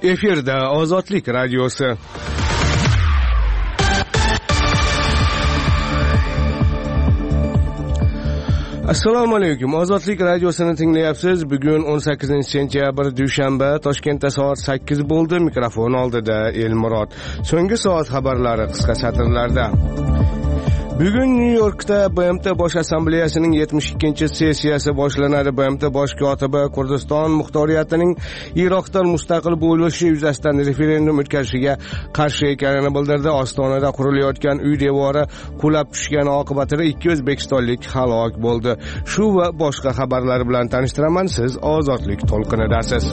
Efirda Ozodlik radiosi. Assalomu alaykum. Ozodlik radiosini tinglayapsiz. Bugun 18-sentyabr dushanba, Toshkentda soat 8 bo'ldi. Mikrofon oldida Elmurod. So'nggi soat xabarlari qisqa satrlarda. Bugun New Yorkda BMT Bosh Assambleyasining 72-sessiyasi boshlanadi. BMT bosh kotibi Kurdiston muxtoriyatining Iroqdan mustaqil bo'lishi yuzasidan referendum o'tkazishiga qarshi ekanini bildirdi. Ostonada qurilayotgan uy devori qulab tushgani oqibatida 2 o'zbekistonlik halok bo'ldi. Shu va boshqa xabarlar bilan tanishtiraman. Siz Ozodlik to'lqinidasiz.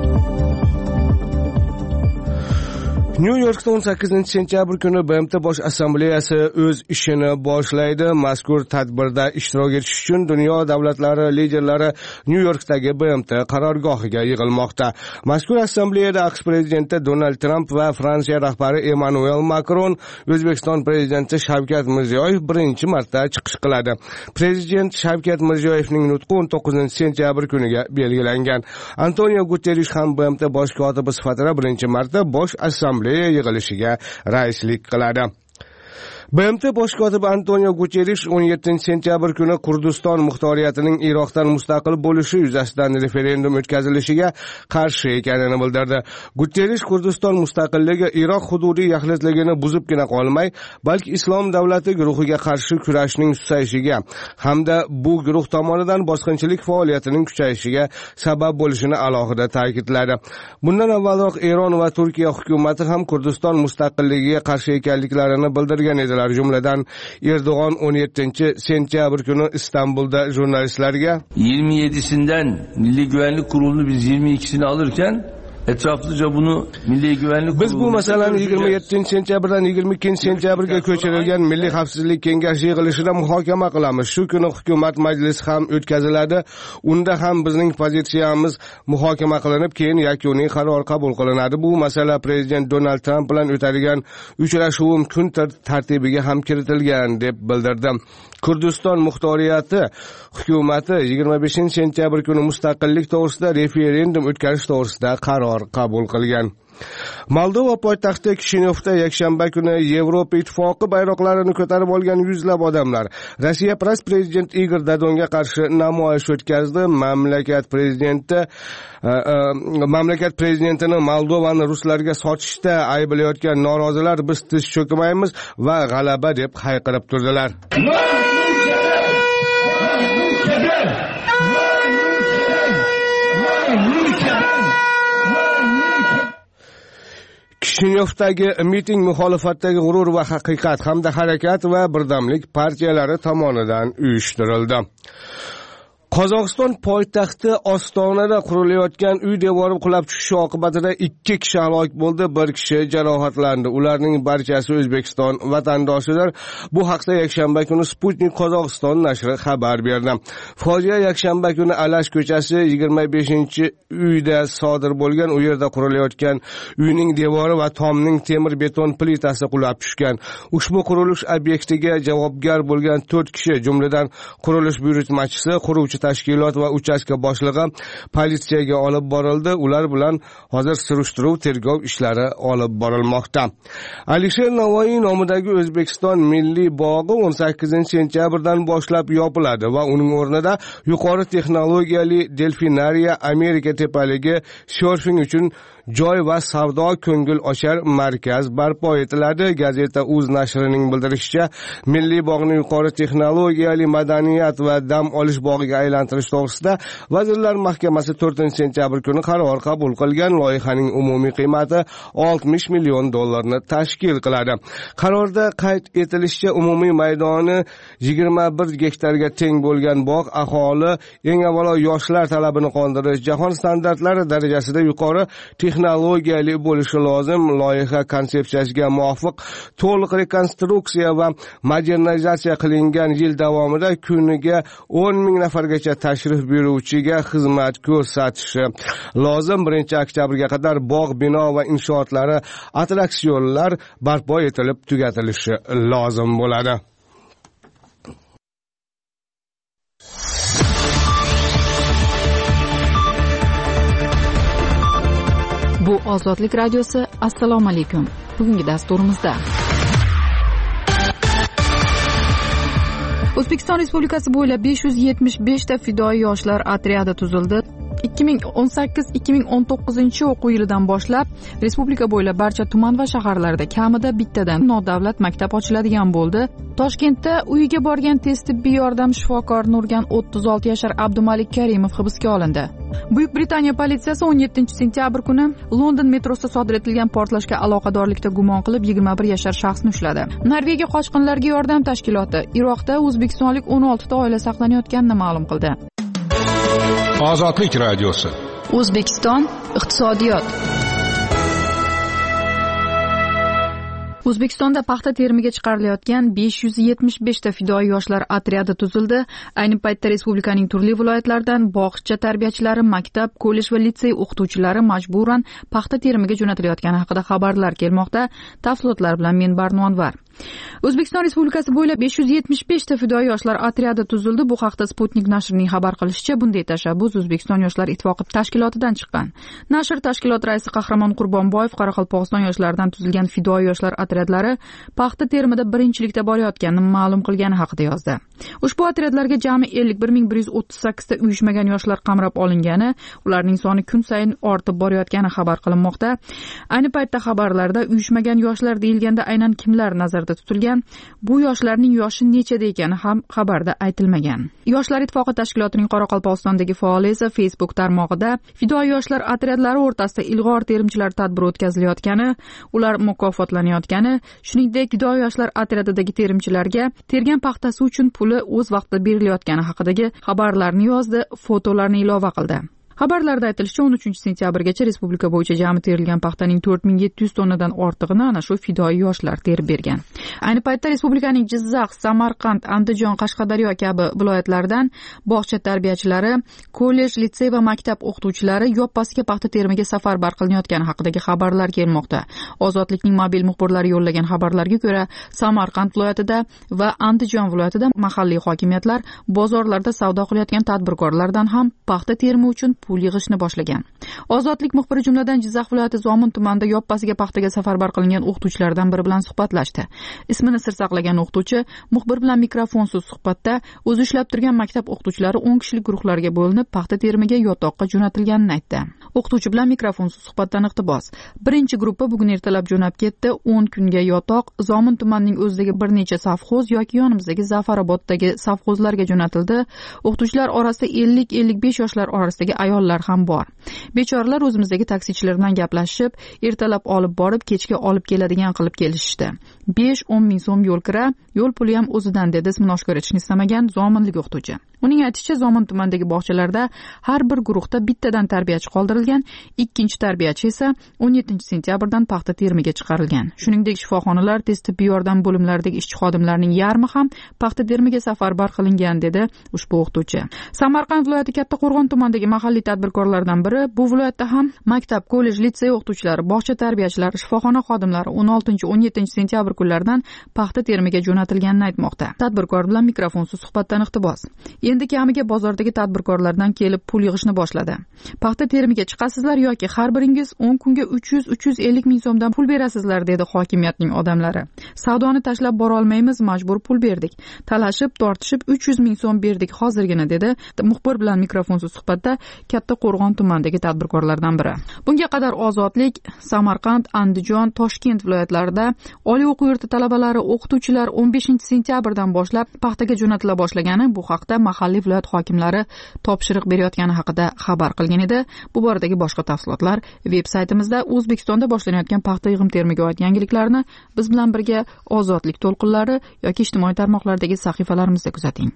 New Yorkda 18-sentyabr kuni BMT Bosh Assambleyasi o'z ishini boshlaydi. Mazkur tadbirda ishtirok etish uchun dunyo davlatlari liderlari New Yorkdagi BMT qarorgohiga yig'ilmoqda. Mazkur assambleyada AQSh prezidenti Donald Trump va Fransiya rahbari Emmanuel Macron, O'zbekiston prezidenti Shavkat Mirziyoyev birinchi marta chiqish qiladi. Prezident Shavkat Mirziyoyevning nutqi 19-sentyabr kuniga belgilangan. Antonio Guterres ham BMT bosh kotibi sifatida birinchi marta bosh assambleya yig'ilishiga raislik qiladi. BMT bosh kotibi Antonio Guterres 17-sentyabr kuni Kurdiston muxtoriyatining Iroqdan mustaqil bo'lishi yuzasidan referendum o'tkazilishiga qarshi ekanini bildirdi. Guterres Kurdiston mustaqilligi Iroq hududiy yaxlitligini buzibgina qolmay, balki islom davlati guruhiga qarshi kurashning susayishiga hamda bu guruh tomonidan bosqinchilik faoliyatining kuchayishiga sabab bo'lishini alohida ta'kidladi. Bundan avvalroq Eron va Turkiya hukumati ham Kurdiston mustaqilligiga qarshi ekanliklarini bildirgan edi. Jumladan Erdo'g'on 17-sentyabr kuni Istanbulda jurnalistlarga 27'sinden Milli Güvenlik Kurulu'nu biz 22'sini alırken etraflıca bunu Milli Güvenlik Biz bu masalani 27-sentyabrdan 22-sentyabrga ko'chirilgan Milliy xavfsizlik kengashi yig'ilishida muhokama qilamiz. Shu kuni hukumat majlisi ham o'tkaziladi. Unda ham bizning pozitsiyamiz muhokama qilinib, keyin yakuniy qaror qabul qilinadi. Bu masala prezident Donald Trump bilan o'tadigan uchrashuvim kun tartibiga ham kiritilgan deb bildirdi. Kurdiston muxtoriyati hukumati 25-sentyabr kuni mustaqillik to'g'risida referendum o'tkazish to'g'risida qaror qabul qilgan. Moldova poytaxti Kishinyovda yakshanba kuni Yevropa Ittifoqi bayroqlarini ko'tarib olgan yuzlab odamlar Rossiya prezident Igor Dodonga qarshi namoyish o'tkazdi. Mamlakat prezidentini Moldovani ruslarga sotishda ayblayotgan norozilar biz tiz cho'kmaymiz va g'alaba deb hayqirib turdilar. Kishinyovdagi miting muxolifatdagi G'urur va haqiqat hamda harakat va birdamlik partiyalari tomonidan uyushtirildi. Qozog'iston poytaxti Ostonada qurilayotgan uy devori qulab tushishi oqibatida 2 kishi halok bo'ldi, 1 kishi jarohatlandi. Ularning barchasi O'zbekiston vatandoshidir. Bu haqda yakshanba kuni Sputnik Qozog'iston nashri xabar berdi. Fojia yakshanba kuni Alash ko'chasi 25-uyda sodir bo'lgan. U yerda qurilayotgan uyning devori va tomning temir beton plitasi qulab tushgan. Ushbu qurilish obyektiga javobgar bo'lgan 4 kishi, jumladan qurilish buyurtmachisi, quruvchi tashkilot va uchastka boshlig'i politsiyaga olib borildi. Ular bilan hozir surishtiruv tergov ishlari olib borilmoqda. Alisher Navoiy nomidagi O'zbekiston Milliy bog'i 18-sentyabrdan boshlab yopiladi va uning o'rnida yuqori texnologiyali delfinariya, Amerika tepaligi, surfing uchun joy va savdo ko'ngil ochar markaz barpo etiladi. Gazeta Uz nashrining bildirishicha, Milliy bog'ni yuqori texnologiyali madaniyat va dam olish bog'iga aylantirish to'g'risida Vazirlar Mahkamasi 4-sentyabr kuni qaror qabul qilgan. Loyihaning umumiy qiymati $60 million tashkil qiladi. Qarorda qayd etilishicha, umumiy maydoni 21 gektarga teng bo'lgan bog' aholi, eng avvalo yoshlar talabini qondirish, jahon standartlari darajasida yuqori texnologiyali bo'lishi lozim. Loyiha konsepsiyasiga muvofiq to'liq rekonstruksiya va modernizatsiya qilingan. Yil davomida kuniga 10,000 nafargacha tashrif buyuruvchiga xizmat ko'rsatishi lozim. 1-oktyabrga qadar bog', bino va inshootlari, attraksionlar barpo etilib tugatilishi lozim bo'ladi. Bu Ozodlik radiosi. Assalomu alaykum. Bugungi dasturimizda O'zbekiston Respublikasi bo'ylab 575 ta fidoyi yoshlar otryadi tuzildi. 2018-2019 o'quv yilidan boshlab respublika bo'ylab barcha tuman va shaharlarda kamida bittadan nodavlat maktab ochiladigan bo'ldi. Toshkentda uyiga borgan tez tibbiy yordam shifokorini urgan 36 yashar Abdumalik Karimov hibsga olindi. Buyuk Britaniya politsiyasi 17-sentyabr kuni London metrosida sodir etilgan portlashga aloqadorlikda gumon qilib 21 yashar shaxsni ushladi. Norvegiya qochqinlarga yordam tashkiloti Iroqda o'zbekistonlik 16 ta oila saqlanayotganini ma'lum qildi. Ozodlik radiosi. O'zbekiston iqtisodiyot. O'zbekistonda paxta terimiga chiqarilayotgan 575 ta fidoyi yoshlar otryadi tuzildi. Ayni paytda respublikaning turli viloyatlaridan bog'cha tarbiyachilari, maktab, kollej va litsey o'qituvchilari majburan paxta terimiga jo'natilayotgani haqida xabarlar kelmoqda. Tafsilotlar bilan men Barnonvar. O'zbekiston Respublikasi bo'ylab 575 ta fidoyi yoshlar otryadi tuzildi. Bu haqda Sputnik nashrining xabar qilishicha, bunday tashabbus O'zbekiston yoshlar ittifoqi tashkilotidan chiqqan. Nashr tashkilot raisi Qahramon Qurbonboyev Qoraqalpog'iston yoshlaridan tuzilgan fidoyi yoshlar otryadlari paxta terimida birinchilikda borayotganini ma'lum qilgani haqida yozdi. Ushbu otryadlarga jami 5138 ta uyushmagan yoshlar qamrab olingani, ularning soni kun sayin ortib borayotgani xabar qilinmoqda. Ayni paytda xabarlarda uyushmagan yoshlar deyilganda aynan kimlar nazarda tutilgan, bu yoshlarning yoshi nechada ekani ham xabarda aytilmagan. Yoshlar ittifoqi tashkilotining Qoraqalpog'istondagi faoli esa Facebook tarmog'ida fidoyi yoshlar otryadlari o'rtasida ilg'or terimchilar tadbiri o'tkazilayotgani, ular mukofotlanayotgani, shuningdek fidoyi yoshlar otryadidagi terimchilarga tergan paxtasi uchun puli o'z vaqtida berilayotgani haqidagi xabarlarni yozdi, fotolarni ilova qildi. Xabarlarda aytilishicha, 13-sentyabrgacha respublika bo'yicha jami terilgan paxtaning 4700 tonnadan ortig'ini ana shu fidoyi yoshlar terib bergan. Ayni paytda respublikaning Jizzax, Samarqand, Andijon, Qashqadaryo kabi viloyatlardan bog'cha tarbiyachilari, kollej, litsey va maktab o'qituvchilari yoppasiga paxta terimiga safarbar qilinayotgani haqidagi xabarlar kelmoqda. Ozodlikning mobil muxbirlari yo'llagan xabarlarga ko'ra, Samarqand viloyatida va Andijon viloyatida mahalliy hokimiyatlar bozorlarda savdo qilayotgan tadbirkorlardan ham paxta terimi uchun pul yig'ishni boshlagan. Ozodlik muxbiri jumladan Jizzax viloyati Zomin tumanida yoppasiga paxtaga safarbar qilingan o'qituvchilardan biri bilan suhbatlashdi. Ismini sir saqlagan o'qituvchi muxbir bilan mikrofonsiz suhbatda o'zi ishlab turgan maktab o'qituvchilari 10 kishilik guruhlarga bo'linib paxta terimiga yotoqqa jo'natilganini aytdi. O'qituvchi bilan mikrofonsiz suhbatdan iqtibos. Birinchi gruppa bugun ertalab jo'nab ketdi. 10 kunga yotoq Zomin tumanining o'zidagi bir necha safxoz yoki yonimizdagi Zafaraboddagi safxozlarga jo'natildi. O'qituvchilar orasida 50-55 yoshlar orasidagi ayollar ham bor. Bechoralar o'zimizdagi taksichilar bilan gaplashib, ertalab olib borib, kechga olib keladigan qilib kelishdi. 5-10 ming so'm yo'l kira, yo'l puli ham o'zidan dedi, ismini oshkor etishni istamagan zominlik o'qituvchi. Uning aytishicha, Zomin tumanidagi bog'chalarda har bir guruhda bittadan tarbiyachi qoldirilgan, ikkinchi tarbiyachi esa 17-sentyabrdan paxta terimiga chiqarilgan. Shuningdek, shifoxonalar, tez tibbiy yordam bo'limlaridagi ishchi xodimlarning yarmi ham paxta terimiga safarbar qilingan dedi ushbu o'qituvchi. Samarqand viloyati Kattaqo'rg'on tumanidagi mahalliy tadbirkorlardan biri, bu viloyatda ham maktab, kollej, litsey o'qituvchilari, bog'cha tarbiyachilari, shifoxona xodimlari 16-17 sentyabr kunlaridan paxta terimiga jo'natilganini aytmoqda. Tadbirkor bilan mikrofonsiz suhbatdan iqtibos. Endi kamiga bozordagi tadbirkorlardan kelib pul yig'ishni boshladi. Paxta terimiga chiqasizlar yoki har biringiz 10 kunga 300-350 ming so'mdan pul berasizlar dedi hokimiyatning odamlari. Savdoni tashlab bora olmaymiz, majbur pul berdik. Talashib, tortishib 300 ming so'm berdik hozirgina dedi muxbir bilan mikrofonsiz suhbatda Kattaqo'rg'on tumanidagi tadbirkorlardan biri. Bunga qadar Ozodlik Samarqand, Andijon, Toshkent viloyatlarida oliy o'quv yurti talabalari, o'qituvchilar 15-sentyabrdan boshlab paxtaga jo'natila boshlagani, bu haqda mahalliy viloyat hokimlari topshiriq berayotgani haqida xabar qilgan edi. Bu boradagi boshqa tafsilotlar veb-saytimizda O'zbekistonda boshlanayotgan paxta yig'im terimiga oid yangiliklarni biz bilan birga Ozodlik to'lqinlari yoki ijtimoiy tarmoqlardagi sahifalarimizda kuzating.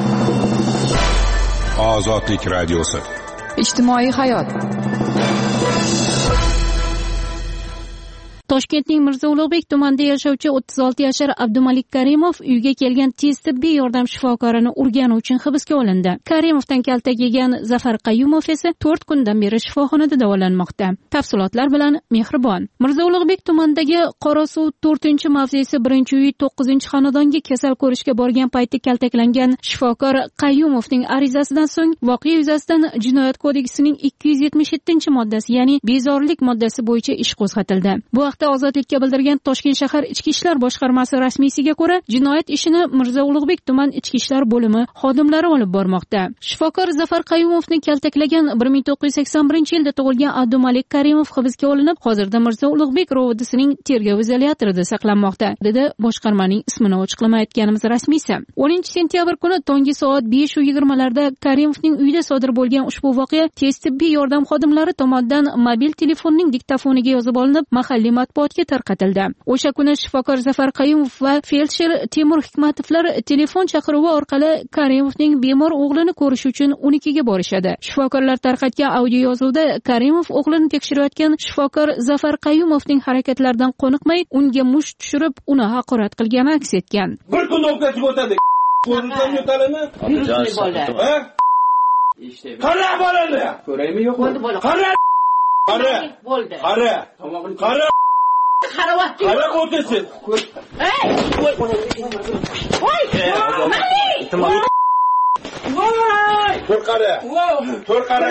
Ozodlik radiosi. Ijtimoiy hayot. Toshkentning Mirzo Ulug'bek tumanida yashovchi 36 yashar Abdumalik Karimov uyga kelgan tez tibbiy yordam shifokorini urgani uchun hibsga olindi. Karimovdan kaltak yegan Zafar Qayumov esa 4 kundan beri shifoxonada davolanmoqda. Tafsilotlar bilan Mehribon. Mirzo Ulug'bek tumanidagi Qorasuv 4-mavzesi 1-uy 9-xonadonga kasal ko'rishga borgan paytda kaltaklangan shifokor Qayumovning arizasidan so'ng voqea yuzasidan Jinoyat kodeksining 277-moddasi, ya'ni bezorilik moddasi bo'yicha ish qo'zg'atildi. Bu haqda Ozodlikka bildirgan Toshkent shahar Ichki ishlar boshqarmasi rasmiysiga ko'ra, jinoyat ishini Mirzo Ulug'bek tuman Ichki ishlar bo'limi xodimlari olib bormoqda. Shifokor Zafar Qayumovni kaltaklagan 1981-yilda tug'ilgan Abdumalik Karimov hibsga olinib, hozirda Mirzo Ulug'bek rovodisining tergov izolyatorida saqlanmoqda, dedi boshqarmaning ismini ochiqlamayotganimiz rasmiysi. 10-sentyabr kuni tongi soat 5:20larda Karimovning uyida sodir bo'lgan ushbu voqea tez tibbiy yordam xodimlari tomonidan mobil telefonning diktafoniga yozib olinib, mahalliy matbuotga tarqatildi. O'sha kuni shifokor Zafar Qayumov va feldsher Temur Hikmatovlar telefon chaqiruvi orqali Karimovning bemor o'g'lini ko'rish uchun unikiga borishadi. Shifokorlar tarqatgan audio yozuvda Karimov o'g'lini tekshirayotgan shifokor Zafar Qayumovning harakatlaridan qoniqmay, unga musht tushirib, uni haqorat qilgani aks etgan. Bir kun o'tkazib o'tadi. Ko'rdim yo'talini. Ha? Qara bo'ladi. Ko'raymi yo'qmi? Qara. Qara. Bo'ldi. Qara. Qara. Qaravotdi. Qara o'tasiz. Ey! Voy! To'rqara. To'rqara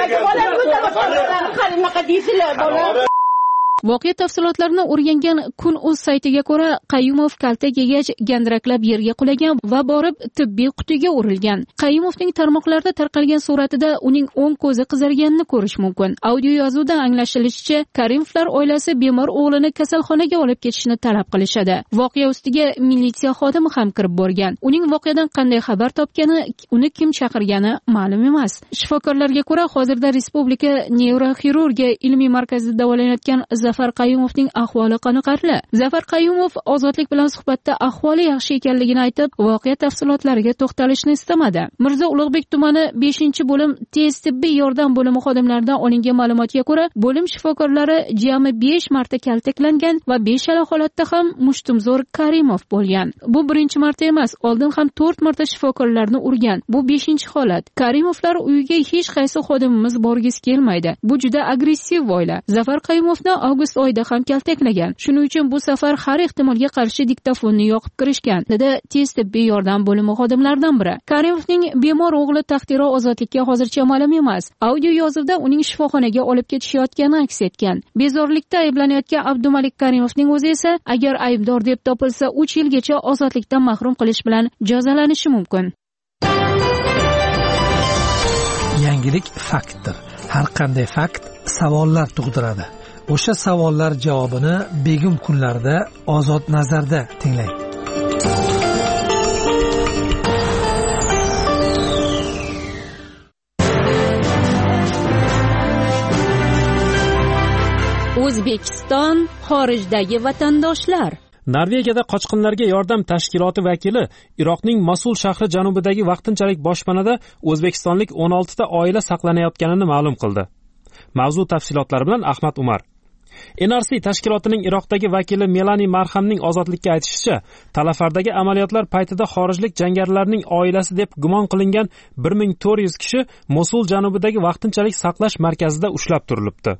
keldi. Voqea tafsilotlarini o'rgangan Kun.uz saytiga ko'ra, Qayumov kaltak yegach gandiraklab yerga qulagan va borib tibbiy qutiga urilgan. Qayumovning tarmoqlarda tarqalgan suratida uning o'ng ko'zi qizarganini ko'rish mumkin. Audio yozuvdan anglashilishicha, Karimovlar oilasi bemor o'g'lini kasalxonaga olib ketishni talab qilishadi. Voqea ustiga militsiya xodimi ham kirib borgan. Uning voqeadan qanday xabar topgani, uni kim chaqirgani ma'lum emas. Shifokorlarga ko'ra, hozirda Respublika neyroxirurgiya ilmiy markazida davolanayotgan Zafar Qayumovning ahvoli qoniqarli. Zafar Qayumov Ozodlik bilan suhbatda ahvoli yaxshi ekanligini aytib, voqea tafsilotlariga to'xtalishni istamadi. Mirzo Ulug'bek tumani 5-bo'lim tez tibbiy yordam bo'limi xodimlaridan olingan ma'lumotga ko'ra, bo'lim shifokorlari jami 5 marta kaltaklangan va 5 holatda ham mushtumzo'r Karimov bo'lgan. Bu birinchi marta emas, oldin ham 4 marta shifokorlarni urgan. Bu 5-holat. Karimovlar uyiga hech qaysi xodimimiz borgisi kelmaydi. Bu juda agressiv oila. Zafar Qayumovni avgust oyida ham kaltaklagan. Shuning uchun bu safar har ehtimolga qarshi diktafonni yoqib kirishgan, dedi tez tibbiy yordam bo'limi xodimlaridan biri. Karimovning bemor o'g'li taqdiri ozodlikka hozircha ma'lum emas. Audio yozuvda uning shifoxonaga olib ketishayotgani aks etgan. Bezorilikda ayblanayotgan Abdumalik Karimovning o'zi esa agar aybdor deb topilsa 3 yilgacha ozodlikdan mahrum qilish bilan jazolanishi mumkin. Yangilik faktdir. Har qanday fakt savollar tug'diradi. O'sha savollar javobini begim kunlarda Ozod nazarda tinglang. O'zbekiston xorijdagi vatandoshlar. Norvegiyada qochqinlarga yordam tashkiloti vakili Iroqning Mosul shahri janubidagi vaqtinchalik boshpanada o'zbekistonlik 16 ta oila saqlanayotganini ma'lum qildi. Mavzu tafsilotlari bilan Ahmad Umar. NRC tashkilotining Iroqdagi vakili Melani Marhamning ozodlikka aytishicha, Talafardagi amaliyotlar paytida xorijlik jangarilarning oilasi deb gumon qilingan 1400 kishi Mosul janubidagi vaqtinchalik saqlash markazida ushlab turilibdi.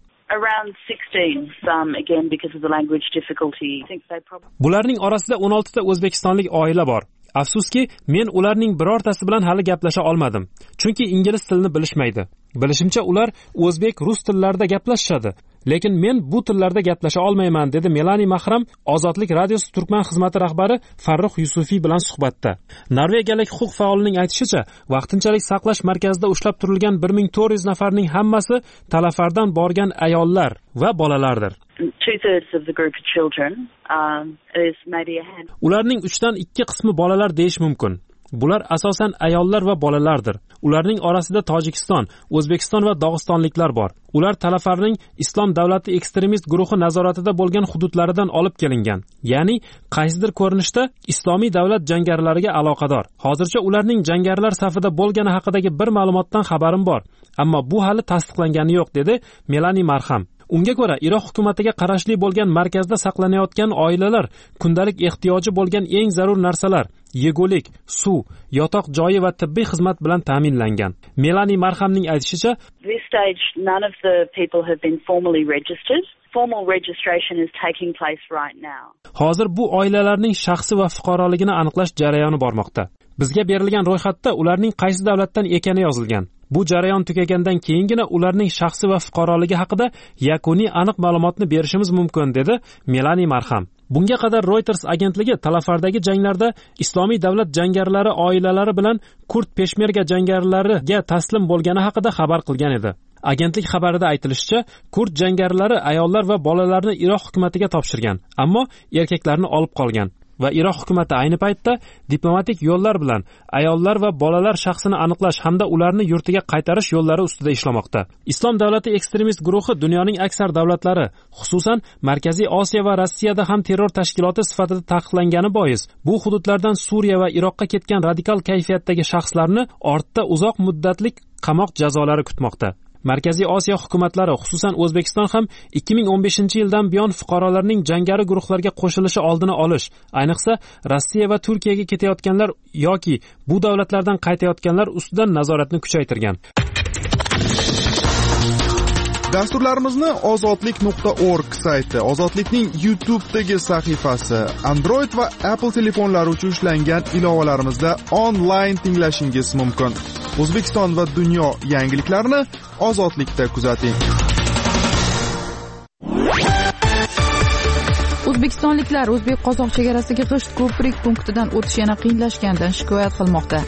Bularning orasida 16 ta o'zbekistonlik oila bor. Afsuski, men ularning birortasi bilan hali gaplasha olmadim, chunki ingliz tilini bilishmaydi. Bilishimcha ular o'zbek, rus tillarida gaplashishadi, lekin men bu tillarda gaplasha olmayman, dedi Melani Mahram Ozodlik radiosi Turkman xizmati rahbari Farruh Yusufiy bilan suhbatda. Norvegiyalik huquq faolining aytishicha, vaqtinchalik saqlash markazida ushlab turilgan 1400 nafarning hammasi Talafardan borgan ayollar va bolalardir. Ularning 3dan 2 qismi bolalar deyish mumkin. Bular asosan ayollar va bolalardir. Ularning orasida Tojikiston, O'zbekiston va Dog'istonliklar bor. Ular Talafarning Islom davlati ekstremist guruhi nazoratida bo'lgan hududlaridan olib kelingan. Ya'ni qaysidir ko'rinishda Islomiy davlat jangarilariga aloqador. Hozircha ularning jangarilar safida bo'lgani haqidagi bir ma'lumotdan xabarim bor, ammo bu hali tasdiqlangani yo'q, dedi Melani Marham. Unga ko'ra, Iroq hukumatiga qarashli bo'lgan markazda saqlanayotgan oilalar kundalik ehtiyoji bo'lgan eng zarur narsalar, yegulik, suv, yotoq joyi va tibbiy xizmat bilan ta'minlangan. Melani Marhamning aytishicha, This stage none of the people have been formally registered. Formal registration is taking place right now. Hozir bu oilalarning shaxsi va fuqaroligini aniqlash jarayoni bormoqda. Bizga berilgan ro'yxatda ularning qaysi davlatdan ekani yozilgan. Bu jarayon tugagandan keyingina ularning shaxsi va fuqaroligi haqida yakuniy aniq ma'lumotni berishimiz mumkin, dedi Melani Marham. Bunga qadar Reuters agentligi Talafardagi janglarda Islomiy davlat jangarilari oilalari bilan kurd peshmerga jangarilariga taslim bo'lgani haqida xabar qilgan edi. Agentlik xabarida aytilishicha, kurd jangarilari ayollar va bolalarni Iroq hukumatiga topshirgan, ammo erkaklarni olib qolgan. Va Iroq hukumati ayni paytda diplomatik yo'llar bilan ayollar va bolalar shaxsini aniqlash hamda ularni yurtiga qaytarish yo'llari ustida ishlamoqda. Islom davlati ekstremist guruhi dunyoning aksar davlatlari, xususan Markaziy Osiyo va Rossiyada ham terror tashkiloti sifatida taqiqlangani bois, bu hududlardan Suriya va Iroqqa ketgan radikal kayfiyatdagi shaxslarni ortda uzoq muddatlik qamoq jazolari kutmoqda. Markaziy Osiyo hukumatlari, xususan O'zbekiston ham 2015-yildan buyon fuqarolarning jangari guruhlarga qo'shilishi oldini olish, ayniqsa Rossiya va Turkiyaga ketayotganlar yoki bu davlatlardan qaytayotganlar ustidan nazoratni kuchaytirgan. Dasturlarimizni ozodlik.org sayti, Ozodlikning YouTube'dagi sahifasi, Android va Apple telefonlari uchun ishlangan ilovalarimizda onlayn tinglashingiz mumkin. O'zbekiston va dunyo yangiliklarini Ozodlikda kuzating. O'zbekistonliklar o'zbek-qozoq chegarasidagi G'isht ko'prik punktidan o'tish yana qiyinlashgandan shikoyat qilmoqda.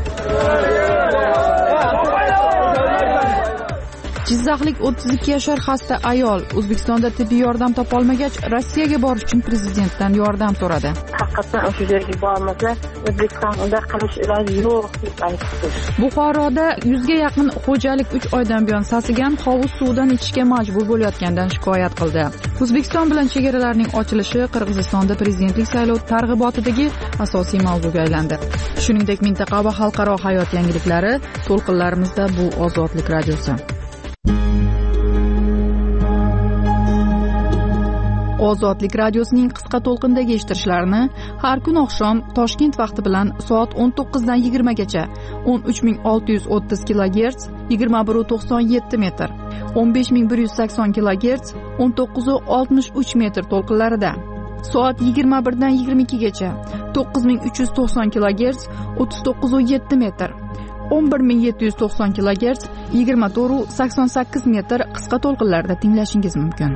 Jizzaxlik 32 yoshar xasta ayol O'zbekistonda tibbiy yordam topolmagach, Rossiyaga borish uchun prezidentdan yordam so'radi. Haqiqatan o'sha yerga bormasa, O'zbekistonda qilish iloji yo'q deb aytdi. Buxoroda 100 ga yaqin xo'jalik 3 oydan buyon sasigan hovuz suvidan ichishga majbur bo'layotgandan shikoyat qildi. O'zbekiston bilan chegaralarning ochilishi Qirg'izistonda prezidentlik saylovi targ'ibotidagi asosiy mavzuga aylandi. Shuningdek, mintaqa va xalqaro hayot yangiliklari to'lqinlarimizda bu Ozodlik radiosi. Ozodlik radiosining qisqa to'lqindagi eshittirishlarini har kun oqshom Toshkent vaqti bilan soat 19 dan 20 gacha 13630 kHz 2197 metr, 15180 kHz 1963 metr to'lqinlarida, soat 21 dan 22 gacha 9390 kHz 3907 metr, 11790 kHz 2488 metr qisqa to'lqinlarda tinglashingiz mumkin.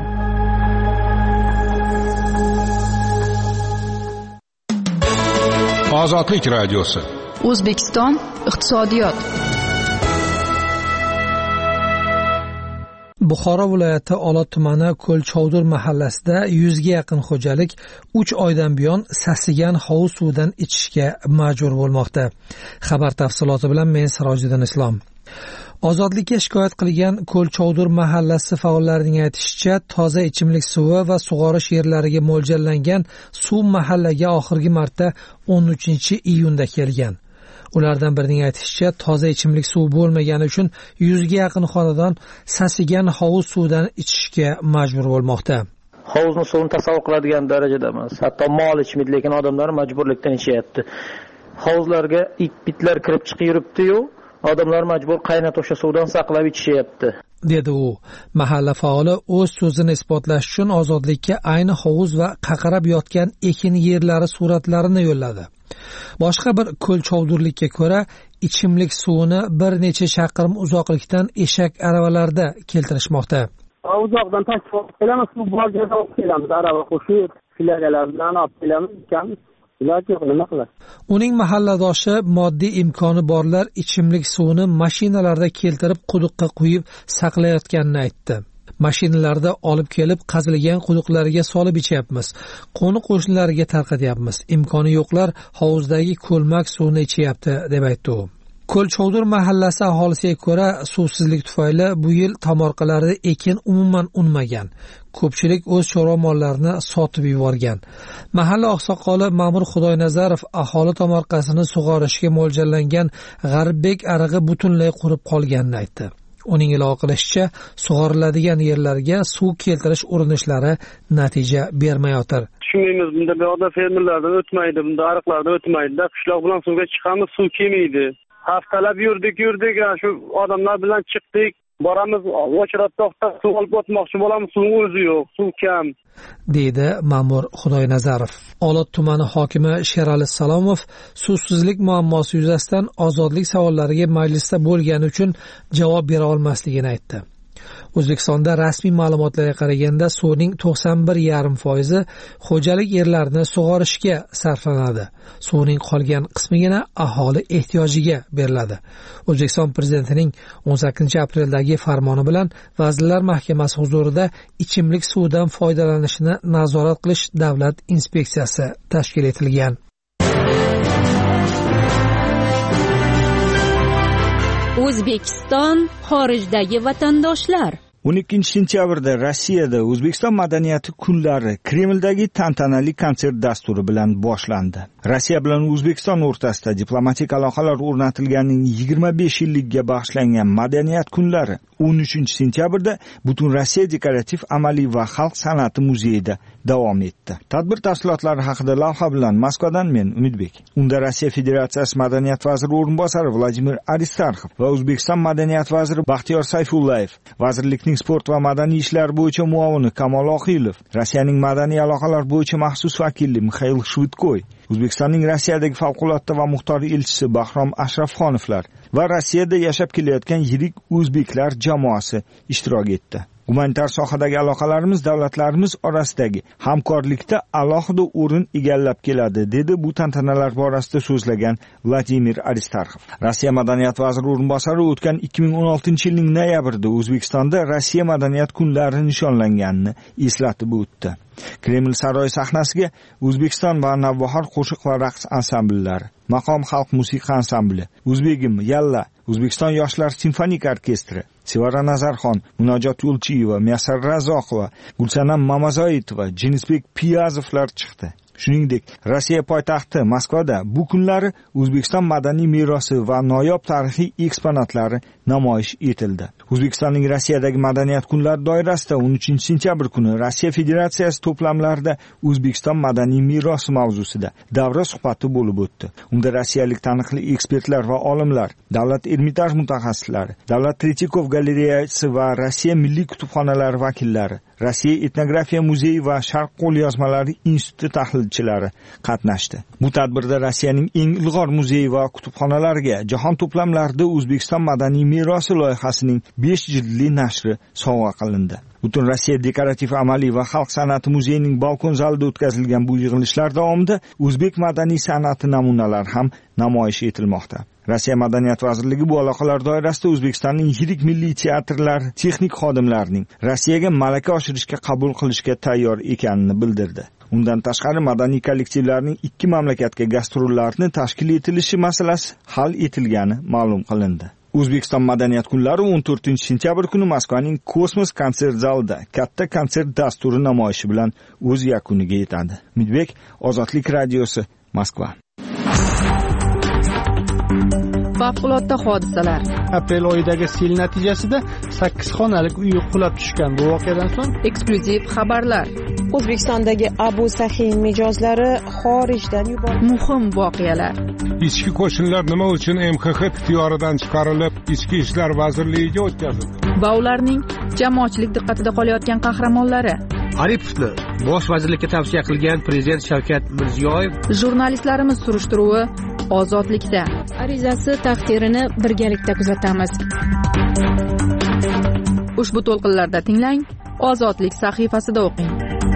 Ozodlik radiosi. O'zbekiston iqtisodiyot. Buxoro viloyati Olot tumani Ko'lchovdur mahallasida 100 ga yaqin xo'jalik 3 oydan buyon sasigan hovuz suvidan ichishga majbur bo'lmoqda. Xabar tafsiloti bilan men Sirojiddin Islom. Ozodlikka shikoyat qilgan Ko'lchovdur mahallasi faollarining aytishicha, toza ichimlik suvi va sug'orish yerlariga mo'ljallangan suv mahallaga oxirgi marta 13-iyunda kelgan. Ulardan birining aytishicha, toza ichimlik suv bo'lmagani uchun 100 ga yaqin xonadon sasigan hovuz suvidan ichishga majbur bo'lmoqda. Hovuzni suvini tasavvur qiladigan darajada emas. Hatto mol ichmaydi, lekin odamlar majburlikdan ichyapti. Hovuzlarga it-bitlar kirib chiqib yuribdi-yu, odamlar majbur qaynat o'sha suvdan saqlab ichishyapti, dedi u. Mahalla faoli o'z so'zini isbotlash uchun Ozodlikka ayni hovuz va qaqarab yotgan ekin yerlari suratlarini yo'lladi. Boshqa bir Ko'lchovdurlikka ko'ra, ichimlik suvini bir necha chaqirim uzoqlikdan eshak aravalarda keltirishmoqda. Uzoqdan taklif qilamiz, suv bor joyda olib kelamiz, arava qo'shib, filagalar bilan olib kelamiz. Uning mahalladoshi moddiy imkoni borlar ichimlik suvini mashinalarda keltirib quduqqa quyib saqlayotganini aytdi. Mashinalarda olib kelib qazilgan quduqlarga solib ichyapmiz. Qo'ni qo'shnilarga tarqatyapmiz. Imkoni yo'qlar hovuzdagi ko'lmak suvini ichyapti, deb aytdi u. Ko'lchovdur mahallasi aholisiga ko'ra, suvsizlik tufayli bu yil tomorqalarda ekin umuman unmagan. Ko'pchilik o'z chorva mollarini sotib yuborgan. Mahalla oqsoqoli Ma'mur Xudoynazarov aholi tomorqasini sug'orishga mo'ljallangan G'arbbek arig'i butunlay qurib qolganini aytdi. Uning ilova qilishicha, sug'oriladigan yerlarga suv keltirish urinishlari natija bermayotir. Tushunmaymiz, bunda buyoqda fermerlardan o'tmaydi, bunda ariqlardan o'tmaydi. Qishloq bilan suvga chiqamiz, suv kelmaydi. Haftalab yurdik, shu odamlar bilan chiqdik. Boramiz, o'chiratdoqda suv olib o'tmoqchi bo'lamiz, suvning o'zi yo'q, suv kam, deydi Ma'mur Xudoynazarov. Olot tumani hokimi Sherali Salomov suvsizlik muammosi yuzasidan ozodlik savollariga majlisda bo'lgani uchun javob bera olmasligini aytdi. O'zbekistonda rasmiy ma'lumotlarga qaraganda suvning 91,5% xo'jalik yerlarini sug'orishga sarflanadi. Suvning qolgan qismigina aholi ehtiyojiga beriladi. O'zbekiston prezidentining 18-apreldagi farmoni bilan Vazirlar Mahkamasi huzurida ichimlik suvidan foydalanishni nazorat qilish davlat inspeksiyasi tashkil etilgan. O'zbekiston xorijdagi vatandoshlar. 12-sentyabrda Rossiyada O'zbekiston madaniyati kunlari Kremldagi tantanali konsert dasturi bilan boshlandi. Rossiya bilan O'zbekiston o'rtasida diplomatik aloqalar o'rnatilganining 25 yilligiga bag'ishlangan madaniyat kunlari 13-sentyabrda butun Rossiya dekorativ amaliy va xalq san'ati muzeyida davom etdi. Tadbir tafsilotlari haqida lavha bilan Moskvadan men Umidbek. Unda Rossiya Federatsiyasi madaniyat vaziri o'rinbosari Vladimir Aristarxov va O'zbekiston madaniyat vaziri Baxtiyor Sayfullayev, vazirlikning sport va madaniy ishlar bo'yicha muavini Kamol Oqilov, Rossiyaning madaniy aloqalar bo'yicha maxsus vakili Mixail Shvitkoy, O'zbekistonning Rossiyadagi favqulodda va muxtor elchisi Bahrom Ashrafxonovlar va Rossiyada yashab kelayotgan yirik o'zbeklar jamoasi ishtirok etdi. Humanitar sohadagi aloqalarimiz davlatlarimiz orasidagi hamkorlikda alohida o'rin egallab keladi, dedi bu tantanalar borasida so'zlagan Vladimir Aristarxov. Rossiya madaniyat vaziri o'rinbosari o'tgan 2016-yilning noyabrida O'zbekistonda Rossiya madaniyat kunlari nishonlanganini eslatib o'tdi. Kreml saroyi sahnasiga O'zbekiston va Navbahor qo'shiq va raqs ansambllari, Maqom xalq musiqa ansambli, O'zbegim Yalla, O'zbekiston yoshlar simfonik orkestri, Sevara Nazarxon, Munojot Yo'lchiyeva, Muyassar Razoqova, Gulsanam Mamazoitova, Jenisbek Piyazovlar chiqdi. Shuningdek, Rossiya poytaxti Moskvada bu kunlari O'zbekiston madaniy merosi va noyob tarixiy eksponatlari namoyish etildi. O'zbekistonning Rossiyadagi madaniyat kunlari doirasida 13-sentyabr kuni Rossiya Federatsiyasi to'plamlarida O'zbekiston madaniy merosi mavzusida davra suhbati bo'lib o'tdi. Unda rossiyalik taniqli ekspertlar va olimlar, davlat Ermitaj mutaxassislari, davlat Tretyakov galereyasi va Rossiya milliy kutubxonalari vakillari, Rossiya etnografiya muzeyi va Sharq qo'lyozmalari instituti tahlilchilari qatnashdi. Bu tadbirda Rossiyaning eng ilg'or muzeyi va kutubxonalariga jahon to'plamlarida O'zbekiston madaniy merosi loyihasining 5 jildli nashri sovg'a qilindi. Butun Rossiya dekorativ amaliy va xalq san'ati muzeyining balkon zalida o'tkazilgan bu yig'ilishlar davomida o'zbek madaniy san'ati namunalari ham namoyish etilmoqda. Rossiya Madaniyat vazirligi bu aloqalar doirasida O'zbekistonning yirik milliy teatrlar texnik xodimlarining Rossiyaga malaka oshirishga qabul qilishga tayyor ekanini bildirdi. Undan tashqari madaniy kollektivlarning ikki mamlakatga gastrollarni tashkil etilishi masalasi hal etilgani ma'lum qilindi. O'zbekiston madaniyat kunlari 14-sentyabr kuni Moskvaning Kosmos konsert zalida katta konsert dasturi namoyishi bilan o'z yakuniga yetadi. Umidbek, Ozodlik radiosi, Moskva. Favqulodda hodisalar. Aprel oyidagi sel natijasida 8 xonalik uy qulab tushgan. Bu voqeadan so'ng eksklyuziv xabarlar. O'zbekistondagi Abu Sahiy mijozlari xorijdan yuborildi. Muhim voqealar. Ichki qo'shinlar nima uchun MXX ixtiyoridan chiqarilib, Ichki ishlar vazirligiga o'tkazildi? Va ularning jamoatchilik diqqatida qolayotgan qahramonlari. Aripovni bosh vazirlikka tavsiya qilgan prezident Shavkat Mirziyoyev. Jurnalistlarimiz surishtiruvi Ozodlikda. Arizasi taqdirini birgalikda kuzatamiz. Ushbu to'lqinlarda tinglang, Ozodlik sahifasida o'qing.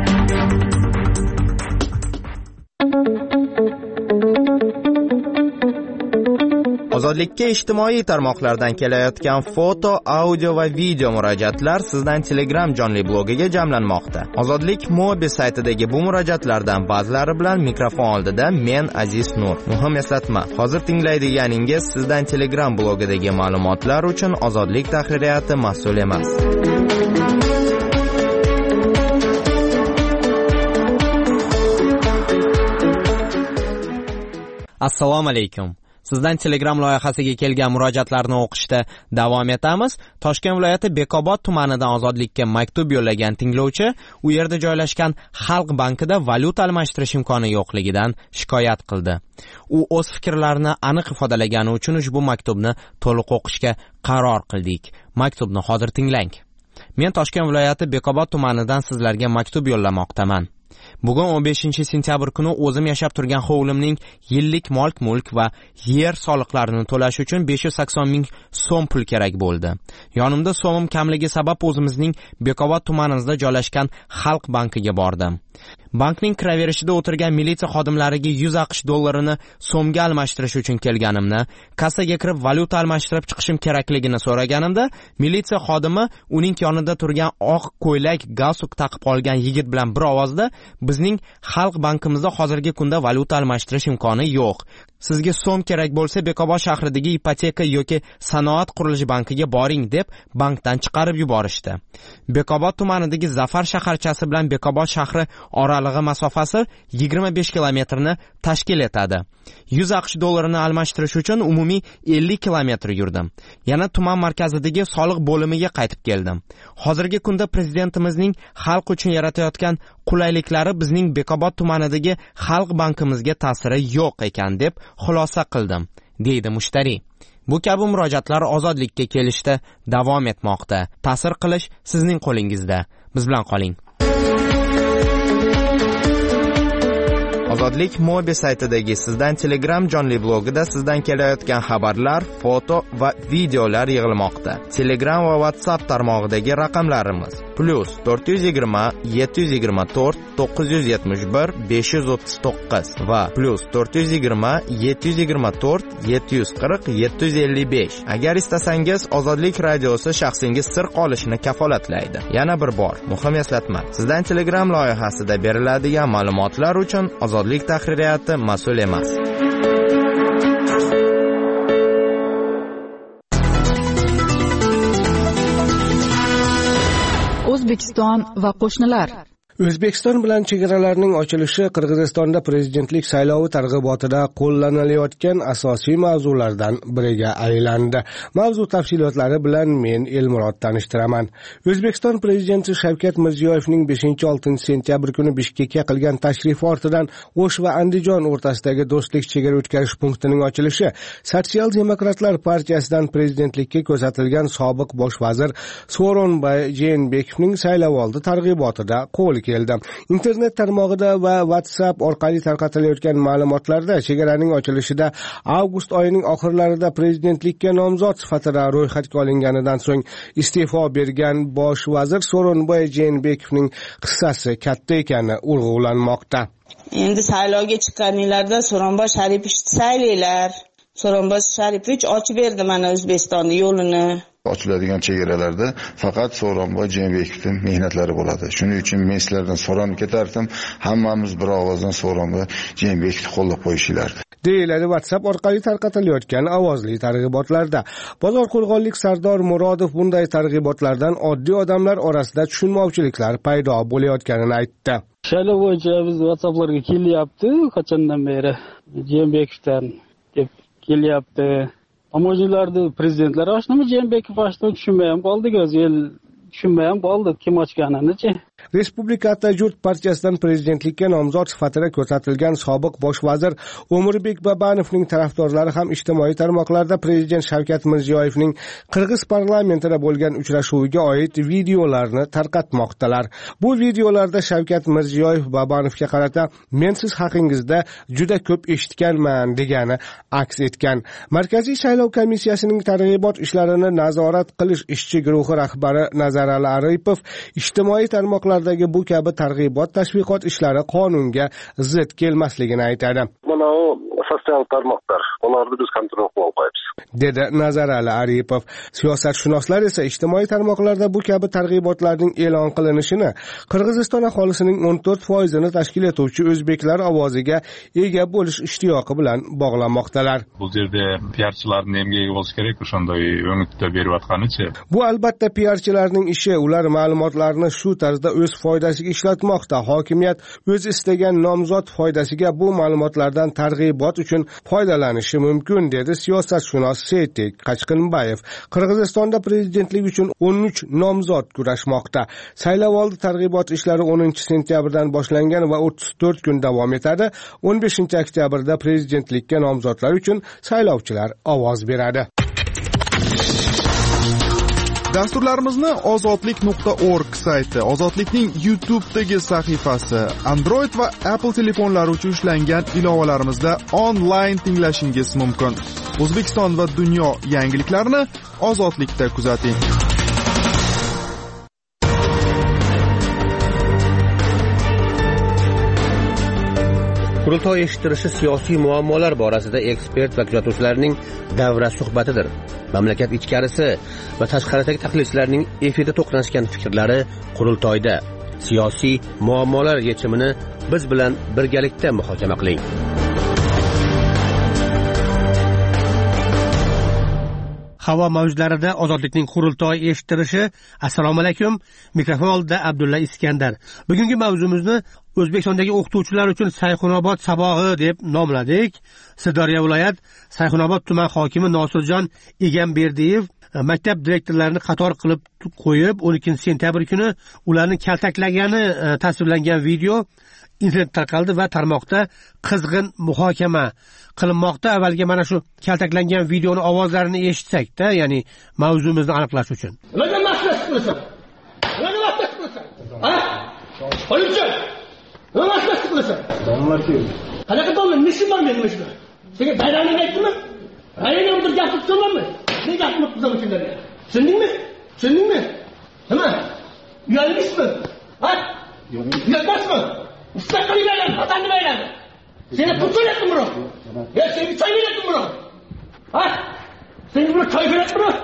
Ozodlikka ijtimoiy tarmoqlardan kelayotgan foto, audio va video murojaatlar sizdan Telegram jonli blogiga jamlanmoqda. Ozodlik mobil saytidagi bu murojaatlardan ba'zilari bilan mikrofon oldida men Aziz Nur. Muhim eslatma, hozir tinglaydiganingiz sizdan Telegram blogidagi ma'lumotlar uchun Ozodlik tahririyati mas'ul emas. Assalomu alaykum. Sizdan Telegram loyihasiga kelgan murojaatlarni o'qishda davom etamiz. Toshkent viloyati Bekobod tumanidan Ozodlikka maktub yo'llagan tinglovchi u yerda joylashgan Xalq bankida valyuta almashtirish imkoni yo'qligidan shikoyat qildi. U o'z fikrlarini aniq ifodalagani uchun ushbu maktubni to'liq o'qishga qaror qildik. Maktubni hozir tinglang. Men Toshkent viloyati Bekobod tumanidan sizlarga maktub yo'llamoqdaman. Bugun 15-sentyabr kuni o'zim yashab turgan hovlimning yillik mulk va yer soliqlarini to'lash uchun 580 ming so'm pul kerak bo'ldi. Yonimda so'mim kamligi sabab o'zimizning Bekobod tumanimizda joylashgan Xalq bankiga bordim. Bankning kiraverishida o'tirgan militsiya xodimlariga 100 AQSh dollarini so'mga almashtirish uchun kelganimni, kassaga kirib valyuta almashtirib chiqishim kerakligini so'raganimda, militsiya xodimi uning yonida turgan oq ko'ylak, galstuk taqib olgan yigit bilan bir ovozda bizning Xalq bankimizda hozirgi kunda valyuta almashtirish imkoni yo'q. Sizga so'm kerak bo'lsa Bekobod shahridagi ipoteka yoki sanoat qurilish bankiga boring deb bankdan chiqarib yuborishdi. Bekobod tumanidagi Zafar shaharchasi bilan Bekobod shahri oralig'i masofasi 25 kilometrni tashkil etadi. 100 AQSh dollarini almashtirish uchun umumiy 50 kilometr yurdim. Yana tuman markazidagi soliq bo'limiga qaytib keldim. Hozirgi kunda prezidentimizning xalq uchun yaratayotgan qulayliklari bizning Bekobod tumanidagi Xalq bankimizga ta'siri yo'q ekan deb xulosa qildim, deydi mushtari. Bu kabi murojaatlar Ozodlikka kelishda davom etmoqda. Ta'sir qilish sizning qo'lingizda. Biz bilan qoling. Ozodlik Mobi saytidagi sizdan Telegram jonli blogida sizdan kelayotgan xabarlar, foto va videolar yig'ilmoqda. Telegram va WhatsApp tarmog'idagi raqamlarimiz +420 724 971 539 va +420 724 740 755. Agar istasangiz, Ozodlik radiosi shaxsingiz sir qolishini kafolatlaydi. Yana bir bor, muhim eslatma. Sizdan Telegram loyihasida beriladigan ma'lumotlar uchun Ozodlik tahririyati mas'ul emas. O'zbekiston va qo'shnilar. O'zbekiston bilan chegaralarning ochilishi Qirg'izistonda prezidentlik saylovi targ'ibotida qo'llanilayotgan asosiy mavzulardan biriga aylandi. Mavzu tafsilotlari bilan men Elmurod tanishtiraman. O'zbekiston prezidenti Shavkat Mirziyoyevning 5-6 sentyabr kuni Bishkekka qilgan tashrifi ortidan O'sh va Andijon o'rtasidagi do'stlik chegara o'tkazish punktining ochilishi Sotsial demokratlar partiyasidan prezidentlikka ko'rsatilgan sobiq bosh vazir Sooronbay Jeenbekovning saylovoldi targ'ibotida qo'l keldi. Internet tarmog'ida va WhatsApp orqali tarqatilayotgan ma'lumotlarda chegaraning ochilishida avgust oyining oxirlarida prezidentlikka nomzod sifatida ro'yxatga olinganidan so'ng iste'fo bergan bosh vazir Sooronbay Jeenbekovning hissasi katta ekani urg'ulanmoqda. Endi saylovga chiqqaninglarda Sooronbay Sharipovich saylanglar. Sooronbay Sharipovich ochib berdi mana O'zbekistonning yo'lini. Ochiladigan chegaralarda faqat Sooronbay Jeenbekovning mehnatlari bo'ladi. Shuning uchun men sizlardan so'rab ketardim, hammamiz bir ovozdan Sooronbay Jeenbekovni qo'llab qo'yishinglardi. deyiladi WhatsApp orqali tarqatilayotgan ovozli targ'ibotlarda. Bozor qo'rg'onlik Sardor Murodov bunday targ'ibotlardan oddiy odamlar orasida tushunmovchiliklar paydo bo'layotganini aytdi. Saylov bo'yicha biz WhatsApplarga kelyapti, qachondan beri Jeenbekovdan deb kelyapti. Ammo'jilarni prezidentlar oshnimi Jeenbekov oshnimi tushunmay ham qoldik, o'zi el tushunmay ham qoldi kim ochganini-chi. Respublika Atajurt partiyasidan prezidentlikka nomzod sifatida ko'rsatilgan sobiq bosh vazir O'mirbek Babanovning tarafdorlari ham ijtimoiy tarmoqlarda prezident Shavkat Mirziyoyevning Qirg'iz parlamentida bo'lgan uchrashuviga oid videolarni tarqatmoqdalar. Bu videolarda Shavkat Mirziyoyev Babanovga qarata "Men siz haqingizda juda ko'p eshitganman" degani aks etgan. Markaziy saylov komissiyasining targ'ibot ishlarini nazorat qilish ishchi guruhi rahbari Nazarali Aripov ijtimoiy tarmoqlardagi bu kabi targ'ibot tashviqot ishlari qonunga zid kelmasligini aytadi. Mana u sotsial tarmoqlar, ularni biz kontrol qilib olmaymiz, dedi Nazarali Aripov. Siyosatshunoslar esa ijtimoiy tarmoqlarda bu kabi targ'ibotlarning e'lon qilinishini Qirg'iziston aholisining 14% tashkil etuvchi o'zbeklar ovoziga ega bo'lish ishtiyoqi bilan bog'lamoqdalar. Bu yerda piarchilarning emgagi bo'lishi kerak, o'shanday o'ngitda berayotganicha. Bu albatta piarchilarning ishi, ular ma'lumotlarni shu tarzda o'z foydasiga ishlatmoqda. Hokimiyat o'z istagan nomzod foydasiga bu ma'lumotlardan targ'ibot uchun foydalanishi mumkin, dedi siyosatshunos Seytek Qachqinbayev. Qirg'izistonda prezidentlik uchun 13 nomzod kurashmoqda. Saylovoldi targ'ibot ishlari 10-sentyabrdan boshlangan va 34 kun davom etadi. 15-oktyabrda prezidentlikka nomzodlar uchun saylovchilar ovoz beradi. Dasturlarimizni ozodlik.org sayti, Ozodlikning YouTube'dagi sahifasi, Android va Apple telefonlari uchun ishlangan ilovalarimizda onlayn tinglashingiz mumkin. O'zbekiston va dunyo yangiliklarini Ozodlikda kuzating. Qurultoy eshittirishi siyosiy muammolar borasida ekspert va kuzatuvchilarning davra suhbatidir. Mamlakat ichkarisi va tashqaridagi tahlilchilarning efirda to'qnashgan fikrlari qurultoyda. Siyosiy muammolar yechimini biz bilan birgalikda muhokama qiling. Havo mavjlarida Ozodlikning qurultoy eshittirishi. Assalomu alaykum. Mikrofon oldida Abdulla Iskandar. Bugungi mavzumizni O'zbekistondagi o'qituvchilar uchun Sayxunobod sabog'i deb nomladik. Sirdaryo viloyat Sayxunobod tuman hokimi Nosirjon Egamberdiyev maktab direktorlarini qator qilib qo'yib, 12-sentyabr kuni ularni kaltaklagani tasvirlangan video internet tarqaldi va tarmoqda qizg'in muhokama qilinmoqda. Avvalga mana shu kaltaklangan videoni ovozlarini eshitsak-da, ya'ni mavzumizni aniqlash uchun. Nima mas'ala qilasan? Nima mas'ala qilasan? Ha? Politsiya. Nima mas'ala qilasan? Domlachi. Qanaqa domla? Nishim bor mening shunda. Senga bayramini aytdimmi? Aynan bir gap so'raymi? Ne gapni qilaman senlarga? Tushundingmi? Tushundingmi? Nima? Uyalmisizmi? Ha? Uyalmasmi? Mustaqillik bilan vatanni bayrami. Seni pul so'rayaptim bro. Ya seni choy berayaptim bro. Ha? Seni buni choy berayaptim bro.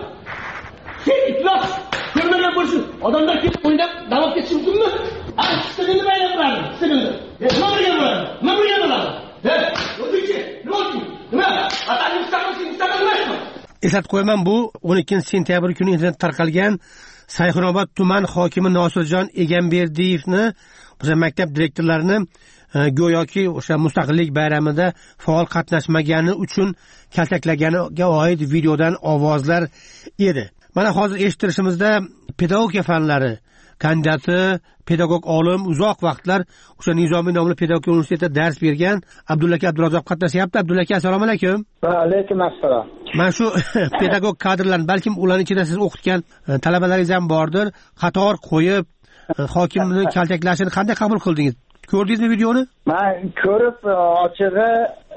Sen itloq ko'rmagan bo'lsin. Odamlar kelib o'ynab davom ketishi mumkinmi? Istaganda bayram qiladi. Istaganda. Nima bo'ladi? Nima bo'ladi? Ha? O'zingchi, nima oldu? Nima? Vatanni mustaqil emasmi? Eslatib qo'yaman, bu 12-sentyabr kuni internet tarqalgan Sayxunobod tuman hokimi Nosirjon Egamberdiyevni o'sha maktab direktorlarini go'yoki o'sha mustaqillik bayramida faol qatnashmagani uchun kaltaklaganiga oid videodan ovozlar edi. Mana hozir eshittirishimizda pedagogika fanlari kandidati, pedagog olim, uzoq vaqtlar o'sha Nizomiy nomli pedagogika universitetida dars bergan Abdullaka Abdurazzoq qatnashyapti. Abdullaka, assalomu alaykum. Va alaykum assalom. Mana shu pedagog kadrlar, balkim ularning ichida siz o'qitgan talabalaringiz ham bordir, qator qo'yib hokimni kaltaklashini qanday qabul qildingiz? Ko'rdingizmi videoni? Men ko'rib, ochig'i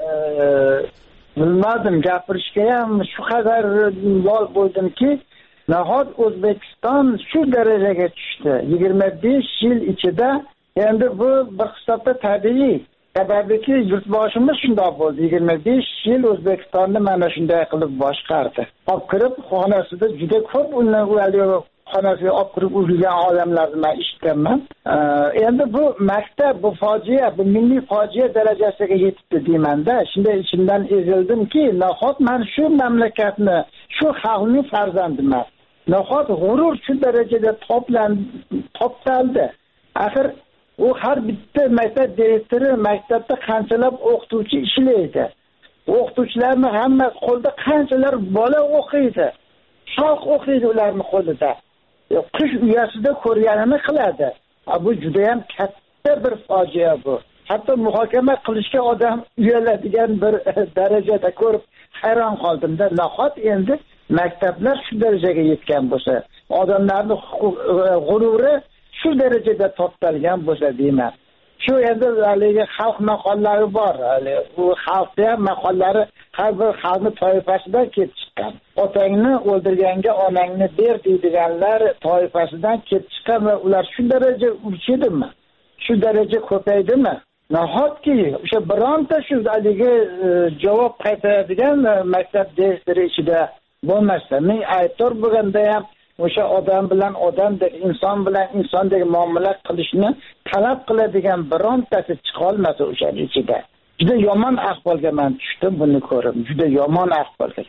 bilmadim, gapirishga ham shu qadar lol bo'ldimki, nahot O'zbekiston shu darajaga tushdi. 25 yil ichida endi bu bir hisobda tabiiy. Sababiki yurtboshimiz shunday bo'ldi. 25 yil O'zbekistonni mana shunday qilib boshqardi. Olib kirib xonasida juda ko'p undan xonasiga olib kirib urgan odamlarni men eshitganman. Endi bu maktab, bu fojia, bu milliy fojia darajasiga yetibdi deymanda. Shunday ichimdan ezildimki, nahot men shu mamlakatni, shu xalqning farzandiman. Nahot g'urur shu darajada toptaldi. Axir u har bitta maktab direktori maktabda qanchalar o'qituvchi ishlaydi. O'qituvchilarning hamma qo'lida qanchalar bola o'qiydi. Xalq o'qiydi ularning qo'lida. Qish uyasida ko'rganini qiladi. Bu juda ham katta bir fojia bu. Hatto muhokama qilishga odam uyaladigan bir darajada ko'rib hayron qoldim-da. Nahot endi maktablar shu darajaga yetgan bo'lsa, odamlarning g'ururi shu darajada toptalgan bo'lsa deyman. Shu endi haligi xalq maqollari bor. Bu xalqda ham maqollari har bir xalqni toifasidan kelib chiqqan. Otangni o'ldirganga onangni ber deydiganlar toifasidan kelib chiqqan va ular shu daraja urchidimi? Shu daraja ko'paydimi? Nahotki o'sha bironta shu haligi javob qaytaradigan maktab direktori ichida bo'lmasa, men aybdor bo'lganda ham o'sha odam bilan odamdek, inson bilan insondek muomala qilishni talab qiladigan birontasi chiqa olmasa o'shaning ichida. Juda yomon ahvolga men tushdim, buni ko'rib. Juda yomon ahvolga tushdim.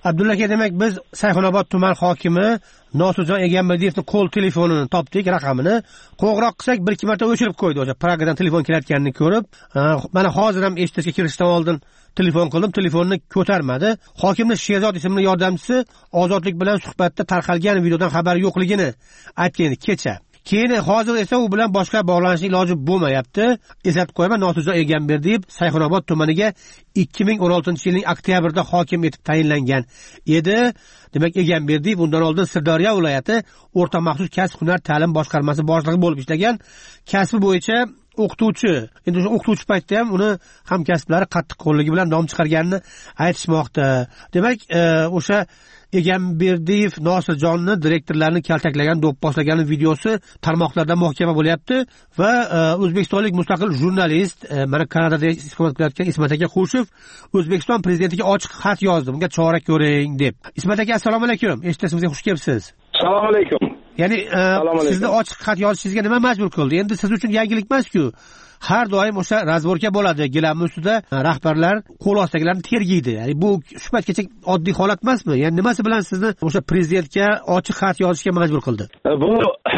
Abdulla aka, demak biz Sayxunobod tuman hokimi Nosirjon Egamberdiyevning qo'l telefonini topdik, raqamini. Qo'ng'iroq qilsak, bir ikki marta o'chirib qo'ydi. O'sha Pragadan telefon kelayotganini ko'rib, mana hozir ham eshitishga kirishdan oldin telefon qildim, telefonni ko'tarmadi. Hokimning Sherzod ismli yordamchisi ozodlik bilan suhbatda tarqalgan videodan xabari yo'qligini aytgan kecha. Keyin hozir esa u bilan boshqa bog'lanishning iloji bo'lmayapti. Eslatib qo'yaman, Nosirjon Egamberdiyev Sayxunobod tumaniga 2016-yilning oktyabrida hokim etib tayinlangan edi. Demak, Egamberdiyev undan oldin Sirdaryo viloyati o'rta maxsus kasb-hunar ta'lim boshqarmasi boshlig'i bo'lib ishlagan. Kasbi bo'yicha o'qituvchi. Endi o'sha o'qituvchi paytda ham uni hamkasblari qattiq qo'lligi bilan nom chiqarganini aytishmoqda. Demak, o'sha Egamberdiyev Nosirjonni direktorlarni kaltaklagan, do'pposlagan videosi tarmoqlarda muhokama bo'lyapti va o'zbekistonlik mustaqil jurnalist, mana Kanadada istiqomat qilayotgan Ismat aka Qo'shiv O'zbekiston prezidentiga ochiq xat yozdi, bunga chora ko'ring deb. Ismat aka, assalomu alaykum. Eshitishimizga xush kelibsiz. Assalomu alaykum. Ya'ni sizni ochiq xat yozishingizga nima majbur qildi? Endi siz uchun yangilik emas-ku. Har doim o'sha razborka bo'ladi. Gilam ustida rahbarlar qo'l ostidagilarni tergiydi. Ya'ni bu shu paytgacha oddiy holat emasmi? Ya'ni nimasi bilan sizni o'sha prezidentga ochiq xat yozishga majbur qildi? Bu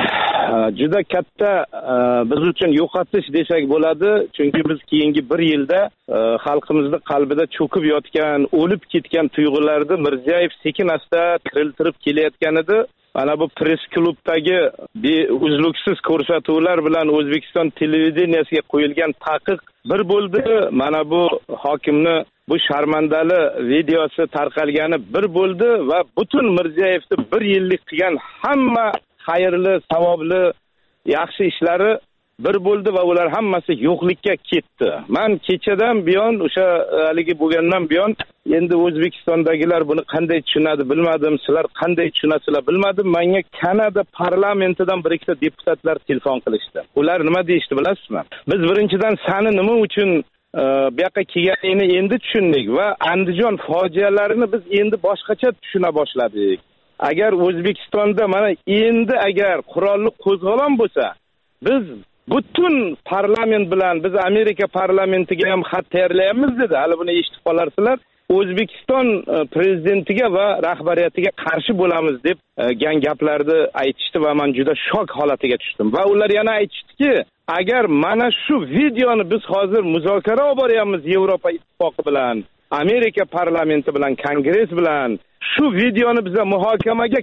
juda katta biz uchun yo'qotish desak bo'ladi, chunki biz keyingi bir yilda xalqimizning qalbida cho'kib yotgan, o'lib ketgan tuyg'ularni Mirziyoyev sekin-asta tiriltirib kelayotgan edi. Mana bu press klubdagi uzluksiz ko'rsatuvlar bilan O'zbekiston televideniyasiga qo'yilgan taqiq bir bo'ldi. Mana bu hokimni bu sharmandali videosi tarqalgani bir bo'ldi va butun Mirziyoyevni bir yillik qilgan hamma xayrli, savobli, yaxshi ishlari bir bo'ldi va ular hammasi yo'qlikka ketdi. Men kechadan buyon o'sha haligi bo'lgandan buyon endi O'zbekistondagilar buni qanday tushunadi bilmadim, sizlar qanday tushunasizlar bilmadim. Menga Kanada parlamentidan bir ikkita deputatlar telefon qilishdi. Ular nima deyishdi bilasizmi? Biz birinchidan seni nima uchun bu yoqqa kelganingni endi tushundik va Andijon fojialarini biz endi boshqacha tushuna boshladik. Agar O'zbekistonda mana endi agar qurolli qo'zg'olon bo'lsa, biz butun parlament bilan biz Amerika parlamentiga ham xat tayyorlayapmiz dedi. Hali buni eshitib qolarsizlar. O'zbekiston prezidentiga va rahbariyatiga qarshi bo'lamiz deb gaplarni aytishdi va men juda shok holatiga tushdim. Va ular yana aytishdiki, agar mana shu videoni biz hozir muzokara olib boryapmiz Yevropa ittifoqi bilan, Amerika parlamenti bilan, Kongress bilan, shu videoni biza muhokamaga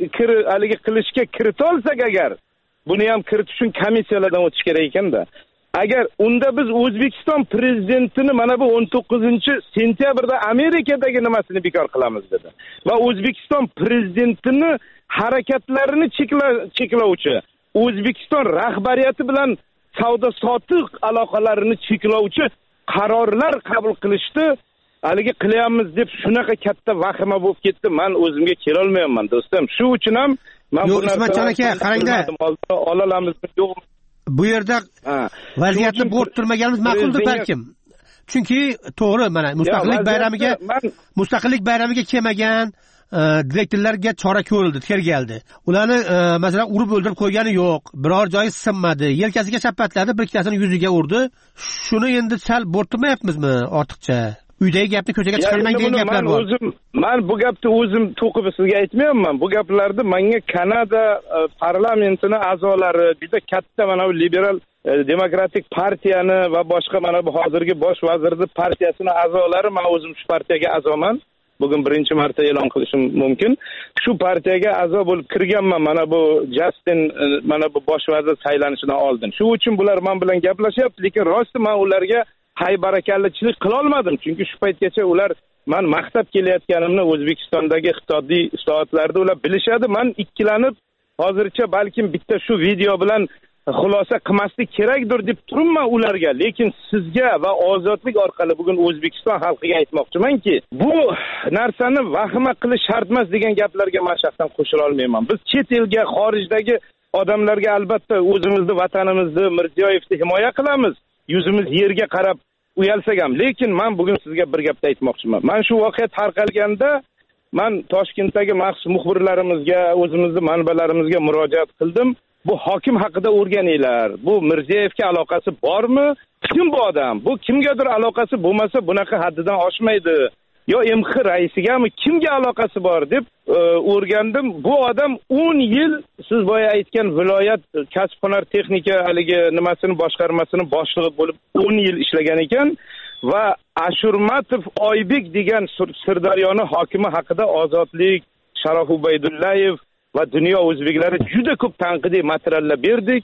qilishga kirita olsak agar, buni ham kiritish uchun komissiyalardan o'tish kerak ekanda. Agar unda biz O'zbekiston prezidentini mana bu 19-sentyabrda Amerikadagi nimasini bekor qilamiz dedi. Va O'zbekiston prezidentini harakatlarini cheklovchi, O'zbekiston rahbariyati bilan savdo sotiq aloqalarini cheklovchi qarorlar qabul qilishdi. Haligi qilyapmiz deb shunaqa katta vahima bo'lib ketdi. Men o'zimga kela olmayapman do'stim. Shu uchun ham men bu Ismatjon aka, qarangda. Olalamizmi yo'qmi? Bu yerda vaziyatni bo'rib turmaganimiz ma'quldir balkim. Chunki to'g'ri, mana mustaqillik bayramiga kelmagan direktorlarga chora ko'rildi, tergaldi. Ularni masalan urib o'ldirib qo'ygani yo'q, biror joyi sinmadi, yelkasiga shapatladi, bir ikkitasini yuziga urdi. Shuni endi sal bo'rib turmayapmizmi ortiqcha? Uydagi gapni ko'chaga chiqarmang degan gaplar bor. Men bu gapni o'zim to'qib sizga aytmayapman. Bu gaplarni menga Kanada parlamentining a'zolari, juda katta mana bu liberal demokratik partiyani va boshqa mana bu hozirgi bosh vazirning partiyasining a'zolari, men o'zim shu partiyaga a'zoman. Bugun birinchi marta e'lon qilishim mumkin. Shu partiyaga a'zo bo'lib kirganman mana bu Justin mana bu bosh vazir saylanishidan oldin. Shu uchun bular men bilan gaplashyapti, lekin rosti men ularga haybarakallchilik qila olmadim. Chunki shu paytgacha ular men maqtab kelayotganimni O'zbekistondagi iqtisodiy islohotlarda ular bilishadi. Men ikkilanib hozircha balkim bitta shu video bilan xulosa qilmaslik kerakdir deb turibman ularga. Lekin sizga va ozodlik orqali bugun O'zbekiston xalqiga aytmoqchimanki, bu narsani vahima qilish shart emas degan gaplarga men shaxsan qo'shila olmayman. Biz chet elga, xorijdagi odamlarga albatta o'zimizni, vatanimizni, Mirziyoyevni himoya qilamiz. Yuzimiz yerga qarab uyalsak ham, lekin men bugun sizga bir gapni aytmoqchiman. Men shu voqea tarqalganda men Toshkentdagi maxsus muxbirlarimizga, o'zimizning manbalarimizga murojaat qildim. Bu hokim haqida o'rganinglar. Bu Mirziyoyevga aloqasi bormi? Kim bu odam? Bu kimgadir aloqasi bo'lmasa bunaqa haddidan oshmaydi. yo MX raisigami kimga aloqasi bor deb o'rgandim. Bu odam 10 yil siz boya aytgan viloyat kasb hunar texnika haligi nimasini boshqarmasini boshlig'i bo'lib 10 yil ishlagan ekan va Ashurmatov Oybek degan Sirdaryoni hokimi haqida Ozodlik, Sharof Ubaydullayev va dunyo o'zbeklari juda ko'p tanqidiy materiallar berdik.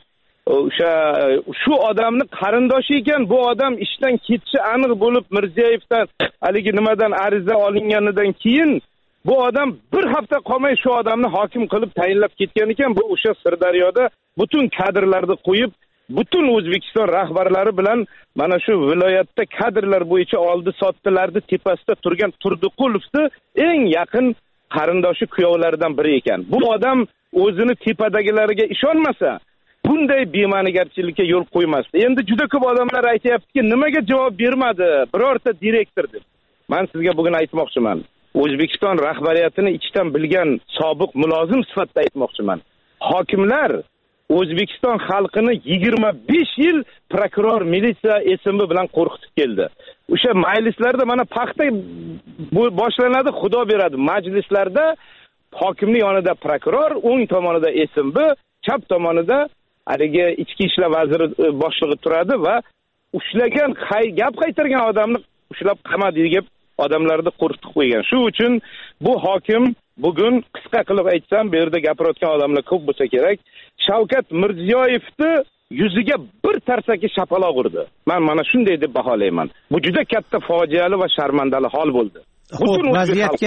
Shu odamni qarindoshi ekan, bu odam ishdan ketishi aniq bo'lib Mirziyoyevdan haligi nimadan ariza olinganidan keyin bu odam bir hafta qolmay shu odamni hokim qilib tayinlab ketgan ekan. Bu o'sha Sirdaryoda butun kadrlarni qo'yib, butun O'zbekiston rahbarlari bilan mana shu viloyatda kadrlar bo'yicha oldi sotdilarni tepasida turgan Turdiqulovni eng yaqin qarindoshi kuyovlaridan biri ekan. Bu odam o'zini tepadagilariga ishonmasa bunday bema'nigarchilikka yo'l qo'ymasdi. Endi juda ko'p odamlar aytayaptiki, nimaga javob bermadi birorta direktor deb. Men sizga bugun aytmoqchiman. O'zbekiston rahbariyatini ichdan bilgan sobiq mulozim sifatida aytmoqchiman. Hokimlar O'zbekiston xalqini 25 yil prokuror, militsiya esimbi bilan qo'rqitib keldi. O'sha majlislarda mana paxta boshlanadi, xudo beradi. Majlislarda hokimning yonida prokuror, o'ng tomonida esimbi, chap tomonida haligi ichki ishlar vaziri boshlig'i turadi va ushlagan gap qaytargan odamni ushlab qamadi deb odamlarni qo'rqitib qo'ygan. Shu uchun bu hokim bugun qisqa qilib aytsam, bu yerda gapirayotgan odamlar ko'p bo'lsa kerak, Shavkat Mirziyoyevni yuziga bir tarsaki shapaloq urdi. Men mana shunday deb baholayman. Bu juda katta fojiali va sharmandali hol bo'ldi. Vaziyatga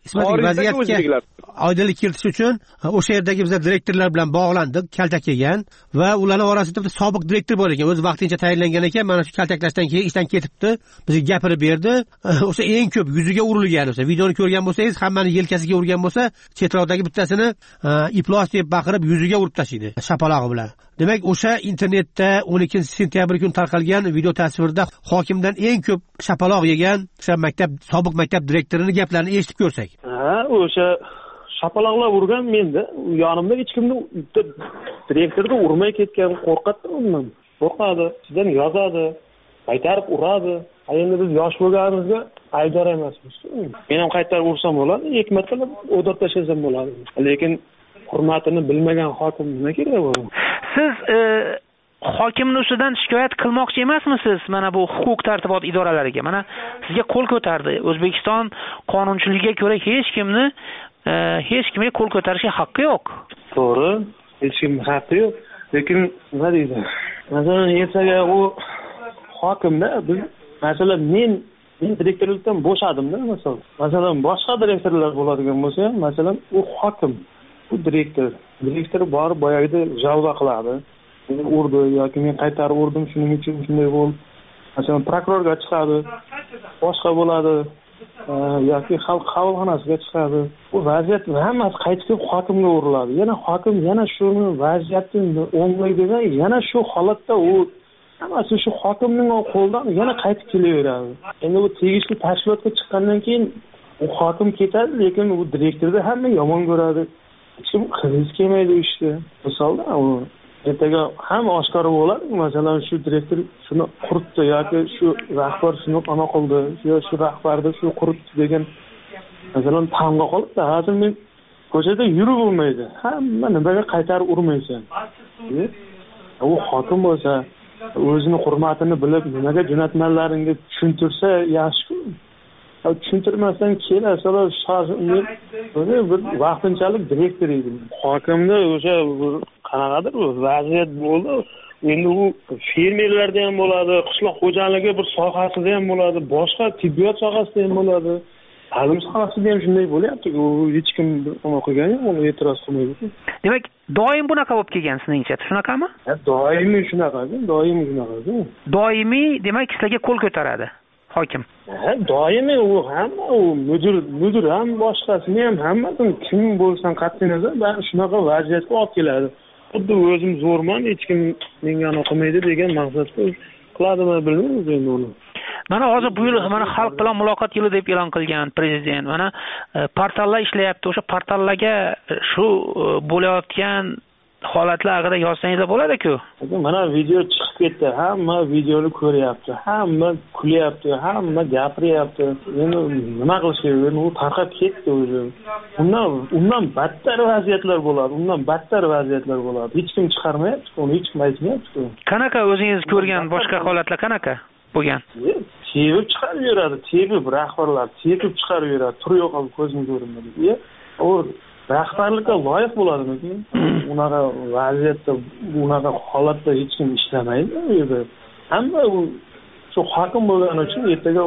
oydinlik kiritish uchun o'sha yerdagi bizlar direktorlar bilan bog'landik, kaltak yegan va ularning orasida bitta sobiq direktor bor ekan, o'zi vaqtincha tayinlangan ekan, mana shu kaltaklashdan keyin ishdan ketibdi, bizga gapirib berdi. O'sha eng ko'p yuziga urilgan, o'sha videoni ko'rgan bo'lsangiz, hammani yelkasiga urgan bo'lsa, chetroqdagi bittasini iplos deb baqirib yuziga urib tashlaydi shapalog'i bilan. Demak, o'sha internetda 12-sentyabr kuni tarqalgan video tasvirda hokimdan eng ko'p shapaloq yegan o'sha sobiq maktab direktorining gaplarini eshitib ko'rsak. O'sha shapaloqlar urgan menda, yonimda hech kimni direktorni urmay ketgan qo'rqatdi undan. Qo'rqadi, sizdan yozadi, qaytarib uradi. Endi biz yosh bo'lganimizga aybdor emasmiz. Men ham qaytarib ursam bo'ladi, hikmat qilib o'dirib tashlasam bo'ladi. Lekin hurmatini bilmagan hokim nima kerak bo'ladi? Siz hokimning ustidan shikoyat qilmoqchi emasmisiz? Mana bu huquq tartibot idoralariga. Mana sizga qo'l ko'tardi. O'zbekiston qonunchiligiga ko'ra hech kimga qo'l ko'tarishga haqqi yo'q. To'g'ri, hech kimga haqqi yo'q. Lekin nima deydi? Masalan, ertaga u hokimda biz masalan men direktorlikdan bo'shadimda, masalan boshqa direktorlar bo'ladigan bo'lsa, masalan u hokim, bu direktor borib boyagida javza qiladi. Urdi yoki men qaytarib urdim, shuning uchun shunday bo'ldi. Masalan, prokurorga chiqadi, boshqa bo'ladi, yoki xalq qabulxonasiga chiqadi. Bu vaziyat hammasi qaytib hokimga uriladi. Yana hokim yana shuni vaziyatni o'nglaydi-da, yana shu holatda u hammasi shu hokimning qo'lidan yana qaytib kelaveradi. Endi bu tegishli tashkilotga chiqqandan keyin u hokim ketadi, lekin u direktorni hamma yomon ko'radi. Hech kim qilgisi kelmaydi ishni. Misolda u ertaga ham oshkor bo'ladi. Masalan, shu direktor shuni quritdi yoki shu rahbar shuni ana qildi, yo shu rahbarni shu quritdi degan masalan tamga qolibdi. Hozir men ko'chada yurib bo'lmaydi. Hamma nimaga qaytarib urmaysan? U hokim bo'lsa, o'zini hurmatini bilib, nimaga jo'natmanlaringga tushuntirsa yaxshi-ku. Tushuntirmasdan kelasalar bir vaqtinchalik direktor edi. Hokimda o'sha qanaqadir vaziyat bo'ldi. Endi u fermerlarda ham bo'ladi, qishloq xo'jaligi bir sohasida ham bo'ladi, boshqa tibbiyot sohasida ham bo'ladi. Ta'lim sohasida ham shunday bo'lyapti. U hech kim uni qilgan yo'q, uni e'tiroz qilmaydi. Demak, doim bunaqa bo'lib kelgan sizningcha, shunaqami? Doimiy shunaqa. Doimiy, demak, sizlarga qo'l ko'taradi hokim. Doimiy u hamma u mudir ham boshqasini ham hammasini kim bo'lsan qat'iy nazar bari shunaqa vaziyatga olib keladi. Xuddi o'zim zo'rman, hech kim menga o'qimaydi degan maqsadda qiladimi bilmaymiz endi uni. Mana hozir bu yil mana xalq bilan muloqot yili deb e'lon qilgan prezident. Mana portallar ishlayapti. O'sha portallarga shu bo'layotgan holatlar haqida yozsangiz bo'ladi-ku. Mana video chiqib ketdi, hamma videoni ko'ryapti, hamma kulyapti, hamma gapiryapti. Endi nima qilish kerak? U tarqab ketdi o'zi. Undan battar vaziyatlar bo'ladi, Hech kim chiqarmayapti, uni hech kim aytmayapti. Qanaqa o'zingiz ko'rgan boshqa holatlar qanaqa bo'lgan? Tepib chiqarib yuradi, rahbarlar tepib chiqarib yuradi, tur yo'q olib ko'zim ko'rinmaydi. U rahbarlikka loyiq bo'ladimi? Unaqa vaziyatda, unaqa holatda hech kim ishlamaydi u yerda. Hamma shu hokim bo'lgani uchun ertaga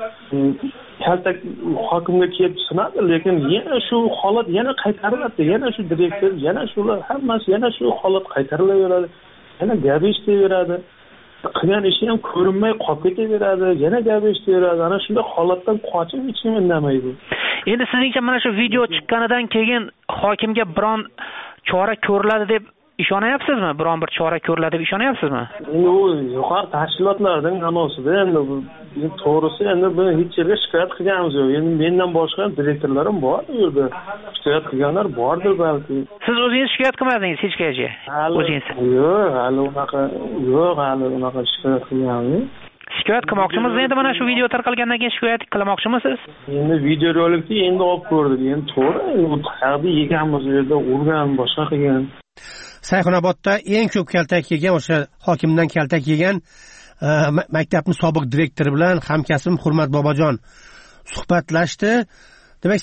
kaltak hokimga kelib sinadi, lekin yana shu holat yana qaytariladi, yana shu direktor, yana shular hammasi yana shu holat qaytarilaveradi. Yana gap eshitaveradi. Qilgan ishi ham ko'rinmay qolib ketaveradi, yana gap eshitaveradi. Ana shunday holatdan qochib hech kim indamaydi. Endi sizningcha mana shu video chiqqanidan keyin hokimga biron chora ko'riladi deb ishonyapsizmi? Biron bir chora ko'riladi deb ishonyapsizmi? Endi u yuqori tashkilotlarning anosida endi to'g'risi endi biz hech yerga shikoyat qilganimiz yo'q. Endi mendan boshqa direktorlarim bor u yerda. Shikoyat qilganlar bordir balki. Siz o'zingiz shikoyat qilmadingiz hech qayerga? O'zingiz? Yo'q, hali unaqa shikoyat qilganim. Shikoyat qilmoqchimisiz? Endi mana shu video tarqalgandan keyin shikoyat qilmoqchimisiz? Endi videorolikni endi olib ko'rdik. Endi to'g'ri, u taqdi yeganmiz u yerda urgan, boshqa qilgan. Sayxunobodda eng ko'p kaltak yegan o'sha hokimdan kaltak yegan maktabning sobiq direktori bilan hamkasbim Hurmat Bobojon suhbatlashdi. Demak,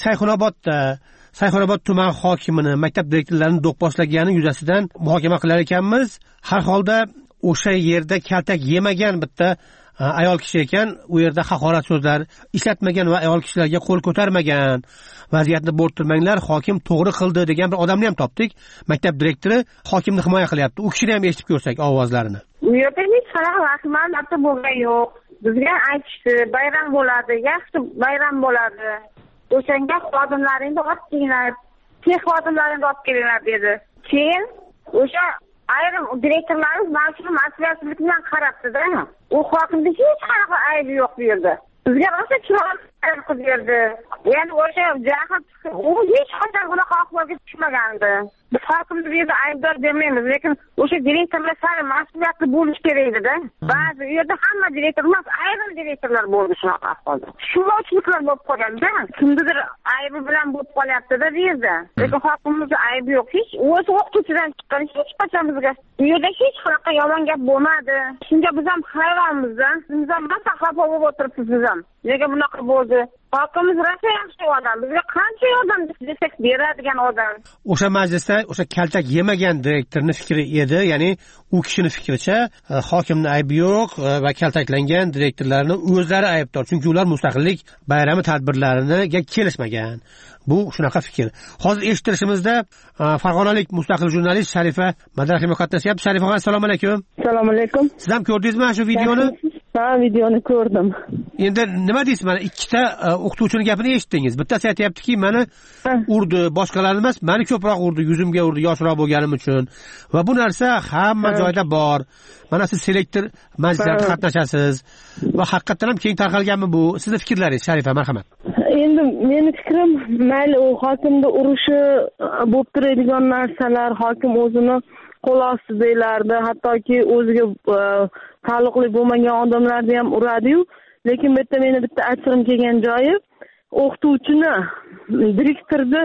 Sayxunobod tuman hokimini, maktab direktorlarini do'qposlagani yuzasidan muhokama qilar ekanmiz. Har holda o'sha yerda kaltak yemagan bitta ayol kishi ekan, u yerda haqorat so'zlar ishlatmagan va ayol kishilarga qo'l ko'tarmagan. Vaziyatni bo'rttirmanglar, hokim to'g'ri qildi degan bir odamni ham topdik. Maktab direktori hokimni himoya qilyapti. U kishini ham eshitib ko'rsak ovozlarini. U yerda hech qanaqa rasman bo'lgan yo'q. Bizga aytishdi, bayram bo'ladi, yaxshi bayram bo'ladi. O'shanga xodimlaringni olib kelinglar, tex xodimlaringni olib kelinglar dedi. Keyin o'sha ayrim direktorlarimiz mana shu mas'uliyatlik bilan qarabdi-da. U hokimda hech qanaqa aybi yo'q bu yerda. Bizga rosa chiroyli qilib berdi. Ya'ni o'sha jahat u hech qanday bunaqa ahvolga tushmagandi. Biz hokimni bu yerda aybdor demaymiz, lekin o'sha direktorlar sari mas'uliyatli bo'lish kerak edi-da. Ba'zi u yerda hamma direktor emas, ayrim direktorlar bo'ldi shunaqa ahvolda. Shunlovchiliklar bo'lib qolganda, kimnidir aybi bilan bo'lib qolyapti-da bu yerda. Lekin hokimimizda aybi yo'q. Hech o'zi o'qituvchidan chiqqan hech qachon bizga bu yerda hech qanaqa yomon gap bo'lmadi. Shunga biz ham hayronmiz-da. Biz ham xafa bo'lib o'tiribmiz biz ham. Nega bunaqa bo'ldi? Hokimimiz rosa yaxshi odam. Bizga qancha yordam desak beradigan odam. O'sha majlisda o'sha kaltak yemagan direktorning fikri edi, ya'ni u kishining fikricha hokimning aybi yo'q va kaltaklangan direktorlarning o'zlari aybdor, chunki ular mustaqillik bayrami tadbirlariga kelishmagan. Bu shunaqa fikr. Hozir eshittirishimizda farg'onalik mustaqil jurnalist Sharifa Madaraxi muqaddasiyapti. Sharifa, assalomu alaykum. Assalomu alaykum. Siz ham ko'rdingizmi shu videoni? Ha, videoni ko'rdim. Endi nima deysiz? Mana ikkita o'qituvchining gapini eshitdingiz. Bittasi aytayaptiki, meni urdi, boshqalar emas, meni ko'proq urdi, yuzimga urdi, yoshroq bo'lganim uchun. Va bu narsa hamma joyda bor. Mana siz selektor majlislarda qatnashasiz va haqiqatan ham keng tarqalganmi bu? Sizning fikrlaringiz, Sharifa, marhamat. Endi meni fikrim, mayli u hokimni urushi bo'lib turadigan narsalar, hokim o'zini qo'l ostidalardi, hattoki o'ziga taalluqli bo'lmagan odamlarni ham uradi-yu, lekin bu yerda meni bitta achchig'im kelgan joyi, o'qituvchini, direktorni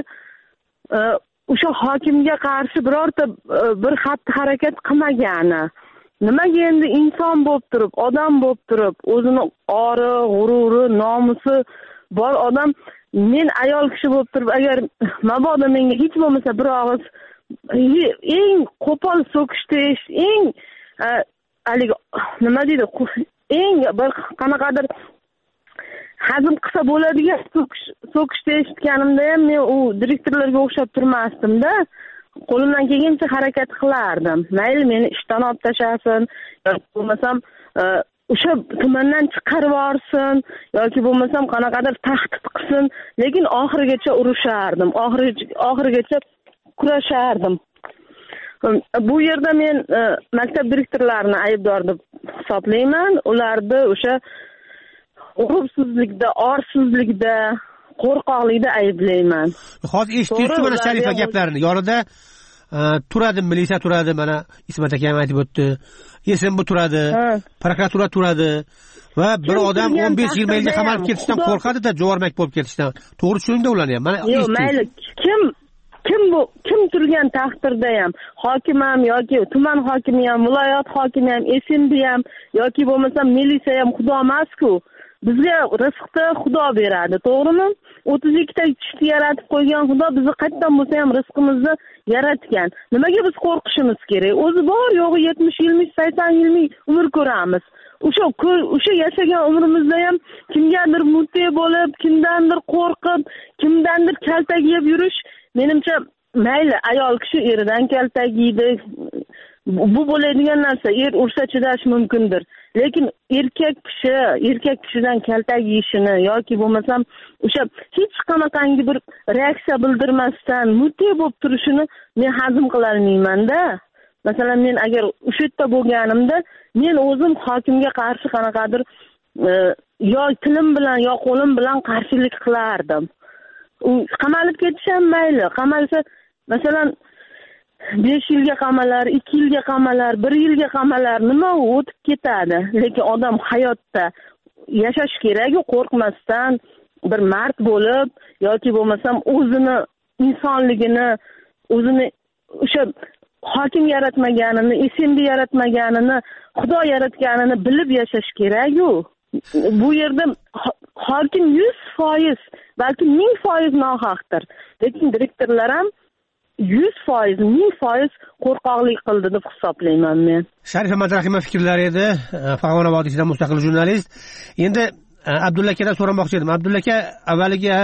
o'sha hokimga qarshi birorta bir xatti harakat qilmagani. Nimaga endi inson bo'lib turib, odam bo'lib turib, o'zini ori, g'ururi, nomusi bor odam, men ayol kishi bo'lib turib, agar mabodo menga hech bo'lmasa bir og'iz eng qo'pol so'kishtish, eng haligi nima deydi, eng bir qanaqadir hazm qilsa bo'ladigan so'kishni eshitganimda ham men u direktorlarga o'xshab turmasdim-da. Qo'limdan kelgancha harakat qilardim. Mayli meni ishdan olib tashlasin, yoki bo'lmasam o'sha tumandan chiqarib yuborsin, yoki bo'lmasam qanaqadir tahdid qilsin, lekin oxirigacha urushardim, oxirigacha kurashardim. Bu yerda men maktab direktorlarini aybdor deb hisoblayman. Ularni o'sha urug'sizlikda, orsizlikda, qo'rqoqlikda ayblayman. Hozir eshitdingiz mana Sharifa gaplarini. Yonida turadi, militsiya turadi, mana Ismat aka ham aytib o'tdi. SMB turadi, prokuratura turadi va bir odam 15 yil mayli qamalib ketishdan qo'rqadi-da, javorbak bo'lib ketishdan. To'g'ri tushundingda ularni ham. Mana yo'q, mayli kim turgan taqdirda ham, hokim ham yoki tuman hokimi ham, viloyat hokimi ham, SMB ham yoki bo'lmasa militsiya ham xudo emas-ku. Bizga rizqni Xudo beradi, to'g'rimi? 32 ta tishni yaratib qo'ygan Xudo bizni qayerdan bo'lsa ham rizqimizni yaratgan. Nimaga biz qo'rqishimiz kerak? O'zi bor yo'g'i 70 yillik, 80 yillik umr ko'ramiz. O'sha yashagan umrimizda ham kimgadir mute bo'lib, kimdandir qo'rqib, kimdandir kaltak yeb yurish, menimcha mayli ayol kishi eridan kaltak yeydi. Bu bo'ladigan narsa, ursa chidash mumkindir. Lekin erkak kishidan kaltak yeyishini yoki bo'lmasam o'sha hech qanaqangi bir reaksiya bildirmasdan mute bo'lib turishini men hazm qila olmayman-da. Masalan, men agar o'sha yerda bo'lganimda, men o'zim hokimga qarshi qanaqadir yo tilim bilan yo qo'lim bilan qarshilik qilardim. U qamalib ketish ham mayli. Qamalsa, masalan, 5 yilga qamalar, 2 yilga qamalar, 1 yilga qamalar, nima u o'tib ketadi. Lekin odam hayotda yashash kerak-ku, qo'rqmasdan, bir mard bo'lib yoki bo'lmasam o'zini insonligini, o'zini o'sha hokim yaratmaganini, SMB yaratmaganini, Xudo yaratganini bilib yashash kerak-ku. Bu yerda hokim 100%, balki 1000% nohaqdir. Lekin direktorlar ham 100%, 1000% qo'rqoqlik qildi deb hisoblayman men. Sharifa Madrahimova fikrlari edi, Farg'ona vodiysidan mustaqil jurnalist. Endi Abdulla akadan so'ramoqchi edim. Abdulla aka, avvaliga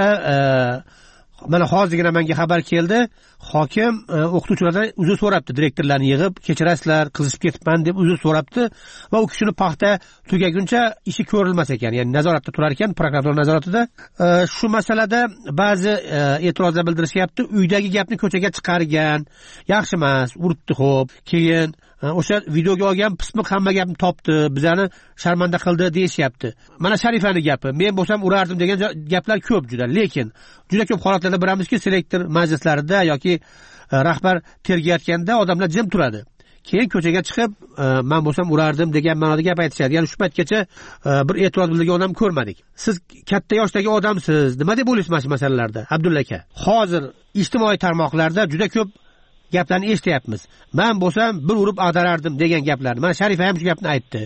mana hozirgina menga xabar keldi, hokim o'qituvchilardan uzr so'rabdi, direktorlarni yig'ib, kechirasizlar, qizishib ketibman deb uzr so'rabdi va u kishini paxta tugaguncha ishi ko'rilmas ekan, ya'ni nazoratda turar ekan, prokuratura nazoratida. Shu masalada ba'zi e'tirozlar bildirishyapti. Uydagi gapni ko'chaga chiqargan, yaxshi emas, uribdi xo'p, keyin o'sha videoga olgan pismiq hamma gapni topdi, bizani sharmanda qildi deyishyapti. Mana Sharifani gapi, men bo'lsam urardim degan gaplar ko'p juda, lekin juda ko'p holatlarda bilamizki, selektor majlislarida yoki rahbar tergayotganda odamlar jim turadi. Keyin ko'chaga chiqib, men bo'lsam urardim degan ma'noda gap aytishadi. Ya'ni shu paytgacha bir e'tiroz bildirgan odam ko'rmadik. Siz katta yoshdagi odamsiz, nima deb o'ylaysiz mana shu masalalarda, Abdulla aka? Hozir ijtimoiy tarmoqlarda juda ko'p gaplarni eshityapmiz. Men bo'lsam bir urib ag'darardim degan gaplarni. Mana Sharifa ham shu gapni aytdi.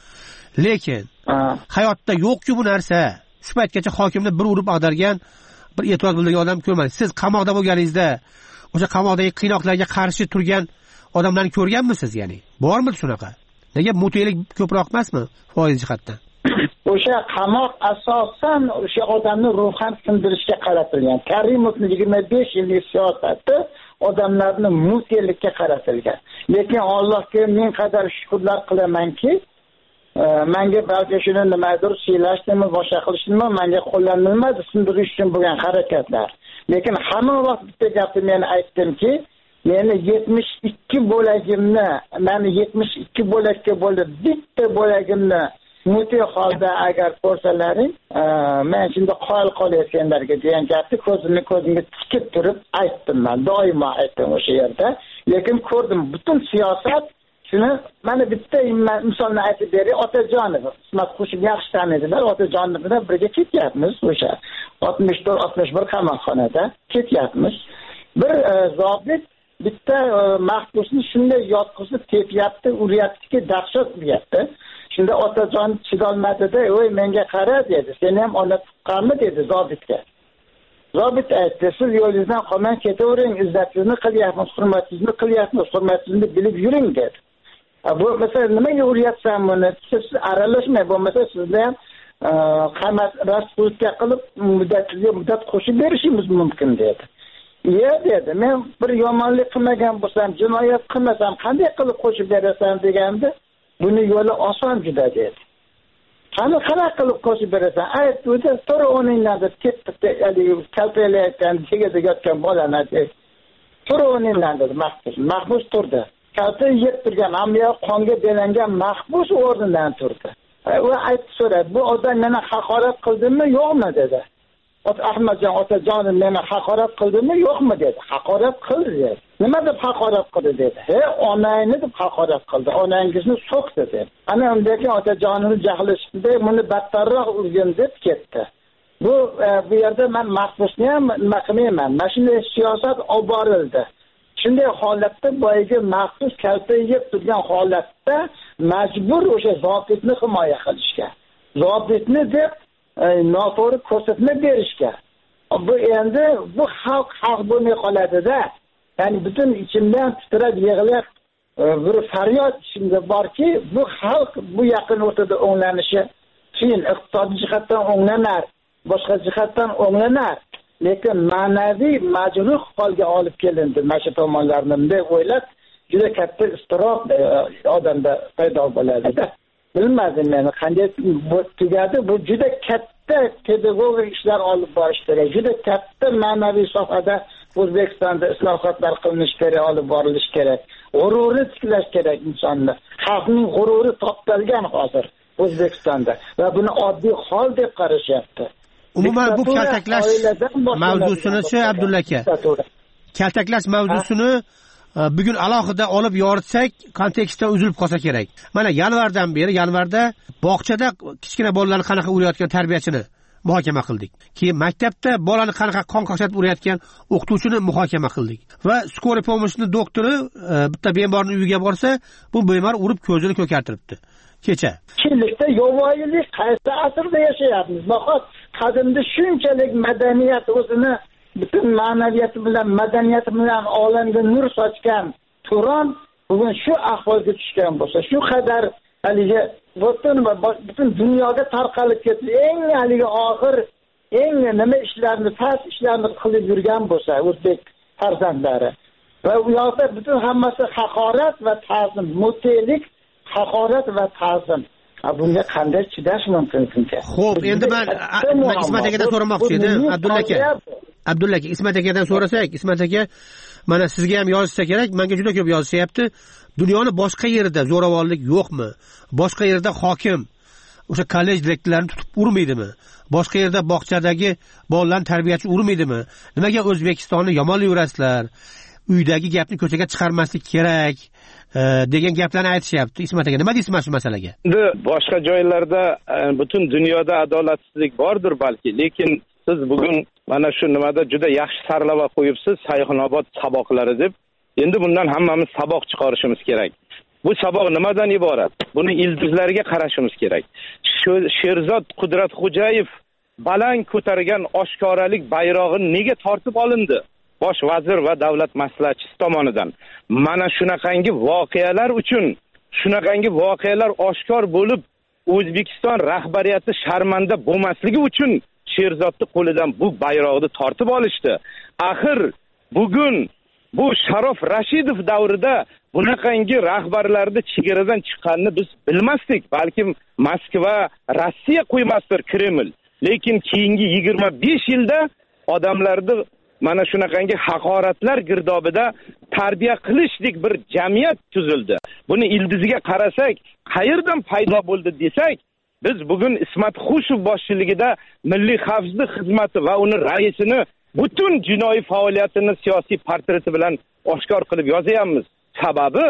Lekin hayotda yo'q-ku bu narsa. Shu paytgacha hokimni bir urib ag'dargan, bir e'tiroz bildirgan odam ko'rmadik. Siz qamoqda bo'lganingizda o'sha qamoqdagi qiynoqlarga qarshi turgan odamlarni ko'rganmisiz, ya'ni? Bormi shunaqa? Nega mutelik ko'proq emasmi foiz jihatdan? O'sha qamoq asosan o'sha odamni ruhan sindirishga qaratilgan. Karimovning 25 yillik siyosati odamlarni mutelikka qaratilgan. Lekin Allohga men qadar shukrlar qilamanki, menga balki shuni nimadir siylashdimi, boshqa qilishdimi, menga qo'llanilmadi sindirish uchun bo'lgan harakatlar. Lekin hamma vaqt bitta gapni men aytdimki, meni 72 bo'lagimni, meni 72 bo'lakka bo'lib bitta bo'lagimni mute holda agar ko'rsalaring, men shunda qolayotganlarga degan gapni ko'zimga tikib turib aytdim. Men doimo aytdim o'sha yerda. Lekin ko'rdim butun siyosat shuni. Mana bitta misolni aytib beray. Otajonov, Ismat qo'shib yaxshi taniydilar. Otajonov bilan birga ketyapmiz o'sha 64-61 qamoqxonada ketyapmiz. Bir zobit bitta mahbusni shunday yotqizib tepyapti, uryaptiki, dahshat uryapti. Shunda otajon chidolmadi-da, "Voy, menga qara" dedi. "Sen ham ona tuqqanmi?" dedi zobitga. Zobit aytdi, "Siz yo'lingizdan qolmay ketavering, izzatingizni qilyapsiz, hurmatingizni qilyapsiz, hurmatingizni bilib yuring" dedi. Bu mesela nimaga uryapsan buni? Siz aralashmay, bo'lmasa sizni ham qamat rasputka qilib muddat qo'shib berishimiz mumkin dedi. "Iya" dedi. "Men bir yomonlik qilmagan bo'lsam, jinoyat qilmasam, qanday qilib qo'shib berasan" deganda, "Buni yo'li oson juda" dedi. Qanaqa qilib qo'shib berasan? Ayt, o'zi to'g'ri o'rningdan deb ketdi, haligi kaltalayotgan, chegada yotgan bolani dedi. To'g'ri o'rningdan dedi mahbus. Mahbus turdi. Kalta yeb turgan, ammo qonga belangan mahbus o'rnidan turdi. Va aytib so'radi, "Bu odam meni haqorat qildimi, yo'qmi?" dedi. Ahmadjon Otajonov meni haqorat qildimi yo'qmi dedi. Haqorat qildi dedi. Nima deb haqorat qildi dedi. Onangni deb haqorat qildi. Onangizni so'kdi dedi. Ana undagi Otajonov jahli chiqdi, buni battarroq urgan deb ketdi. Bu yerda men mahbusni ham nima qilmayman. Mana shunday siyosat olib borildi. Shunday holatda boyagi mahbus kalta yeb turgan holatda majbur o'sha zobitni himoya qilishga. Zobitni deb noto'g'ri ko'rsatma berishga. Bu endi bu xalq bo'lmay qoladi-da. Ya'ni butun ichimdan titrab yig'lab bir faryod ichimda borki, bu xalq bu yaqin o'rtada o'nglanishi qiyin, iqtisodiy jihatdan o'nglanar, boshqa jihatdan o'nglanar. Lekin ma'naviy majruh holga olib kelindi mana shu tomonlarni deb o'ylab juda katta iztirob odamda paydo bo'ladi-da. Bilmadim meni qanday tugadi. Bu juda katta pedagogik ishlar olib borish kerak. Juda katta ma'naviy sohada O'zbekistonda islohotlar qilinish kerak, olib borilish kerak. G'ururi tiklash kerak insonni. Xalqning g'ururi toptalgan hozir O'zbekistonda va buni oddiy hol deb qarashyapti. Umuman bu kaltaklash mavzusini-chi Abdulla aka? Kaltaklash mavzusini bugun alohida olib yoritsak, kontekstdan uzilib qolsa kerak. Mana yanvarda bog'chada kichkina bolalarni qanaqa urayotgan tarbiyachini muhokama qildik. Keyin maktabda bolani qanaqa qon qaqshatib urayotgan o'qituvchini muhokama qildik. Va skoriy pomoshni doktori bitta bemorning uyiga borsa, bu bemor urib ko'zini ko'kartiribdi. Kecha. Kimlikda yovvoyilik qaysi asrda yashayapmiz? Nahot qadimda shunchalik madaniyat o'zini butun ma'naviyati bilan, madaniyati bilan olamga nur sochgan Turon bugun shu ahvolga tushgan bo'lsa, shu qadar haligi butun dunyoga tarqalib ketdi. Eng haligi og'ir, eng nima ishlarni, past ishlarni qilib yurgan bo'lsa o'zbek farzandlari. Va u yoqda butun hammasi haqorat va ta'zim, mutelik, haqorat va ta'zim. Bunga qanday chidash mumkin ekan? Xo'p, endi men Ismat akadan so'ramoqchi edim, Abdulla aka, Ismat akadan so'rasak, Ismat aka, mana sizga ham yozsa kerak, menga juda ko'p yozishyapti. Dunyoni boshqa yerida zo'ravonlik yo'qmi? Boshqa yerda hokim o'sha kollej direktorlarini tutib urmaydimi? Boshqa yerda bog'chadagi bolalarni tarbiyachi urmaydimi? Nimaga O'zbekistonni yomonlayverasizlar? Uydagi gapni ko'chaga chiqarmaslik kerak degan gaplarni aytishyapti. Ismat aka, nima deysiz shu masalaga? Endi boshqa joylarda butun dunyoda adolatsizlik bordir balki, lekin siz bugun mana shu nimada juda yaxshi sarlavha qo'yibsiz, Sayxunobod saboqlari deb. Endi bundan hammamiz saboq chiqarishimiz kerak. Bu saboq nimadan iborat? Buni ildizlariga qarashimiz kerak. Sherzod Qudratxo'jayev baland ko'targan oshkoralik bayrog'i nega tortib olindi? Bosh vazir va davlat maslahatchisi tomonidan. Mana shunaqangi voqealar uchun, shunaqangi voqealar oshkor bo'lib, O'zbekiston rahbariyati sharmanda bo'lmasligi uchun Sherzodning qo'lidan bu bayroqni tortib olishdi. Axir bugun bu Sharof Rashidov davrida bunaqangi rahbarlarning chegaradan chiqqanini biz bilmasdik. Balkim Moskva, Rossiya qo'ymasdir, Kreml. Lekin keyingi 25 yilda odamlarni mana shunaqangi haqoratlar girdobida tarbiya qilishlik bir jamiyat tuzildi. Buni ildiziga qarasak, qayerdan paydo bo'ldi desak, biz bugun Ismat Xushov boshchiligida Milliy xavfsizlik xizmati va uni raisini butun jinoiy faoliyatini siyosiy portreti bilan oshkor qilib yozayapmiz. Sababi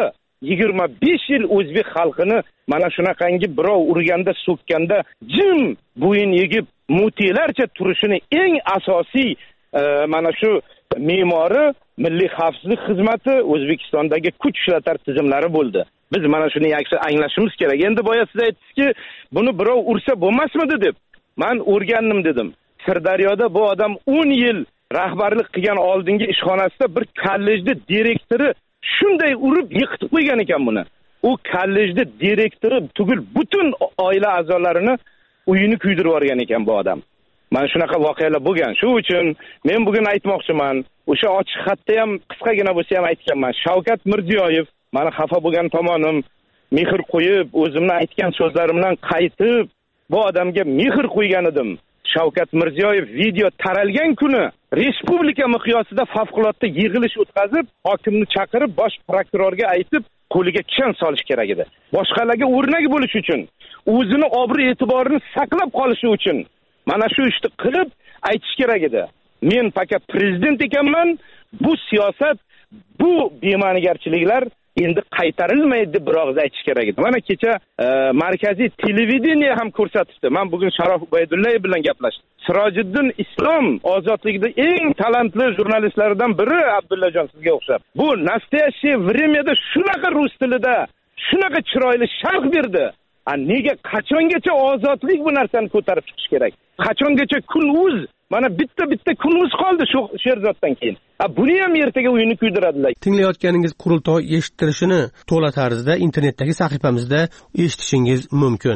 25 yil o'zbek xalqini mana shunaqangi birov urganda, so'kkanda jim bo'yin egib mutilarcha turishini eng asosiy mana shu me'mori Milliy xavfsizlik xizmati, O'zbekistondagi kuch ishlatar tizimlari bo'ldi. Biz mana shuni yaxshi anglashimiz kerak. Endi boya siz aytdingizki, buni birov ursa bo'lmasmidi deb. Men o'rgandim dedim. Sirdaryoda bu odam 10 yil rahbarlik qilgan oldingi ishxonasida bir kollejning direktori shunday urib yiqitib qo'ygan ekan buni. U kollejning direktori tugul butun oila a'zolarini uyini kuydirib yuborgan ekan bu odam. Mana shunaqa voqealar bo'lgan. Shu uchun men bugun aytmoqchiman, o'sha ochiq xatda ham qisqagina bo'lsa ham aytganman. Shavkat Mirziyoyev, meni xafa bo'lgan tomonim, mehr qo'yib, o'zimni aytgan so'zlarim bilan qaytib, bu odamga mehr qo'ygan edim. Shavkat Mirziyoyev video taralgan kuni respublika miqyosida favqulodda yig'ilish o'tkazib, hokimni chaqirib, bosh prokurorga aytib, qo'liga kishan solish kerak edi. Boshqalarga o'rnak bo'lish uchun, o'zini obro' e'tiborini saqlab qolishi uchun mana shu ishni qilib, aytish kerak edi. Men faqat prezident ekanman, bu siyosat, bu bema'nigarchiliklar endi qaytarilmaydi deb bir og'iz aytish kerak edi. Mana kecha markaziy televideniya ham ko'rsatibdi. Men bugun Sharof Ubaydullayev bilan gaplashdim. Sirojiddin Islom ozodlikda eng talantli jurnalistlardan biri Abdullajon sizga o'xshab. Bu nastoящее времяda shunaqa rus tilida, shunaqa chiroyli sharh berdi. Nega qachongacha ozodlik bu narsani ko'tarib chiqish kerak? Qachongacha kun.uz mana bitta kunimiz qoldi shu Sherzoddan keyin. Buni ham ertaga o'yini kuydiradilar. Tinglayotganingiz qurultoy eshittirishini to'la tarzda internetdagi sahifamizda eshitishingiz mumkin.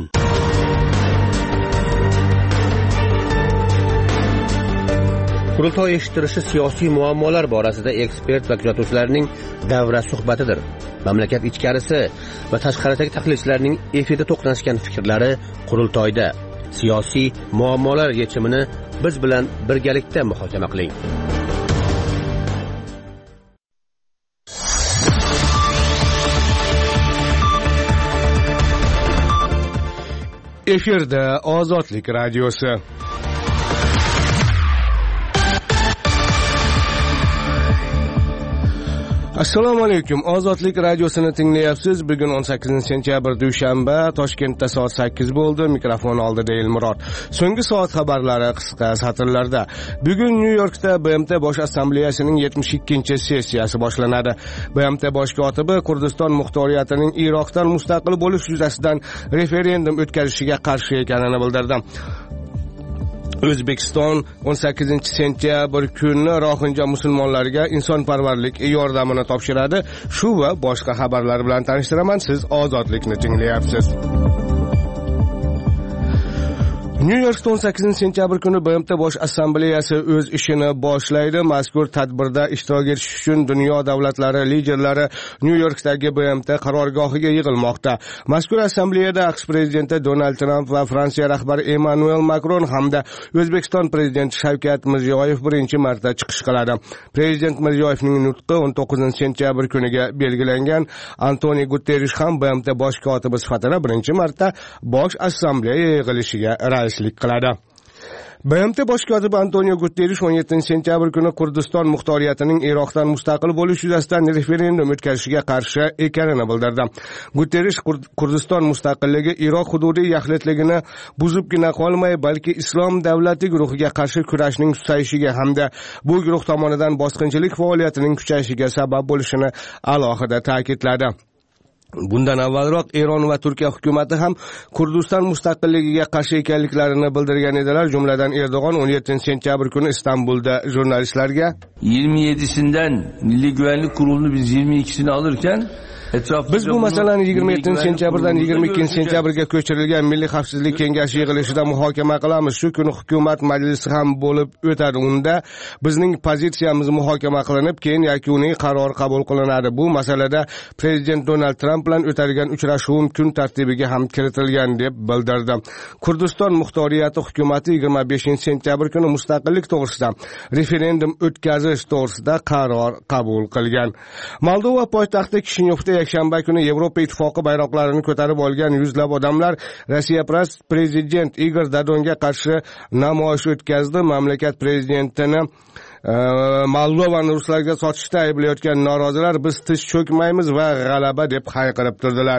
Qurultoy eshittirishi siyosiy muammolar borasida ekspert va kuzatuvchilarning davra suhbatidir. Mamlakat ichkarisi va tashqaridagi tahlilchilarning efirda to'qnashgan fikrlari qurultoyda. Siyosiy muammolar yechimini biz bilan birgalikda muhokama qiling. Efirda Ozodlik radiosi. Assalomu alaykum. Ozodlik radiosini tinglayapsiz. Bugun 18-sentyabr dushanba, Toshkentda soat 8 bo'ldi. Mikrofon oldida Elmurod. So'nggi soat xabarlari qisqa satrlarda. Bugun Nyu-Yorkda BMT Bosh Assambleyasining 72-sessiyasi boshlanadi. BMT bosh kotibi Kurdiston muxtoriyatining Iroqdan mustaqil bo'lish yuzasidan referendum o'tkazishiga qarshi ekanini bildirdi. O'zbekiston 18-sentyabr kuni rohinja musulmonlarga insonparvarlik yordamini topshiradi. Shu va boshqa xabarlar bilan tanishtiraman. Siz Ozodlikni tinglayapsiz. Nyu-Yorkda 18-sentyabr kuni BMT Bosh Assambleyasi o'z ishini boshlaydi. Mazkur tadbirda ishtirok etish uchun dunyo davlatlari liderlari Nyu-Yorkdagi BMT qarorgohiga yig'ilmoqda. Mazkur assambleyada AQSh prezidenti Donald Trump va Fransiya rahbari Emmanuel Macron hamda O'zbekiston prezidenti Shavkat Mirziyoyev birinchi marta chiqish qiladi. Prezident Mirziyoyevning nutqi 19-sentyabr kuniga belgilangan. Antoniyo Guterrish ham BMT bosh kotibi sifatida birinchi marta Bosh Assambleya yig'ilishiga raislik qiladi. BMT bosh kotibi Antoniyo Guterrish 17-sentyabr kuni Kurdiston muxtoriyatining Iroqdan mustaqil bo'lish yuzasidan referendum o'tkazishiga qarshi ekanini bildirdi. Guterrish Kurdiston mustaqilligi Iroq hududiy yaxlitligini buzibgina qolmay, balki islom davlati guruhiga qarshi kurashning susayishiga hamda bu guruh tomonidan bosqinchilik faoliyatining kuchayishiga sabab bo'lishini alohida ta'kidladi. Bundan avvalroq Eron va Turkiya hukumati ham Kurdiston mustaqilligiga qarshi ekanliklarini bildirgan edilar. Jumladan Erdo'g'on 17-sentyabr kuni Istanbulda jurnalistlarga 27'sinden Milli Güvenlik Kurulu'nu biz 22'sini alırken biz bu masalani 27-sentyabrdan 22-sentyabrga ko'chirilgan Milliy xavfsizlik kengashi yig'ilishida muhokama qilamiz. Shu kuni hukumat majlisi ham bo'lib o'tadi. Unda bizning pozitsiyamiz muhokama qilinib, keyin yakuniy qaror qabul qilinadi. Bu masalada prezident Donald Trump bilan o'tadigan uchrashuvim kun tartibiga ham kiritilgan deb bildirdi. Kurdiston muxtoriyati hukumati 25-sentyabr kuni mustaqillik to'g'risida referendum o'tkazish to'g'risida qaror qabul qilgan. Moldova poytaxti Kishinyovda yakshanba kuni Yevropa Ittifoqi bayroqlarini ko'tarib olgan yuzlab odamlar Rossiyaparast prezident Igor Dodonga qarshi namoyish o'tkazdi. Mamlakat prezidentini Moldovani ruslarga sotishda ayblayotgan norozilar biz tish cho'kmaymiz va g'alaba deb hayqirib turdilar.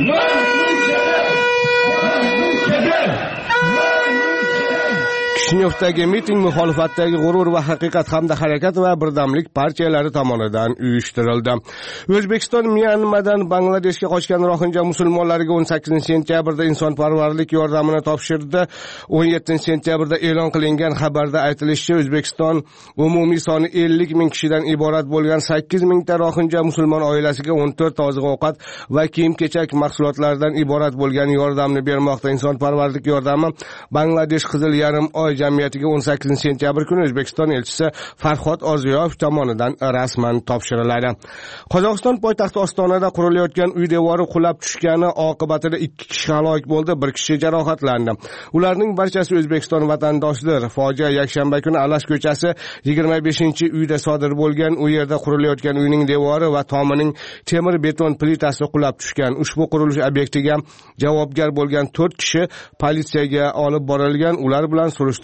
Kishinyovdagi miting muxolifatdagi G'urur va haqiqat hamda harakat va birdamlik partiyalari tomonidan uyushtirildi. O'zbekiston Myanmadan Bangladeshga qochgan rohinja musulmonlarga 18-sentyabrda insonparvarlik yordamini topshirdi. 17-sentyabrda e'lon qilingan xabarda aytilishicha, O'zbekiston umumiy soni 50 ming kishidan iborat bo'lgan 8 mingta rohinja musulmon oilasiga 14 oziq-ovqat va kiyim-kechak mahsulotlaridan iborat bo'lgan yordamni bermoqda. Insonparvarlik yordami Bangladesh Qizil yarim oy jamiyatiga 18-sentyabr kuni O'zbekiston elchisi Farhod Orziyoyev tomonidan rasman topshiriladi. Qozog'iston poytaxti Ostonada qurilayotgan uy devori qulab tushgani oqibatida 2 kishi halok bo'ldi, 1 kishi jarohatlandi. Ularning barchasi O'zbekiston vatandoshidir. Fojia yakshanba kuni Alash ko'chasi 25-uyda sodir bo'lgan. U yerda qurilayotgan uyning devori va tomining temir beton plitasi qulab tushgan. Ushbu qurilish obyektiga javobgar bo'lgan 4 kishi politsiyaga olib borilgan. Ular bilan surishtiruv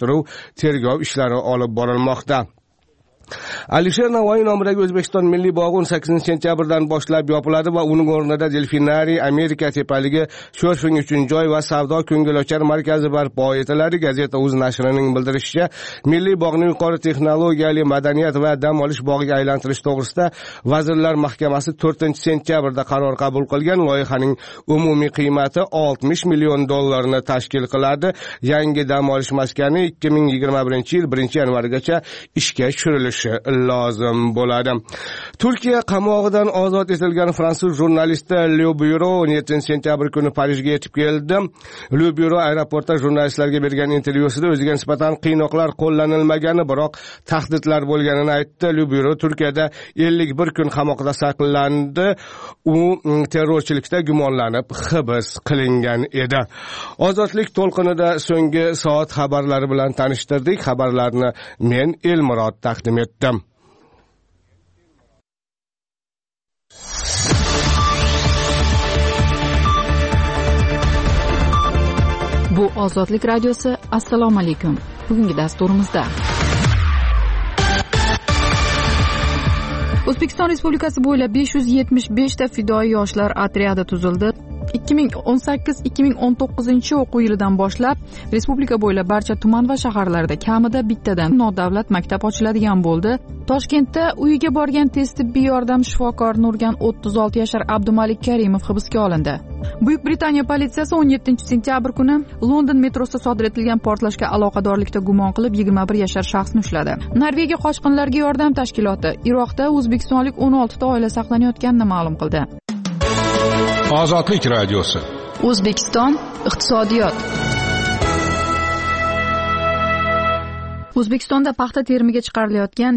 surishtiruv tergov ishlari olib borilmoqda. Alisher Navoiy nomidagi O'zbekiston Milliy bog'i 18 sentyabrdan boshlab yopiladi va uning o'rnida delfinariy, Amerika tepaligi, surfing uchun joy va savdo ko'ngilochar markazi barpo etiladi. Gazeta.uz nashrining bildirishicha, Milliy bog'ni yuqori texnologiyali madaniyat va dam olish bog'iga aylantirish to'g'risida Vazirlar Mahkamasi 4-sentyabrda qaror qabul qilgan. Loyihaning umumiy qiymati $60 million tashkil qiladi. Yangi dam olish maskani 2021-yil 1-yanvargacha ishga tushirilishi lozim bo'ladi. Turkiya qamog'idan ozod etilgan fransuz jurnalisti Le Bureau 17-sentyabr kuni Parijga yetib keldi. Le Bureau aeroportda jurnalistlarga bergan intervyusida o'ziga nisbatan qiynoqlar qo'llanilmagani, biroq tahdidlar bo'lganini aytdi. Le Bureau Turkiyada 51 kun qamoqda saqlandi. U terrorchilikda gumonlanib hibs qilingan edi. Ozodlik to'lqinida so'nggi soat xabarlari bilan tanishtirdik. Xabarlarni men Elmurod taqdim etdim. Bu Ozodlik radiosi. Assalomu alaykum. Bugungi dasturimizda O'zbekiston Respublikasi bo'ylab 575 ta fidoyi yoshlar otryadi tuzildi. 2018-2019 o'quv yilidan boshlab respublika bo'ylab barcha tuman va shaharlarda kamida bittadan nodavlat maktab ochiladigan bo'ldi. Toshkentda uyiga borgan tez tibbiy yordam shifokorini urgan 36 yashar Abdumalik Karimov hibsga olindi. Buyuk Britaniya politsiyasi 17-sentyabr kuni London metrosida sodir etilgan portlashga aloqadorlikda gumon qilib 21 yashar shaxsni ushladi. Norvegiya qochqinlarga yordam tashkiloti Iroqda o'zbekistonlik 16 ta oila saqlanayotganini ma'lum qildi. Ozodlik radiosi. O'zbekiston iqtisodiyot. O'zbekistonda paxta terimiga chiqarilayotgan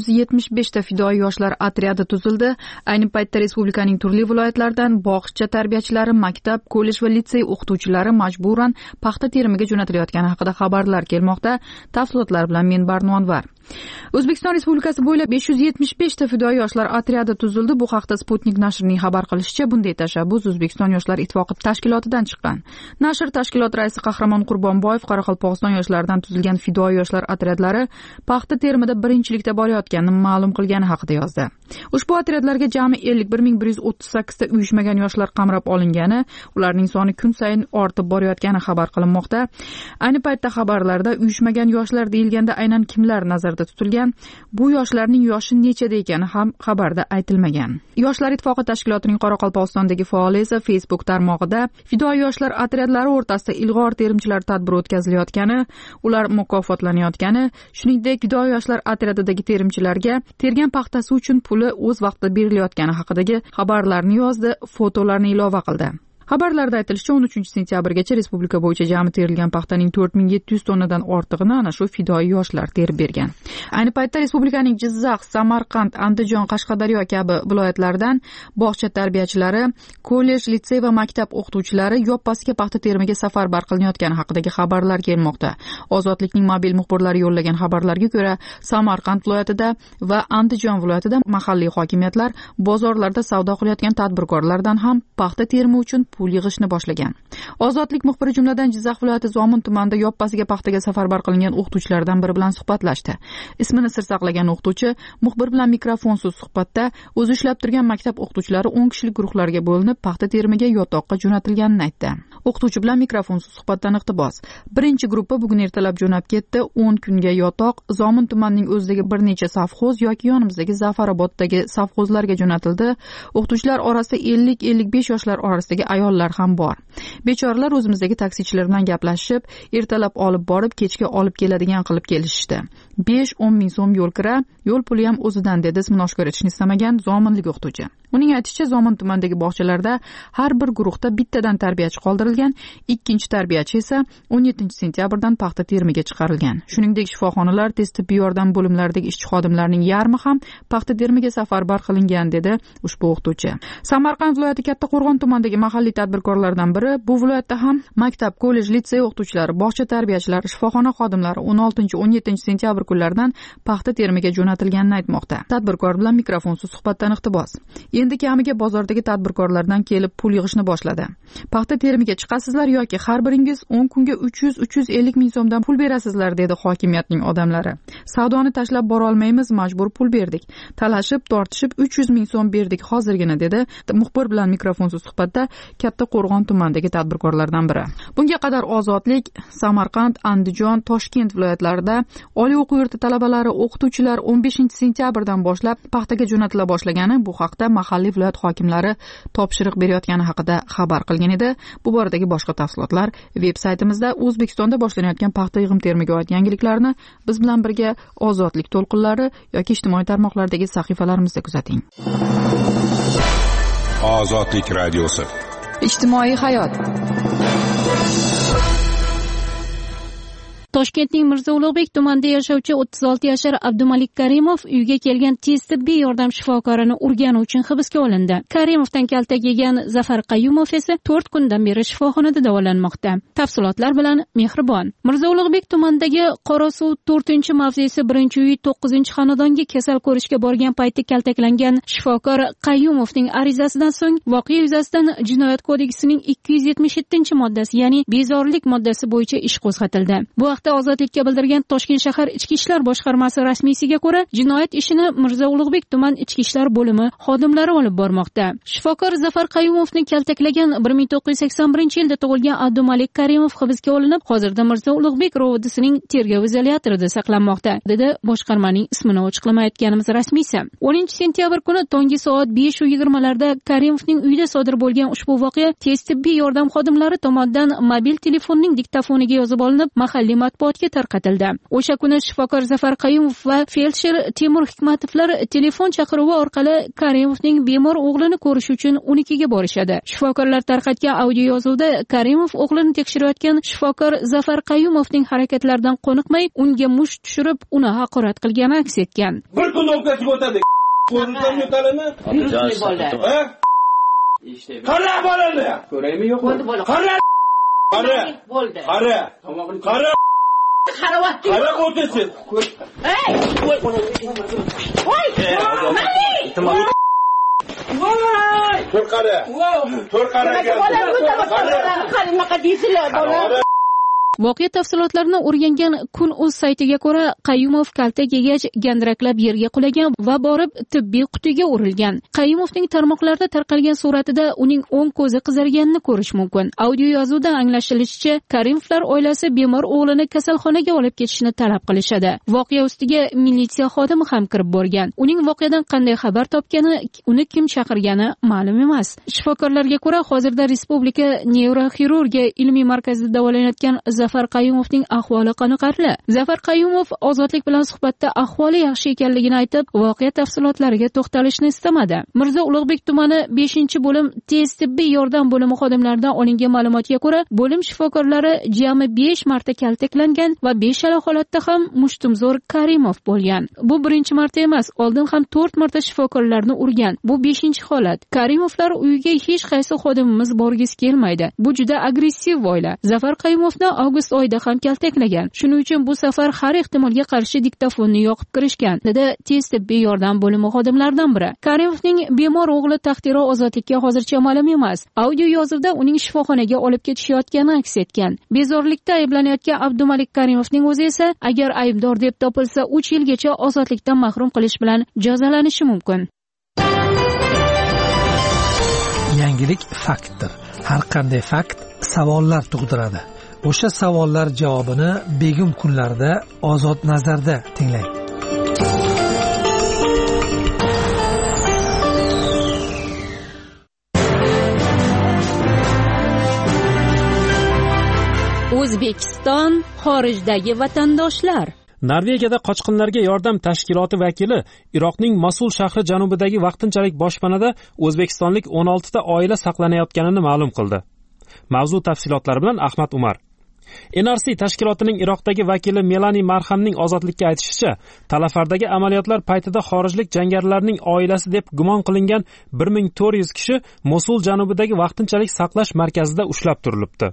575 ta fidoyi yoshlar otryadi tuzildi. Ayni paytda respublikaning turli viloyatlaridan bog'cha tarbiyachilari, maktab, kollej va litsey o'qituvchilari majburan paxta terimiga jo'natilayotgani haqida xabarlar kelmoqda. Tafsilotlar bilan men Barnonvar. O'zbekiston Respublikasi bo'ylab 575 ta fidoyi yoshlar otryadi tuzildi. Bu haqda Sputnik nashrining xabar qilishicha, bunday tashabbus O'zbekiston yoshlar ittifoqi tashkilotidan chiqqan. Nashr tashkilot raisi Qahramon Qurbonboyev Qoraqalpog'iston yoshlaridan tuzilgan fidoyi yoshlar otryadlari paxta terimida birinchilikda borayotganini ma'lum qilgani haqida yozdi. Ushbu otryadlarga jami 51.138 ta uyushmagan yoshlar qamrab olingani, ularning soni kun sayin ortib borayotgani xabar qilinmoqda. Ayni paytda xabarlarda uyushmagan yoshlar deyilganda aynan kimlar nazarda tutilgan, bu yoshlarning yoshi nechada ekani ham xabarda aytilmagan. Yoshlar ittifoqi tashkilotining Qoraqalpog'istondagi faoli esa Facebook tarmog'ida fidoyi yoshlar otryadlari o'rtasida ilg'or terimchilar tadbiri o'tkazilayotgani, ular mukofotlanayotgani, shuningdek fidoyi yoshlar otryadidagi terimchilarga tergan paxtasi uchun puli o'z vaqtida berilayotgani haqidagi xabarlarni yozdi, fotolarni ilova qildi. Xabarlarda aytilishicha, 13-sentyabrgacha respublika bo'yicha jami terilgan paxtaning 4700 tonnadan ortig'ini ana shu fidoyi yoshlar terib bergan. Ayni paytda respublikaning Jizzax, Samarqand, Andijon, Qashqadaryo kabi viloyatlardan bog'cha tarbiyachilari, kollej, litsey va maktab o'qituvchilari yoppasiga paxta terimiga safarbar qilinayotgani haqidagi xabarlar kelmoqda. Ozodlikning mobil muxbirlari yo'llagan xabarlarga ko'ra, Samarqand viloyatida va Andijon viloyatida mahalliy hokimiyatlar bozorlarda savdo qilayotgan tadbirkorlardan ham paxta terimi uchun pul yig'ishni boshlagan. Ozodlik muxbiri jumladan Jizzax viloyati Zomin tumanida yoppasiga paxtaga safarbar qilingan o'qituvchilardan biri bilan suhbatlashdi. Ismini sir saqlagan o'qituvchi muxbir bilan mikrofonsiz suhbatda o'zi ishlab turgan maktab o'qituvchilari 10 kishilik guruhlarga bo'linib paxta terimiga yotoqqa jo'natilganini aytdi. O'qituvchi bilan mikrofonsiz suhbatdan iqtibos. Birinchi guruhga bugun ertalab jo'nab ketdi. 10 kunga yotoq Zomin tumanining o'zidagi bir necha savxoz yoki yonimizdagi Zafaraboddagi savxozlarga jo'natildi. O'qituvchilar orasida 50-55 yoshlar orasidagi ayollar ham bor. Bechoralar o'zimizdagi taksichilar bilan gaplashib, ertalab olib borib, kechga olib keladigan qilib kelishdi. 5-10 ming so'm yo'l kira, yo'l puli ham o'zidan dedi, ismini oshkor etishni istamagan zominlik o'qituvchi. Uning aytishicha, Zomin tumanidagi bog'chalarda har bir guruhda bittadan tarbiyachi qoldirilgan, ikkinchi tarbiyachi esa 17-sentyabrdan paxta terimiga chiqarilgan. Shuningdek, shifoxonalar, tez tibbiy yordam bo'limlaridagi ishchi xodimlarning yarmi ham paxta terimiga safarbar qilingan dedi ushbu o'qituvchi. Samarqand viloyati Kattaqo'rg'on tumanidagi mahalliy tadbirkorlardan biri bu viloyatda ham maktab, kollej, litsey o'qituvchilari, bog'cha tarbiyachilari, shifoxona xodimlari 16-17-sentyabr kunlaridan paxta terimiga jo'natilganini aytmoqda. Tadbirkor bilan mikrofonsiz suhbatdan iqtibos. Endi kamiga bozordagi tadbirkorlardan kelib pul yig'ishni boshladi. Paxta terimiga chiqasizlar yoki har biringiz 10 kunga 300-350 ming so'mdan pul berasizlar, dedi hokimiyatning odamlari. Savdoni tashlab bora olmaymiz, majbur pul berdik. Talashib, tortishib 300 ming so'm berdik hozirgina, dedi muxbir bilan mikrofonsiz suhbatda Katta Qo'rg'on tumanidagi tadbirkorlardan biri. Bunga qadar Ozodlik Samarqand, Andijon, Toshkent viloyatlarida oliy o'quv yurti talabalari, o'qituvchilar 15-sentyabrdan boshlab paxtaga jo'natila boshlagani, bu haqda mahalliy viloyat hokimlari topshiriq berayotgani haqida xabar qilgan edi. Bu boradagi boshqa tafsilotlar veb-saytimizda. O'zbekistonda boshlanayotgan paxta yig'im-terimiga oid yangiliklarni biz bilan birga Ozodlik to'lqinlari yoki ijtimoiy tarmoqlardagi sahifalarimizda kuzating. Ozodlik radiosi. Ijtimoiy hayot. Toshkentning Mirzo Ulug'bek tumanida yashovchi 36 yashar Abdumalik Karimov uyga kelgan tez tibbiy yordam shifokorini urgani uchun hibsga olindi. Karimovdan kaltak yegan Zafar Qayumov esa 4 kundan beri shifoxonada davolanmoqda. Tafsilotlar bilan Mehribon. Mirzo Ulug'bek tumanidagi Qorasuv 4-mavzesi 1-uy 9-xonadonga kasal ko'rishga borgan paytda kaltaklangan shifokor Qayumovning arizasidan so'ng voqea yuzasidan Jinoyat kodeksining 277-moddasi, ya'ni bezorilik moddasi bo'yicha ish qo'zg'atildi. Bu haqda Ozodlikka bildirgan Toshkent shahar Ichki ishlar boshqarmasi rasmiysiga ko'ra, jinoyat ishini Mirzo Ulug'bek tuman Ichki ishlar bo'limi xodimlari olib bormoqda. Shifokor Zafar Qayumovni kaltaklagan 1981-yilda tug'ilgan Abdumalik Karimov hibsga olinib, hozirda Mirzo Ulug'bek rovodisining tergov izolyatorida saqlanmoqda, dedi boshqarmaning ismini ochiqlamayotganimiz rasmiysi. 10-sentyabr kuni tongi soat 5:20larda Karimovning uyida sodir bo'lgan ushbu voqea tez tibbiy yordam xodimlari tomonidan mobil telefonning diktafoniga yozib olinib, mahalliy matbuotga tarqatildi. O'sha kuni shifokor Zafar Qayumov va feldsher Temur Hikmatovlar telefon chaqiruvi orqali Karimovning bemor o'g'lini ko'rish uchun unikiga borishadi. Shifokorlar tarqatgan audio yozuvda Karimov o'g'lini tekshirayotgan shifokor Zafar Qayumovning harakatlaridan qoniqmay, unga musht tushirib, uni haqorat qilgani aks etgan. Bir kun ovqatga o'tadi. Qo'ldan yo'talimi? Qara bolani. Ko'raymi yo'qmi? Qara. Qara. Bo'ldi. Qara. Qara. Qara o'tasiz. Ey! Voy! To'rqara. To'rqara. Voqea tafsilotlarini o'rgangan Kun.uz saytiga ko'ra, Qayumov kaltak yegach gandiraklab yerga qulagan va borib tibbiy qutiga urilgan. Qayumovning tarmoqlarda tarqalgan suratida uning o'ng ko'zi qizarganini ko'rish mumkin. Audio yozuvda anglashilishicha, Karimovlar oilasi bemor o'g'lini kasalxonaga olib ketishni talab qilishadi. Voqea ustiga militsiya xodimi ham kirib borgan. Uning voqeadan qanday xabar topgani, uni kim chaqirgani ma'lum emas. Shifokorlarga ko'ra, hozirda Respublika neyroxirurgiya ilmiy markazida davolanayotgan Zafar Qayumovning ahvoli qoniqarli. Zafar Qayumov Ozodlik bilan suhbatda ahvoli yaxshi ekanligini aytib, voqea tafsilotlariga to'xtalishni istamadi. Mirzo Ulug'bek tumani 5-bo'lim tez tibbiy yordam bo'limi xodimlaridan olingan ma'lumotga ko'ra, bo'lim shifokorlari jami 5 marta kaltaklangan va 5 holatda ham mushtumzo'r Karimov bo'lgan. Bu birinchi marta emas, oldin ham 4 marta shifokorlarni urgan. Bu 5-holat. Karimovlar uyiga hech qaysi xodimimiz borgisi kelmaydi. Bu juda agressiv oila. Zafar Qayumovni avgust oyida ham kaltaklagan. Shuning uchun bu safar har ehtimolga qarshi diktafonni yoqib kirishgan, dedi tez tibbiy yordam bo'limi xodimlaridan biri. Karimovning bemor o'g'li taqdiri Ozodlikka hozircha ma'lum emas. Audio yozuvda uning shifoxonaga olib ketishayotgani aks etgan. Bezorilikda ayblanayotgan Abdumalik Karimovning o'zi esa agar aybdor deb topilsa 3 yilgacha ozodlikdan mahrum qilish bilan jazolanishi mumkin. Yangilik faktdir. Har qanday fakt savollar tug'diradi. O'sha savollar javobini begim kunlarda Ozod nazarda tinglang. O'zbekiston xorijdagi vatandoshlar. Norvegiyada qochqinlarga yordam tashkiloti vakili Iroqning Mosul shahri janubidagi vaqtinchalik boshpanada o'zbekistonlik 16 ta oila saqlanayotganini ma'lum qildi. Mavzu tafsilotlari bilan Ahmad Umar. NRC tashkilotining Iroqdagi vakili Melani Marhamning ozodlikka aytishicha, Talafardagi amaliyotlar paytida xorijlik jangarilarning oilasi deb gumon qilingan 1400 kishi Mosul janubidagi vaqtinchalik saqlash markazida ushlab turilibdi.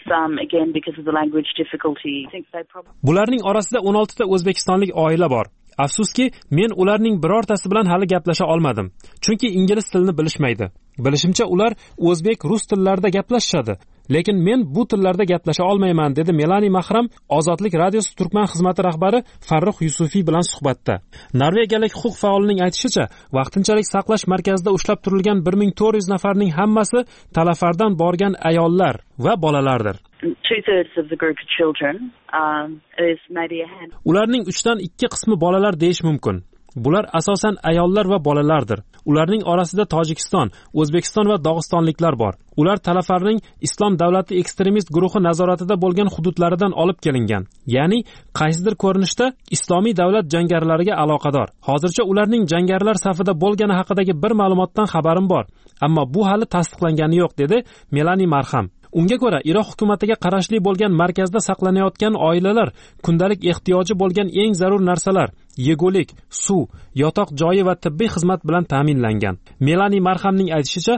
Bularning orasida 16 ta o'zbekistonlik oila bor. Afsuski, men ularning birortasi bilan hali gaplasha olmadim, chunki ingliz tilini bilishmaydi. Bilishimcha ular o'zbek, rus tillarida gaplashishadi, lekin men bu tillarda gaplasha olmayman, dedi Melani Mahram Ozodlik radiosi Turkman xizmati rahbari Farruh Yusufiy bilan suhbatda. Norvegiyalik huquq faolining aytishicha, vaqtinchalik saqlash markazida ushlab turilgan 1400 nafarning hammasi Talafardan borgan ayollar va bolalardir. Ularning 3dan 2 qismi bolalar deyish mumkin. Bular asosan ayollar va bolalardir. Ularning orasida Tojikiston, O'zbekiston va Dog'istonliklar bor. Ular Talafarning Islom davlati ekstremist guruhi nazoratida bo'lgan hududlaridan olib kelingan. Ya'ni qaysidir ko'rinishda Islomiy davlat jangarilariga aloqador. Hozircha ularning jangarilar safida bo'lgani haqidagi bir ma'lumotdan xabarim bor, ammo bu hali tasdiqlangani yo'q, dedi Melani Marham. Unga ko'ra, Iroq hukumatiga qarashli bo'lgan markazda saqlanayotgan oilalar kundalik ehtiyoji bo'lgan eng zarur narsalar, yegulik, suv, yotoq joyi va tibbiy xizmat bilan ta'minlangan. Melani Marhamning aytishicha,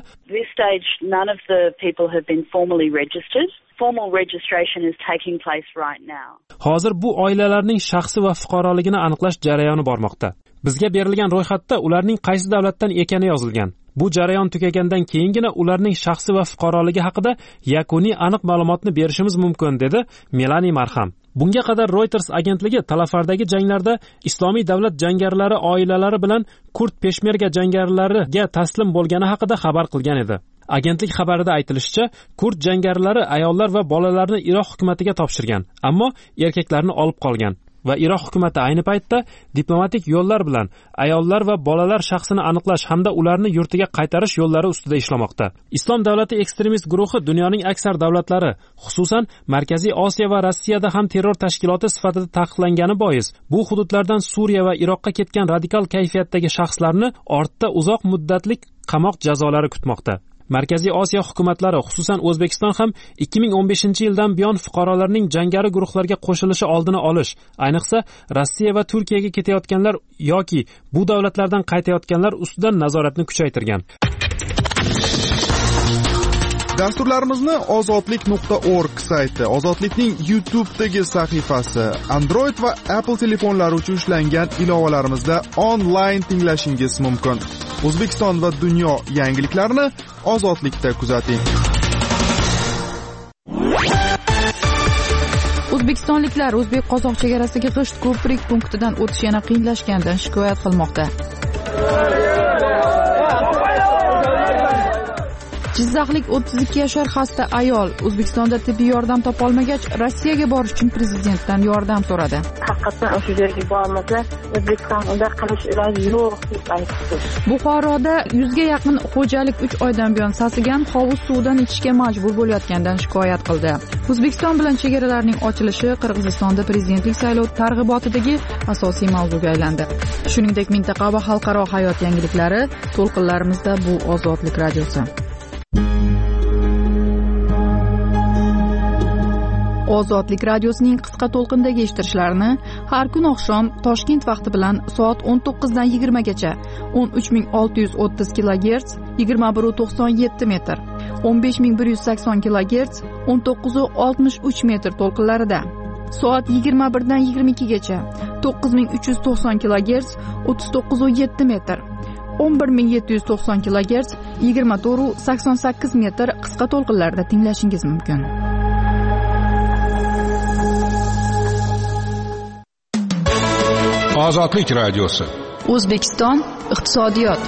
hozir bu oilalarning shaxsi va fuqaroligini aniqlash jarayoni bormoqda. Bizga berilgan ro'yxatda ularning qaysi davlatdan ekani yozilgan. Bu jarayon tugagandan keyingina ularning shaxsi va fuqaroligi haqida yakuniy aniq ma'lumotni berishimiz mumkin, dedi Melani Marham. Bunga qadar Reuters agentligi Talafardagi janglarda Islomiy davlat jangarilari oilalari bilan Kurd peshmerga jangarilariga taslim bo'lgani haqida xabar qilgan edi. Agentlik xabarida aytilishicha, Kurd jangarilari ayollar va bolalarni Iroq hukumatiga topshirgan, ammo erkaklarni olib qolgan. Va Iroq hukumati ayni paytda diplomatik yo'llar bilan ayollar va bolalar shaxsini aniqlash hamda ularni yurtiga qaytarish yo'llari ustida ishlamoqda. Islom davlati ekstremist guruhi dunyoning aksar davlatlari, xususan Markaziy Osiyo va Rossiyada ham terror tashkiloti sifatida taqiqlangani bois, bu hududlardan Suriya va Iroqqa ketgan radikal kayfiyatdagi shaxslarni ortda uzoq muddatlik qamoq jazolari kutmoqda. Markaziy Osiyo hukumatlari, xususan O'zbekiston ham 2015-yildan buyon fuqarolarning jangari guruhlarga qo'shilishi oldini olish, ayniqsa Rossiya va Turkiyaga ketayotganlar yoki bu davlatlardan qaytayotganlar ustidan nazoratni kuchaytirgan. Dasturlarimizni ozodlik.org sayti, Ozodlikning YouTube'dagi sahifasi, Android va Apple telefonlari uchun ishlangan ilovalarimizda onlayn tinglashingiz mumkin. O'zbekiston va dunyo yangiliklarini Ozodlikda kuzating. O'zbekistonliklar o'zbek-qozoq chegarasiga g'isht ko'prik punktidan o'tish yana qiyinlashganidan shikoyat qilmoqda. Jizzaxlik 32 yoshar xasta ayol O'zbekistonda tibbiy yordam topolmagach, Rossiyaga borish uchun prezidentdan yordam so'radi. Haqiqatan o'sha yerga bormasa, O'zbekistonda qilish iloji yo'q deb aytdi. Buxoroda 100 ga yaqin xo'jalik 3 oydan buyon sasigan hovuz suvidan ichishga majbur bo'layotganidan shikoyat qildi. O'zbekiston bilan chegaralarning ochilishi Qirg'izistonda prezidentlik saylovi targ'ibotidagi asosiy mavzuga aylandi. Shuningdek, mintaqa va xalqaro hayot yangiliklari to'lqinlarimizda bu Ozodlik radiosi. Ozodlik radiosining qisqa to'lqindagi eshittirishlarini har kun oqshom Toshkent vaqti bilan soat 19 dan 20 gacha 13630 kHz 2197 metr, 15180 kHz 1963 metr to'lqinlarida, soat 21 dan 22 gacha 9390 kHz 3907 metr, 11790 kHz 2488 metr qisqa to'lqinlarda tinglashingiz mumkin. Ozodlik radiosi. O'zbekiston iqtisodiyot.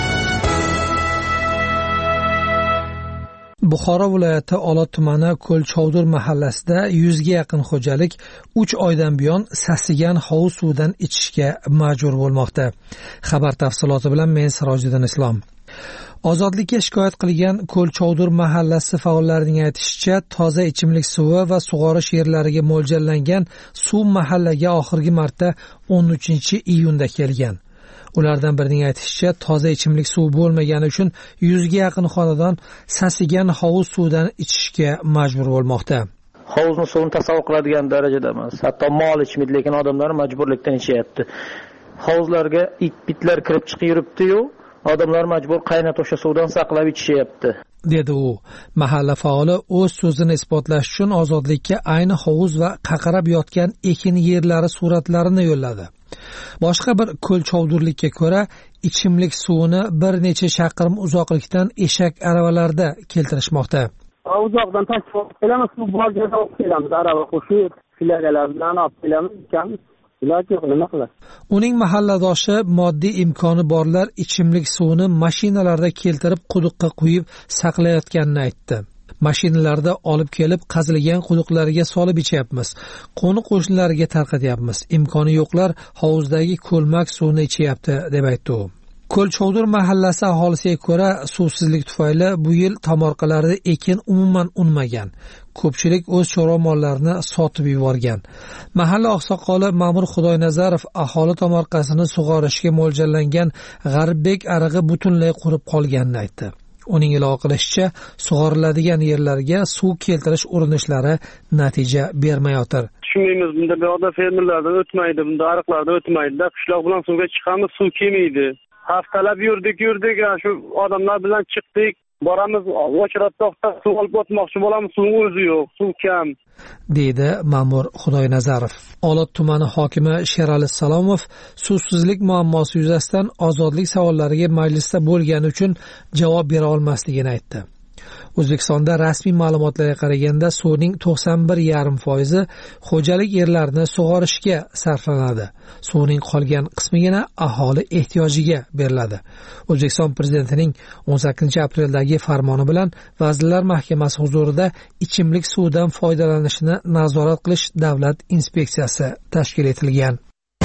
Buxoro viloyati Olot tumani Ko'lchovdur mahallasida 100 ga yaqin xo'jalik 3 oydan buyon sasigan hovuz suvidan ichishga majbur bo'lmoqda. Xabar tafsiloti bilan men Sirojiddin Islom. Ozodlikka shikoyat qilgan Ko'lchovdur mahallasi faollarining aytishicha, toza ichimlik suvi va sug'orish yerlariga mo'ljallangan suv mahallaga oxirgi marta 13-iyunda kelgan. Ulardan birining aytishicha, toza ichimlik suv bo'lmagani uchun 100 ga yaqin xonadon sasigan hovuz suvidan ichishga majbur bo'lmoqda. Hovuzning suvini tasavvur qiladigan darajada emas. Hatto mol ichmaydi, lekin odamlar majburlikdan ichyapti. Hovuzlarga it-bitlar kirib chiqib yuribdi-yu, odamlar majbur qaynat o'sha suvdan saqlab ichishyapti, dedi u. Mahalla faoli o'z so'zini isbotlash uchun Ozodlikka ayni hovuz va qaqarab yotgan ekin yerlari suratlarini yo'lladi. Boshqa bir ko'lchovdurlikka ko'ra ichimlik suvini bir necha chaqirim uzoqlikdan eshak aravalarida keltirishmoqda. Uzoqdan tashlab kelamiz, suv bor joyga olib kelamiz, arava qo'shib, filagalar bilan olib kelamiz, ikamiz. Uning mahalladoshi moddiy imkoni borlar ichimlik suvini mashinalarda keltirib quduqqa quyib saqlayotganini aytdi. Mashinalarda olib kelib qazilgan quduqlarga solib ichyapmiz. Qo'ni-qo'shnilarga tarqatyapmiz. Imkoni yo'qlar hovuzdagi ko'lmak suvni ichyapti deb aytdi u. Ko'lchovdur mahallasi aholisiga ko'ra suvsizlik tufayli bu yil tomorqalarda ekin umuman unmagan. Ko'pchilik o'z chorva mollarini sotib yuborgan. Mahalla oqsoqoli Ma'mur Xudoynazarov aholi tomorqasini sug'orishga mo'ljallangan G'arbbek arig'i butunlay qurib qolganini aytdi. Uning ilova qilishicha, sug'oriladigan yerlarga suv keltirish urinishlari natija bermayotir. Tushunmaymiz, bunda buyoqda fermerlardan o'tmaydi, bunda ariqlardan o'tmaydi. Qishloq bilan suvga chiqamiz, suv kelmaydi. Haftalab yurdik, shu odamlar bilan chiqdik. Boramiz, o'chiratda suv olib o'tmoqchi bo'lamiz, suvning o'zi yo'q, suv kam, deydi Ma'mur Xudoynazarov. Olot tumani hokimi Sherali Salomov suvsizlik muammosi yuzasidan ozodlik savollariga majlisda bo'lgani uchun javob bera olmasligini aytdi. O'zbekistonda rasmiy ma'lumotlarga qaraganda suvning 91,5% xo'jalik yerlarini sug'orishga sarflanadi. Suvning qolgan qismigina aholi ehtiyojiga beriladi. O'zbekiston prezidentining 18-apreldagi farmoni bilan Vazirlar Mahkamasi huzurida ichimlik suvidan foydalanishni nazorat qilish davlat inspeksiyasi tashkil etilgan.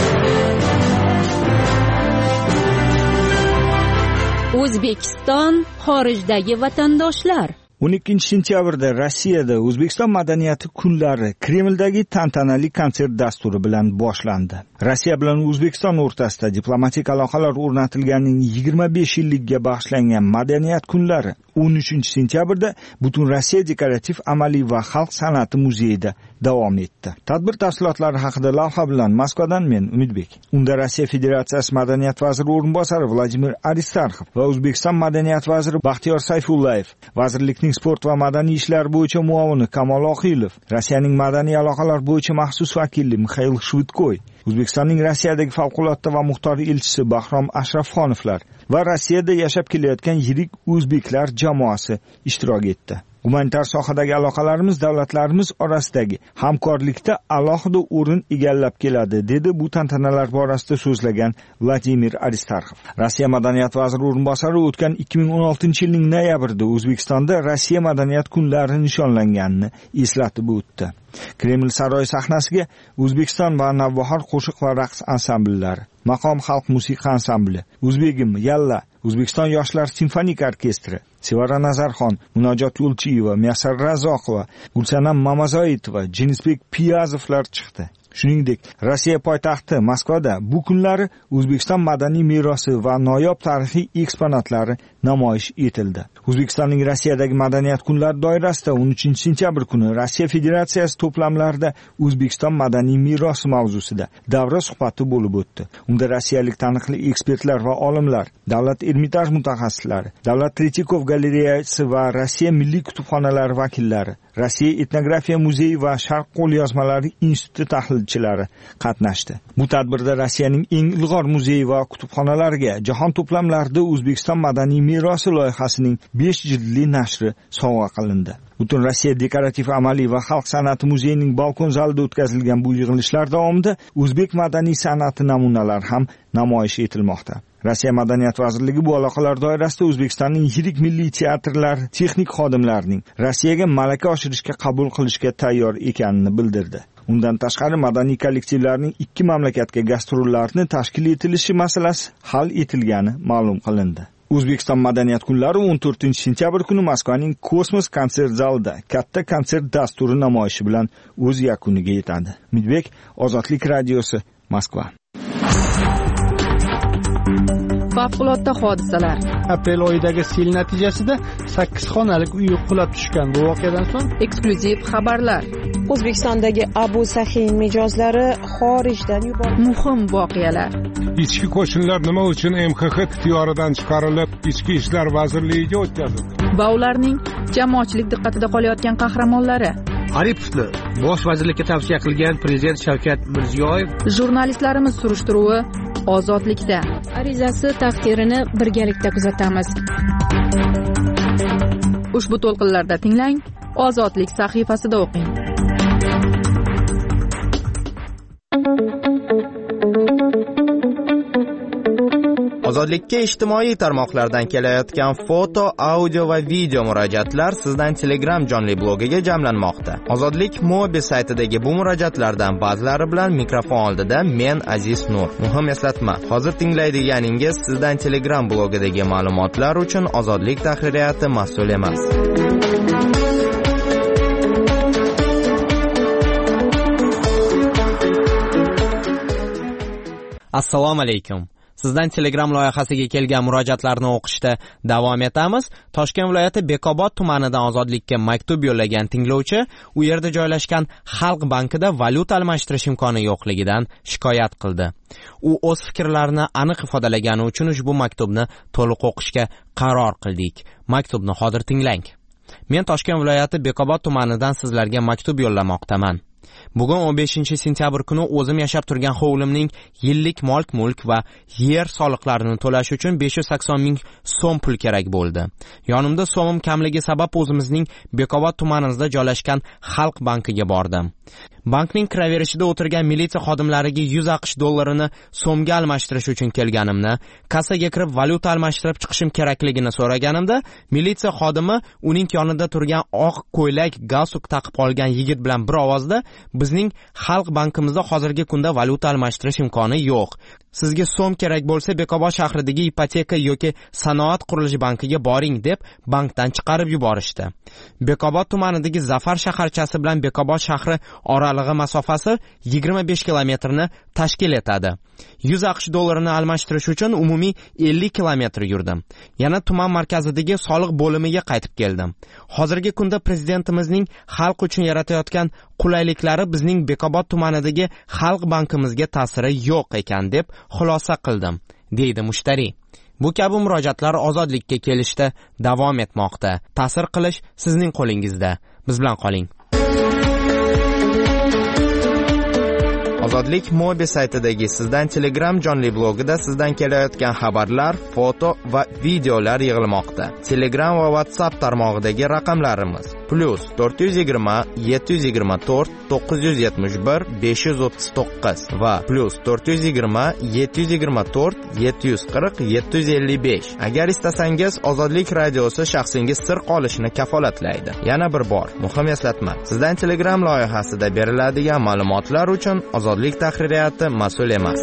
O'zbekiston xorijdagi vatandoshlar 12-sentyabrda Rossiyada O'zbekiston madaniyati kunlari Kremldagi tantanali konsert dasturi bilan boshlandi. Rossiya bilan O'zbekiston o'rtasida diplomatik aloqalar o'rnatilganining 25 yilligiga bag'ishlangan madaniyat kunlari 13-sentyabrda butun Rossiya dekorativ amaliy va xalq san'ati muzeyida davom etdi. Tadbir tafsilotlari haqida lavha bilan Moskvadan men Umidbek. Unda Rossiya Federatsiyasi madaniyat vaziri o'rinbosari Vladimir Aristarxov va O'zbekiston madaniyat vaziri Baxtiyor Sayfullayev, vazirlikning sport va madaniy ishlar bo'yicha muavini Kamol Oqilov, Rossiyaning madaniy aloqalar bo'yicha maxsus vakili Mixail Shvitkoy, O'zbekistonning Rossiyadagi favqulodda va muxtor elchisi Bahrom Ashrafxonovlar va Rossiyada yashab kelayotgan yirik o'zbeklar jamoasi ishtirok etdi. Humanitar sohadagi aloqalarimiz davlatlarimiz orasidagi hamkorlikda alohida o'rin egallab keladi, dedi bu tantanalar borasida so'zlagan Vladimir Aristarxov. Rossiya madaniyat vaziri o'rinbosari o'tgan 2016-yilning noyabrida O'zbekistonda Rossiya madaniyat kunlari nishonlanganini eslatib o'tdi. Kreml saroyi sahnasiga O'zbekiston va Navbahor qo'shiq va raqs ansambllari, Maqom xalq musiqa ansambli, O'zbegim Yalla, O'zbekiston yoshlar simfonik orkestri, Sevara Nazarxon, Munojot Yo'lchiyeva, Miyasar Razoqova, Gulsanam Mamazoitova, Jinisbek Piyazovlar chiqdi. Shuningdek, Rossiya poytaxti Moskvada bu kunlari O'zbekiston madaniy merosi va noyob tarixiy eksponatlari namoyish etildi. O'zbekistonning Rossiyadagi madaniyat kunlari doirasida 13-sentyabr kuni Rossiya Federatsiyasi to'plamlarida O'zbekiston madaniy merosi mavzusida davra suhbati bo'lib o'tdi. Unda rossiyalik taniqli ekspertlar va olimlar, davlat Ermitaj mutaxassislari, davlat Tretyakov galereyasi va Rossiya milliy kutubxonalari vakillari, Rossiya etnografiya muzeyi va Sharq qo'lyozmalari instituti tahlilchilari qatnashdi. Bu tadbirda Rossiyaning eng ilg'or muzeyi va kutubxonalariga jahon to'plamlarida O'zbekiston madaniy merosi loyihasining 5 jildli nashri sovg'a qilindi. Butun Rossiya dekorativ amaliy va xalq san'ati muzeyining balkon zalida o'tkazilgan bu yig'ilishlar davomida o'zbek madaniy san'ati namunalari ham namoyish etilmoqda. Rossiya madaniyat vazirligi bu aloqalar doirasida O'zbekistonning yirik milliy teatrlari texnik xodimlarining Rossiyaga malaka oshirishga qabul qilishga tayyor ekanini bildirdi. Undan tashqari madaniy kollektivlarning ikki mamlakatga gastrollarini tashkil etilishi masalasi hal etilgani ma'lum qilindi. O'zbekiston madaniyat kunlari 14-sentyabr kuni Moskvaning Kosmos konsert zalida katta konsert dasturi namoyishi bilan o'z yakuniga yetadi. Umidbek, Ozodlik radiosi, Moskva. Favqulodda hodisalar. Aprel oyidagi sel natijasida 8 xonalik uy qulab tushgan. Bu voqeadan so'ng eksklyuziv xabarlar. O'zbekistondagi Abu Sahiy mijozlari xorijdan yuborildi. Muhim voqealar. Ichki qo'shinlar nima uchun MXX ixtiyoridan chiqarilib, Ichki ishlar vazirligiga o'tkazildi? Va ularning jamoatchilik diqqatida qolayotgan qahramonlari. Aripovni bosh vazirlikka tavsiya qilgan prezident Shavkat Mirziyoyev. Jurnalistlarimiz surishtiruvi ozodlikda. Arizasi taqdirini birgalikda kuzatamiz. Ushbu to'lqinlarda tinglang, Ozodlik sahifasida o'qing. Ozodlikka ijtimoiy tarmoqlardan kelayotgan foto, audio va video murojaatlar sizdan Telegram jonli blogiga jamlanmoqda. Ozodlik Mobi saytidagi bu murojaatlardan ba'zilari bilan mikrofon oldida men Aziz Nur. Muhim eslatma, hozir tinglaydiganingiz sizdan Telegram blogidagi ma'lumotlar uchun Ozodlik tahririyati mas'ul emas. Assalomu alaykum. Sizdan Telegram loyihasiga kelgan murojaatlarni o'qishda davom etamiz. Toshkent viloyati Bekobod tumanidan Ozodlikka maktub yo'llagan tinglovchi u yerda joylashgan Xalq bankida valyuta almashtirish imkoni yo'qligidan shikoyat qildi. U o'z fikrlarini aniq ifodalagani uchun ushbu maktubni to'liq o'qishga qaror qildik. Maktubni hozir tinglang. Men Toshkent viloyati Bekobod tumanidan sizlarga maktub yo'llamoqdaman. Bugun 15-sentyabr kuni o'zim yashab turgan hovlimning yillik mulk va yer soliqlarini to'lash uchun 580 ming so'm pul kerak bo'ldi. Yonimda so'mim kamligi sabab o'zimizning Bekobod tumanimizda joylashgan Xalq bankiga bordim. Bankning kiraverishida o'tirgan militsiya xodimlariga 100 AQSh dollarini so'mga almashtirish uchun kelganimni, kassaga kirib valyuta almashtirib chiqishim kerakligini so'raganimda, militsiya xodimi uning yonida turgan oq ko'ylak, galstuk taqib olgan yigit bilan bir ovozda bizning Xalq bankimizda hozirgi kunda valyuta almashtirish imkoni yo'q. Sizga so'm kerak bo'lsa Bekobod shahridagi ipoteka yoki sanoat qurilish bankiga boring deb bankdan chiqarib yuborishdi. Bekobod tumanidagi Zafar shaharchasi bilan Bekobod shahri oralig'i masofasi 25 kilometrni tashkil etadi. 100 AQSh dollarini almashtirish uchun umumiy 50 kilometr yurdim. Yana tuman markazidagi soliq bo'limiga qaytib keldim. Hozirgi kunda prezidentimizning xalq uchun yaratayotgan qulayliklari bizning Bekobod tumanidagi Xalq bankimizga ta'siri yo'q ekan deb xulosa qildim, deydi mushtari. Bu kabi murojaatlar ozodlikka kelishda davom etmoqda. Ta'sir qilish sizning qo'lingizda. Biz bilan qoling. Ozodlik Mobi saytidagi sizdan Telegram jonli blogida sizdan kelayotgan xabarlar, foto va videolar yig'ilmoqda. Telegram va WhatsApp tarmog'idagi raqamlarimiz +420 724 971 539 va +420 724 740 755. Agar istasangiz, Ozodlik radiosi shaxsingiz sir qolishini kafolatlaydi. Yana bir bor, muhim eslatma. Sizdan Telegram loyihasida beriladigan ma'lumotlar uchun Ozodlik tahririyati mas'ul emas.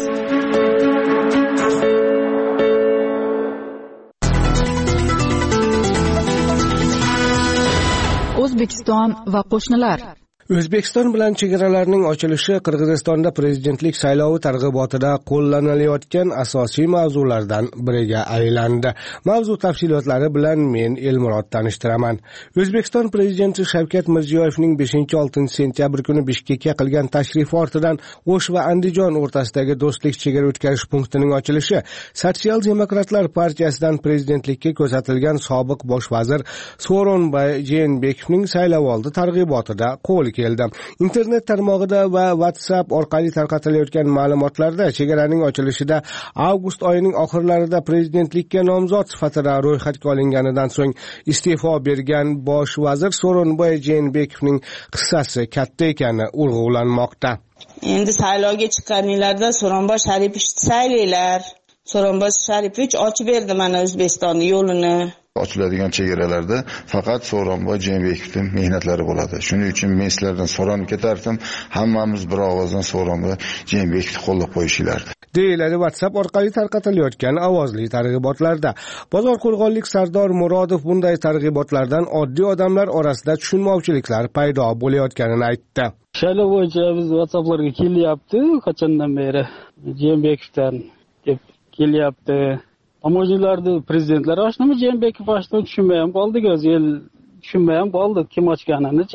O'zbekiston va qo'shnilar. O'zbekiston bilan chegaralarning ochilishi Qirg'izistonda prezidentlik saylovi targ'ibotida qo'llanilayotgan asosiy mavzulardan biriga aylandi. Mavzu tafsilotlari bilan men Elmurod tanishtiraman. O'zbekiston prezidenti Shavkat Mirziyoyevning 5-6 sentyabr kuni Bishkekka qilgan tashrifi ortidan O'sh va Andijon o'rtasidagi do'stlik chegara o'tkazish punktining ochilishi Sotsial demokratlar partiyasidan prezidentlikka ko'rsatilgan sobiq bosh vazir Sooronbay Jeenbekovning saylovoldi targ'ibotida qo'l keldi. Internet tarmog'ida va WhatsApp orqali tarqatilayotgan ma'lumotlarda chegaraning ochilishida avgust oyining oxirlarida prezidentlikka nomzod sifatida ro'yxatga olinganidan so'ng iste'fo bergan bosh vazir Sooronbay Jeenbekovning qissasi katta ekani urg'ulanmoqda. Endi saylovga chiqqaninglarda Sooronbay Sharipovich saylanglar. Sooronbay Sharipovich ochib berdi mana O'zbekistonning yo'lini. Ochiladigan chegaralarda faqat Sooronbay Jeenbekovning mehnatlari bo'ladi. Shuning uchun men sizlardan so'rab ketardim, hammamiz bir ovozdan Sooronbay Jeenbekovni qo'llab qo'yishinglardi. deyiladi WhatsApp orqali tarqatilayotgan ovozli targ'ibotlarda. Bozor qo'rg'onlik Sardor Murodov bunday targ'ibotlardan oddiy odamlar orasida tushunmovchiliklar paydo bo'layotganini aytdi. Shaylo bo'yicha biz WhatsApplarga kelyapti, qachondan beri Jeenbekovdan deb kelyapti. Ammo'jilarni prezidentlari oshnami Jeenbekov oshdan tushunmay ham qoldik, o'zi el tushunmay ham qoldi kim ochganini-chi.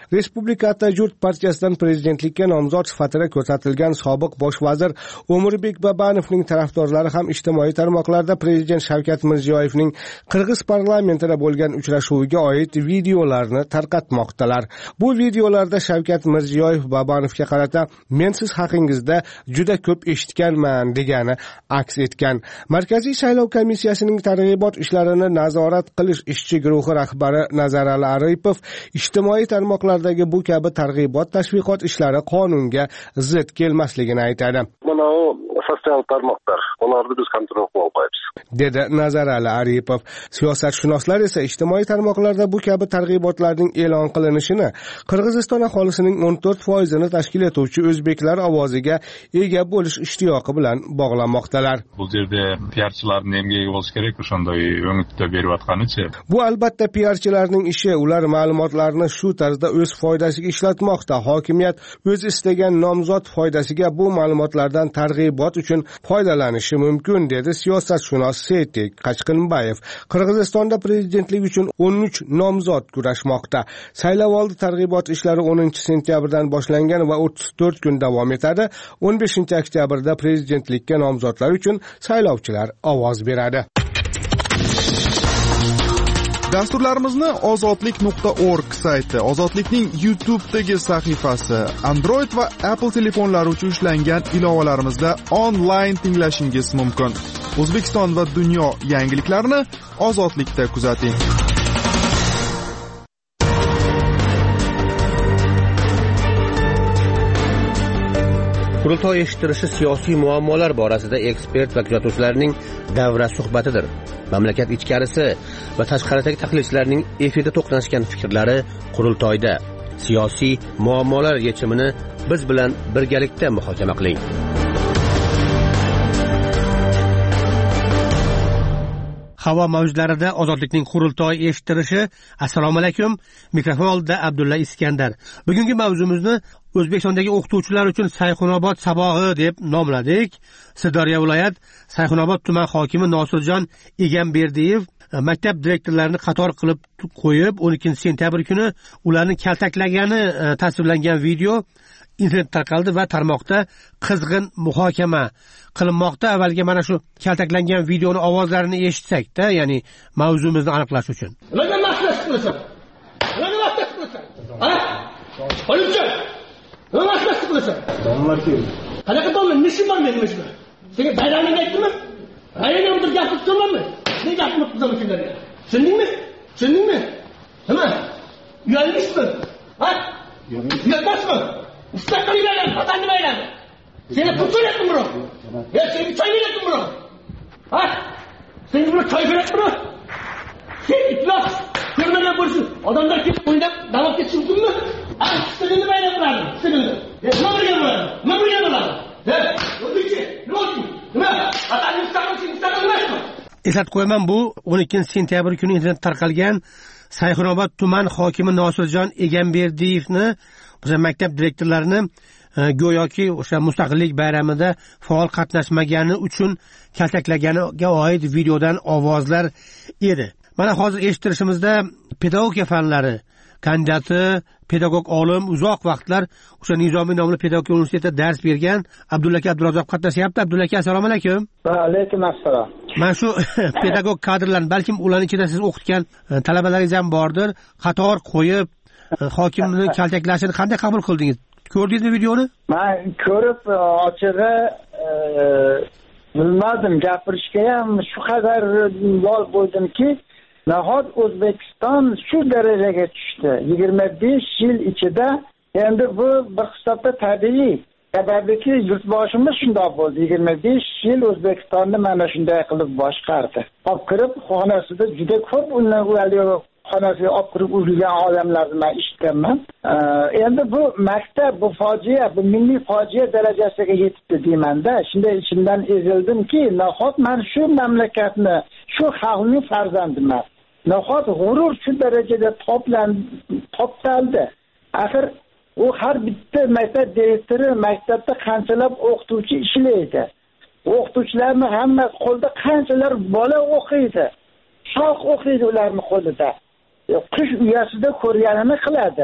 Respublika Atajurt partiyasidan prezidentlikka nomzod sifatida ko'rsatilgan sobiq bosh vazir O'mirbek Babanovning tarafdorlari ham ijtimoiy tarmoqlarda prezident Shavkat Mirziyoyevning Qirg'iz parlamentida bo'lgan uchrashuviga oid videolarni tarqatmoqdalar. Bu videolarda Shavkat Mirziyoyev Babanovga qarata "Men siz haqingizda juda ko'p eshitganman" degani aks etgan. Markaziy saylov komissiyasining targ'ibot ishlarini nazorat qilish ishchi guruhi rahbari Nazarali Aripov ijtimoiy tarmoqlardagi bu kabi targ'ibot tashviqot ishlari qonunga zid kelmasligini aytadi. Mana u sotsial tarmoqlar, ularni biz kontrol qila olmaymiz, dedi Nazarali Aripov. Siyosatshunoslar esa ijtimoiy tarmoqlarda bu kabi targ'ibotlarning e'lon qilinishini Qirg'iziston aholisining 14% tashkil etuvchi o'zbeklar ovoziga ega bo'lish ishtiyoqi bilan bog'lamoqdalar. Bu yerda piarchilarning emgagi bo'lishi kerak, o'shanday o'ngitda berayotganicha. Bu albatta piarchilarning ishi, ular ma'lumotlarni shu tarzda o'z foydasiga ishlatmoqda. Hokimiyat o'z istagan nomzod foydasiga bu ma'lumotlardan targ'ibot uchun foydalanishi mumkin, dedi siyosatshunos Seytek Qachqinbayev. Qirg'izistonda prezidentlik uchun 13 nomzod kurashmoqda. Saylovoldi targ'ibot ishlari 10-sentyabrdan boshlangan va 34 kun davom etadi. 15-oktyabrda prezidentlikka nomzodlar uchun saylovchilar ovoz beradi. Dasturlarimizni ozodlik.org sayti, Ozodlikning YouTube'dagi sahifasi, Android va Apple telefonlari uchun ishlangan ilovalarimizda onlayn tinglashingiz mumkin. O'zbekiston va dunyo yangiliklarini Ozodlikda kuzating. Qurultoy eshittirishi siyosiy muammolar borasida ekspert va kuzatuvchilarning davra suhbatidir. Mamlakat ichkarisi va tashqaridagi tahlilchilarning efirda to'qnashgan fikrlari qurultoyda. Siyosiy muammolar yechimini biz bilan birgalikda muhokama qiling. Havo mavjlarida Ozodlikning qurultoy eshittirishi. Assalomu alaykum. Mikrofonda Abdulla Iskandar. Bugungi mavzumizni O'zbekistondagi o'qituvchilar uchun Sayxunobod sabog'i deb nomladik. Sirdaryo viloyat Sayxunobod tuman hokimi Nosirjon Egamberdiyev maktab direktorlarini qator qilib qo'yib 12-sentyabr kuni ularni kaltaklagani tasvirlangan video internet tarqaldi va tarmoqda qizg'in muhokama qilinmoqda. Avvalga mana shu kaltaklangan videoni ovozlarini eshitsak-da, ya'ni mavzumizni aniqlash uchun. Nima maslahat qilasan? Nima maslahat qilasan? Ha? Politsiya. Nima maslahat qilasan? Domlar kim? Qanaqa domlar? Nishim bor mening ishimda. Senga bayramingni aytdimmi? Aynan bir gap qilmadim. Ne gapni qilaman senlarga? Tushundingmi? Tushundingmi? Nima? Uyalishmi? Ha? Uyalmasmi? Ustaqil bayram, vatanni bayram. Seni pul so'rayapman bro. Ya senga choy berayapman bro. Ha? Senga bro choy berayapman bro. Sen itloq ko'rmagan bo'lsin. Odamlar kelib o'ynab davom ketishi mumkinmi? Ha, istaganda bayram qiladi. Istaganda. Nima bo'ladi? Nima bo'ladi? Ha? O'zingchi, nima bo'ldi? Nima? Vatanni istaqil emasmi? Eslatib qo'yaman, bu 12-sentyabr kuni internet tarqalgan Sayxunobod tuman hokimi Nosirjon Egamberdiyevni o'sha maktab direktorlarini go'yoki o'sha mustaqillik bayramida faol qatnashmagani uchun kaltaklaganiga oid videodan ovozlar edi. Mana hozir eshittirishimizda pedagogika fanlari kandidati, pedagog olim, uzoq vaqtlar o'sha Nizomiy nomli pedagogika universitetida dars bergan Abdulla aka Abdurazzoq qatnashyapti. Abdulla aka, assalomu alaykum. Va alaykum assalom. Mana shu pedagog kadrlarni, balkim ularning ichida siz o'qitgan talabalaringiz ham bordir, qator qo'yib hokimni kaltaklashini qanday qabul qildingiz? Ko'rdingizmi videoni? Men ko'rib, ochig'i bilmadim, gapirishga ham shu qadar lol bo'ldimki, nahot O'zbekiston shu darajaga tushdi. 25 yil ichida endi bu bir hisobda tabiiy. Sababiki yurtboshimiz shunday bo'ldi. 25 yil O'zbekistonni mana shunday qilib boshqardi. Olib kirib xonasida juda ko'p undan xonasiga olib kirib urgan odamlarni men eshitganman. Endi bu maktab, bu fojia, bu milliy fojia darajasiga yetibdi deymanda. Shunday ichimdan ezildimki, nahot men shu mamlakatni, shu xalqning farzandiman. Nahot g'urur shu darajada toptaldi. Axir u har bitta maktab direktori maktabda qanchalar o'qituvchi ishlaydi. O'qituvchilarning hammasi qo'lda qanchalar bola o'qiydi. Shoh o'qiydi ularning qo'lida. Qish uyasida ko'rganini qiladi.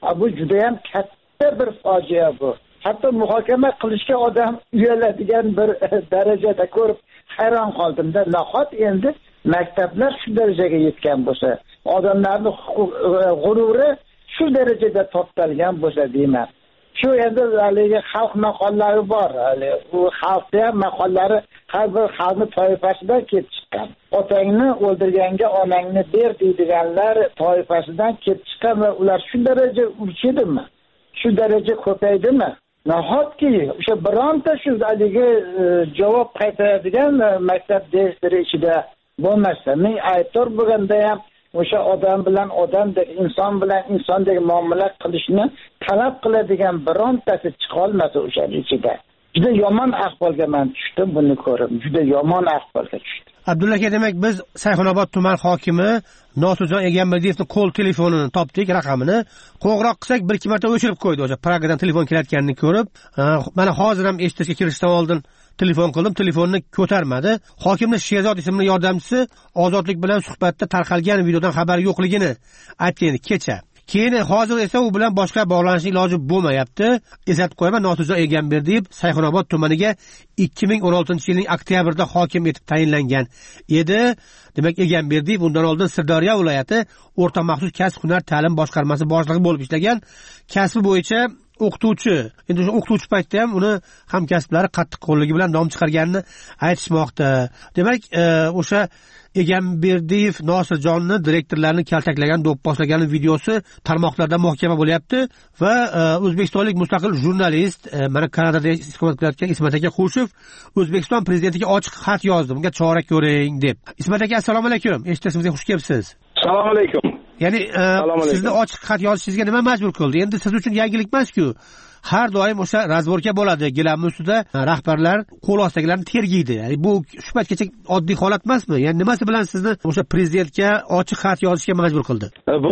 Bu juda ham katta bir fojia bu. Hatto muhokama qilishga odam uyaladigan bir darajada ko'rib hayron qoldimda. Nahot endi maktablar shu darajaga yetgan bo'lsa, odamlarning g'ururi shu darajada toptalgan bo'lsa deyman. Shu endi haligi xalq maqollari bor. U xalqda ham maqollari har bir xalqning toifasidan kelib chiqqan. Otangni o'ldirganga onangni ber deydiganlar toifasidan kelib chiqqan va ular shu daraja urchidimi? Shu daraja ko'paydimi? Nahotki o'sha bironta shu haligi javob qaytaradigan maktab direktori ichida bo'lmasa, men aybdor bo'lganda ham o'sha odam bilan odamdek, inson bilan insondek muomala qilishni talab qiladigan birontasi chiqa olmasa o'shaning ichida. Juda yomon ahvolga men tushdim, buni ko'rib, juda yomon ahvolga tushdim. Abdulla aka, demak biz Sayxunobod tuman hokimi Nosirjon Egamberdiyevning qo'l telefonini topdik, raqamini. Qo'ng'iroq qilsak bir ikki marta o'chirib qo'ydi. O'sha Pragadan telefon kelayotganini ko'rib, mana hozir ham eshitishga kirishdan oldin telefon qildim, telefonni ko'tarmadi. Hokimning Sherzod ismli yordamchisi ozodlik bilan suhbatda tarqalgan videodan xabari yo'qligini aytgan kecha. Keyin hozir esa u bilan boshqa bog'lanishning iloji bo'lmayapti. Eslatib qo'yaman, Nosirjon Egamberdiyev Sayxunobod tumaniga 2016-yilning oktyabrida hokim etib tayinlangan edi. Demak, Egamberdiyev undan oldin Sirdaryo viloyati o'rta maxsus kasb-hunar ta'lim boshqarmasi boshlig'i bo'lib ishlagan. Kasbi bo'yicha o'qituvchi. Endi o'sha o'qituvchi paytda ham uni hamkasblari qattiq qo'lligi bilan nom chiqarganini aytishmoqda. Demak, o'sha Egamberdiyev Nosirjonni direktorlarni kaltaklagan, do'pposlagan videosi tarmoqlarda muhokama bo'lyapti va o'zbekistonlik mustaqil jurnalist, mana Kanadada istiqomat qilayotgan Ismat aka Qo'shev O'zbekiston prezidentiga ochiq xat yozdi, bunga chora ko'ring deb. Ismat aka, assalomu alaykum. Eshitishimizga xush kelibsiz. Assalomu alaykum. Ya'ni sizni ochiq xat yozishingizga nima majbur qildi? Endi siz uchun yangilik emas-ku. Har doim o'sha razborka bo'ladi. Gilamni ustida rahbarlar qo'l ostidagilarni tergiydi. Ya'ni bu shu paytgacha oddiy holat emasmi? Ya'ni nimasi bilan sizni o'sha prezidentga ochiq xat yozishga majbur qildi? Bu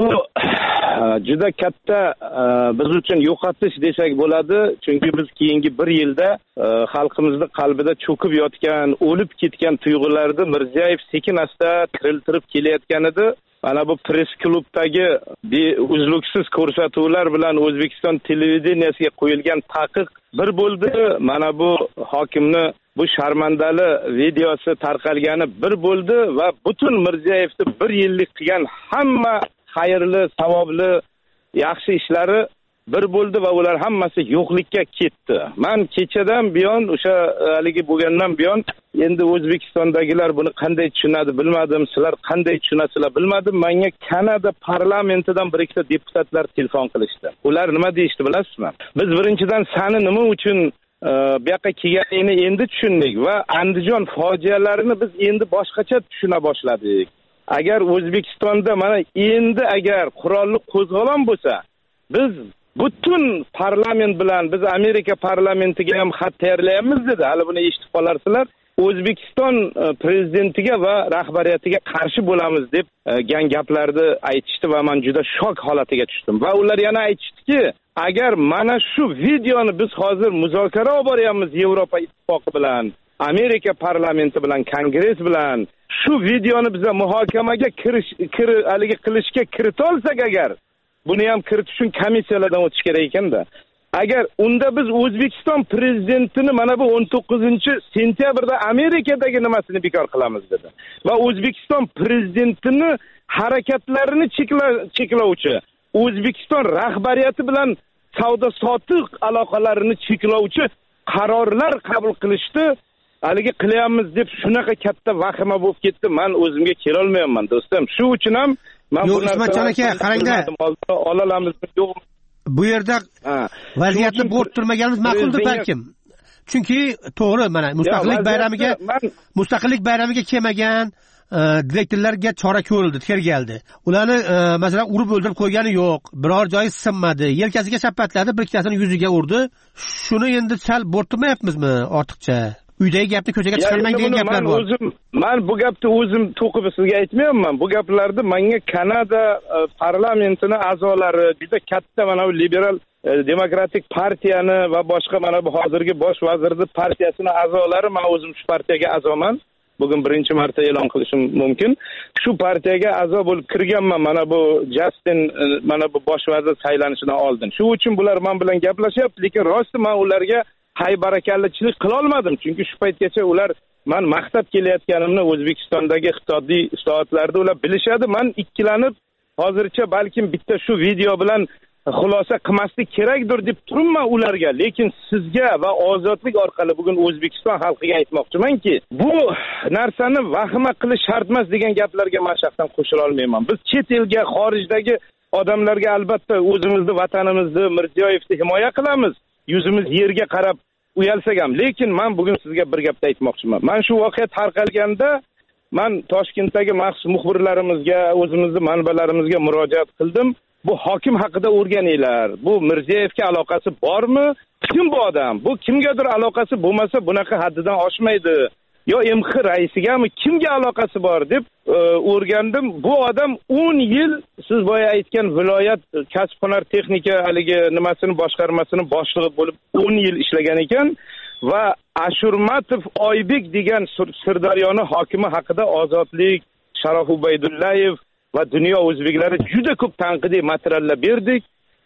juda katta biz uchun yo'qotish desak bo'ladi. Chunki biz keyingi bir yilda xalqimizning qalbida cho'kib yotgan, o'lib ketgan tuyg'ularni Mirziyoyev sekin-asta tiriltirib kelayotgan edi. Mana bu press klubdagi uzluksiz ko'rsatuvlar bilan O'zbekiston televideniyasiga qo'yilgan taqiq bir bo'ldi. Mana bu hokimni bu sharmandali videosi tarqalgani bir bo'ldi va butun Mirziyoyevni bir yillik qilgan hamma xayrli, savobli, yaxshi ishlari bir bo'ldi va ular hammasi yo'qlikka ketdi. Men kechadan buyon o'sha haligi bo'lgandan buyon endi O'zbekistondagilar buni qanday tushunadi bilmadim, sizlar qanday tushunasizlar bilmadim. Menga Kanada parlamentidan bir ikkita deputatlar telefon qilishdi. Ular nima deyishdi bilasizmi? Biz birinchidan seni nima uchun bu yoqqa kelganingni endi tushundik va Andijon fojialarini biz endi boshqacha tushuna boshladik. Agar O'zbekistonda mana endi agar qurolli qo'zg'olon bo'lsa, biz butun parlament bilan biz Amerika parlamentiga ham xat tayyorlaymiz dedi. Hali buni eshitib qolarsizlar. O'zbekiston prezidentiga va rahbariyatiga qarshi bo'lamiz deb gaplarni aytishdi va men juda shok holatiga tushdim. Va ular yana aytishdiki, agar mana shu videoni biz hozir muzokara olib boryapmiz Yevropa ittifoqi bilan, Amerika parlamenti bilan, kongress bilan, shu videoni biza muhokamaga qilishga kirita olsak agar, buni ham kiritish uchun komissiyalardan o'tish kerak ekanda. Agar unda biz O'zbekiston prezidentini mana bu 19-sentyabrda Amerikadagi nimasini bekor qilamiz dedi. Va O'zbekiston prezidentini harakatlarini cheklovchi, O'zbekiston rahbariyati bilan savdo sotiq aloqalarini cheklovchi qarorlar qabul qilishdi. Haligi qilyapmiz deb shunaqa katta vahima bo'lib ketdi. Men o'zimga kela olmayapman do'stim. Shu uchun ham men bu narsani aka, qarangda. Olalamizmi, yo'qmi? Bu yerda vaziyatni bo'rib turmaganimiz ma'quldir balkim. Chunki to'g'ri, mana mustaqillik bayramiga kelmagan direktorlarga chora ko'rildi, tergaldi. Ularni masalan urib o'ldirib qo'ygani yo'q, biror joyi sinmadi, yelkasiga shapatladi, bir ikkitasini yuziga urdi. Shuni endi sal bo'rib turmayapmizmi ortiqcha? Uydagi gapni ko'chaga chiqarmang degan gaplar bor. Men bu gapni o'zim to'qib sizga aytmayapman. Bu gaplarni menga Kanada parlamentining a'zolari, juda katta mana bu liberal demokratik partiyani va boshqa mana bu hozirgi bosh vazirning partiyasining a'zolari, men o'zim shu partiyaga a'zoman. bugun birinchi marta e'lon qilishim mumkin. Shu partiyaga a'zo bo'lib kirganman mana bu Justin mana bu bosh vazir saylanishidan oldin. Shu uchun bular men bilan gaplashyapti, lekin rosti men ularga hay barakallichilik qila olmadim. Chunki shu paytgacha ular men maqtab kelayotganimni O'zbekistondagi iqtisodiy islohotlarda ular bilishadi. Men ikkilanib hozircha balkim bitta shu video bilan xulosa qilmaslik kerakdir deb turibman ularga, lekin sizga va ozodlik orqali bugun O'zbekiston xalqiga aytmoqchimanki, bu narsani vahima qilish shart emas degan gaplarga men shaxsan qo'shila olmayman. Biz chet elga, xorijdagi odamlarga albatta o'zimizni vatanimizni, Mirziyoyevni himoya qilamiz. Yuzimiz yerga qarab uyalsak ham, lekin men bugun sizga bir gapni aytmoqchiman. Men shu voqea tarqalganda men Toshkentdagi maxsus muxbirlarimizga, o'zimizning manbalarimizga murojaat qildim. Bu hokim haqida o'rganinglar. Bu Mirziyoyevga aloqasi bormi? Kim bu odam? Bu kimgadir aloqasi bo'lmasa bunaqa haddidan oshmaydi. Yo MX raisigami kimga aloqasi bor deb o'rgandim. Bu odam 10 yil siz boya aytgan viloyat kasb-hunar texnika haligi nimasini boshqarmasini boshlig'i bo'lib 10 yil ishlagan ekan va Ashurmatov Oybek degan Sirdaryoning hokimi haqida Ozodlik, Sharof Ubaydullayev va dunyo o'zbeklari juda ko'p tanqidiy materiallar berdik.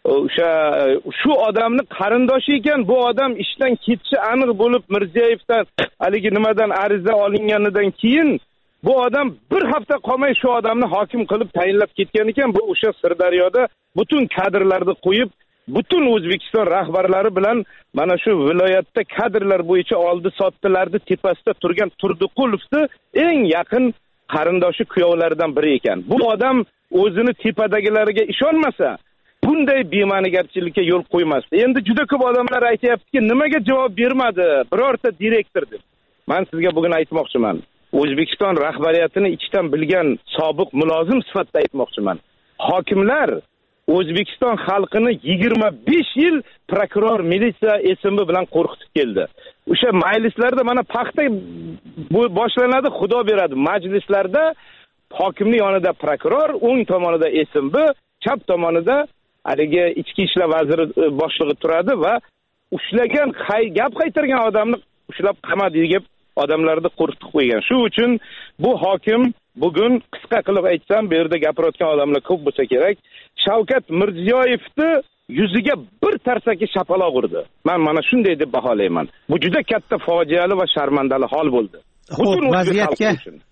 Shu odamni qarindoshi ekan, bu odam ishdan ketishi aniq bo'lib Mirziyoyevdan haligi nimadan ariza olinganidan keyin bu odam bir hafta qolmay shu odamni hokim qilib tayinlab ketgan ekan. Bu o'sha Sirdaryoda butun kadrlarni qo'yib, butun O'zbekiston rahbarlari bilan mana shu viloyatda kadrlar bo'yicha oldi sotdilarni tepasida turgan Turdiqulovni eng yaqin qarindoshi kuyovlaridan biri ekan. Bu odam o'zini tepadagilariga ishonmasa, bunday bema'nigarchilikka yo'l qo'ymasdi. Endi juda ko'p odamlar aytayaptiki, nimaga javob bermadi birorta direktor deb. Men sizga bugun aytmoqchiman. O'zbekiston rahbariyatini ichdan bilgan sobiq mulozim sifatida aytmoqchiman. Hokimlar O'zbekiston xalqini 25 yil prokuror, militsiya SMB bilan qo'rqitib keldi. O'sha majlislarda mana paxta boshlanadi, xudo beradi. Majlislarda hokimning yonida prokuror, o'ng tomonida SMB, chap tomonida haligi ichki ishlar vaziri boshlig'i turadi va ushlagan gap qaytargan odamni ushlab qamadi deb odamlarni qo'rqitib qo'ygan. Shu uchun bu hokim bugun qisqa qilib aytsam, bu yerda gapirayotgan odamlar ko'p bo'lsa kerak, Shavkat Mirziyoyevni yuziga bir tarsaki shapaloq urdi. Men mana shunday deb baholayman. Bu juda katta fojiali va sharmandali hol bo'ldi. Butun vaziyatga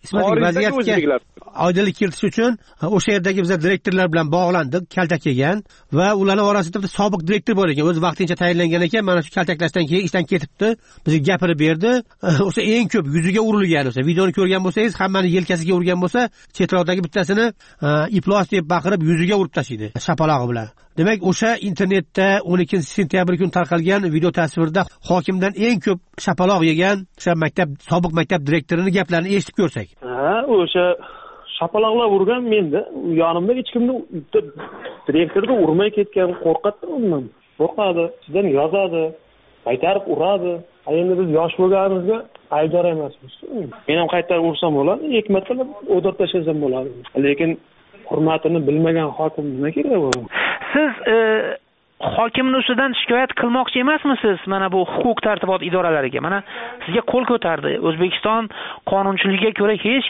oydinlik kiritish uchun o'sha yerdagi bizlar direktorlar bilan bog'landik, kaltak yegan va ularning orasida bitta sobiq direktor bor ekan, o'zi vaqtincha tayinlangan ekan, mana shu kaltaklashdan keyin ishdan ketibdi, bizga gapirib berdi. O'sha eng ko'p yuziga urilgan, o'sha videoni ko'rgan bo'lsangiz, hammani yelkasiga urgan bo'lsa, chetroqdagi bittasini iplos deb baqirib yuziga urib tashlaydi shapalog'i bilan. Demak, o'sha internetda 12-sentyabr kuni tarqalgan video tasvirda hokimdan eng ko'p shapaloq yegan o'sha sobiq maktab direktorining gaplarini eshitib ko'rsak. O'sha shapaloqlar urgan menda, yonimda hech kimni direktorni urmay ketgan, qo'rqatdi undan. Qo'rqadi, sizdan yozadi, qaytarib uradi. Endi biz yosh bo'lganimizga aybdor emasmiz. Men ham qaytarib ursam bo'ladi, hikmat qilib o'dirib tashlasham bo'ladi. Lekin hurmatini bilmagan hokim nima kerak bo'ladi? Siz hokimning ustidan shikoyat qilmoqchi emasmisiz? Mana bu huquq tartibot idoralariga. Mana sizga qo'l ko'tardi. O'zbekiston qonunchiligiga ko'ra hech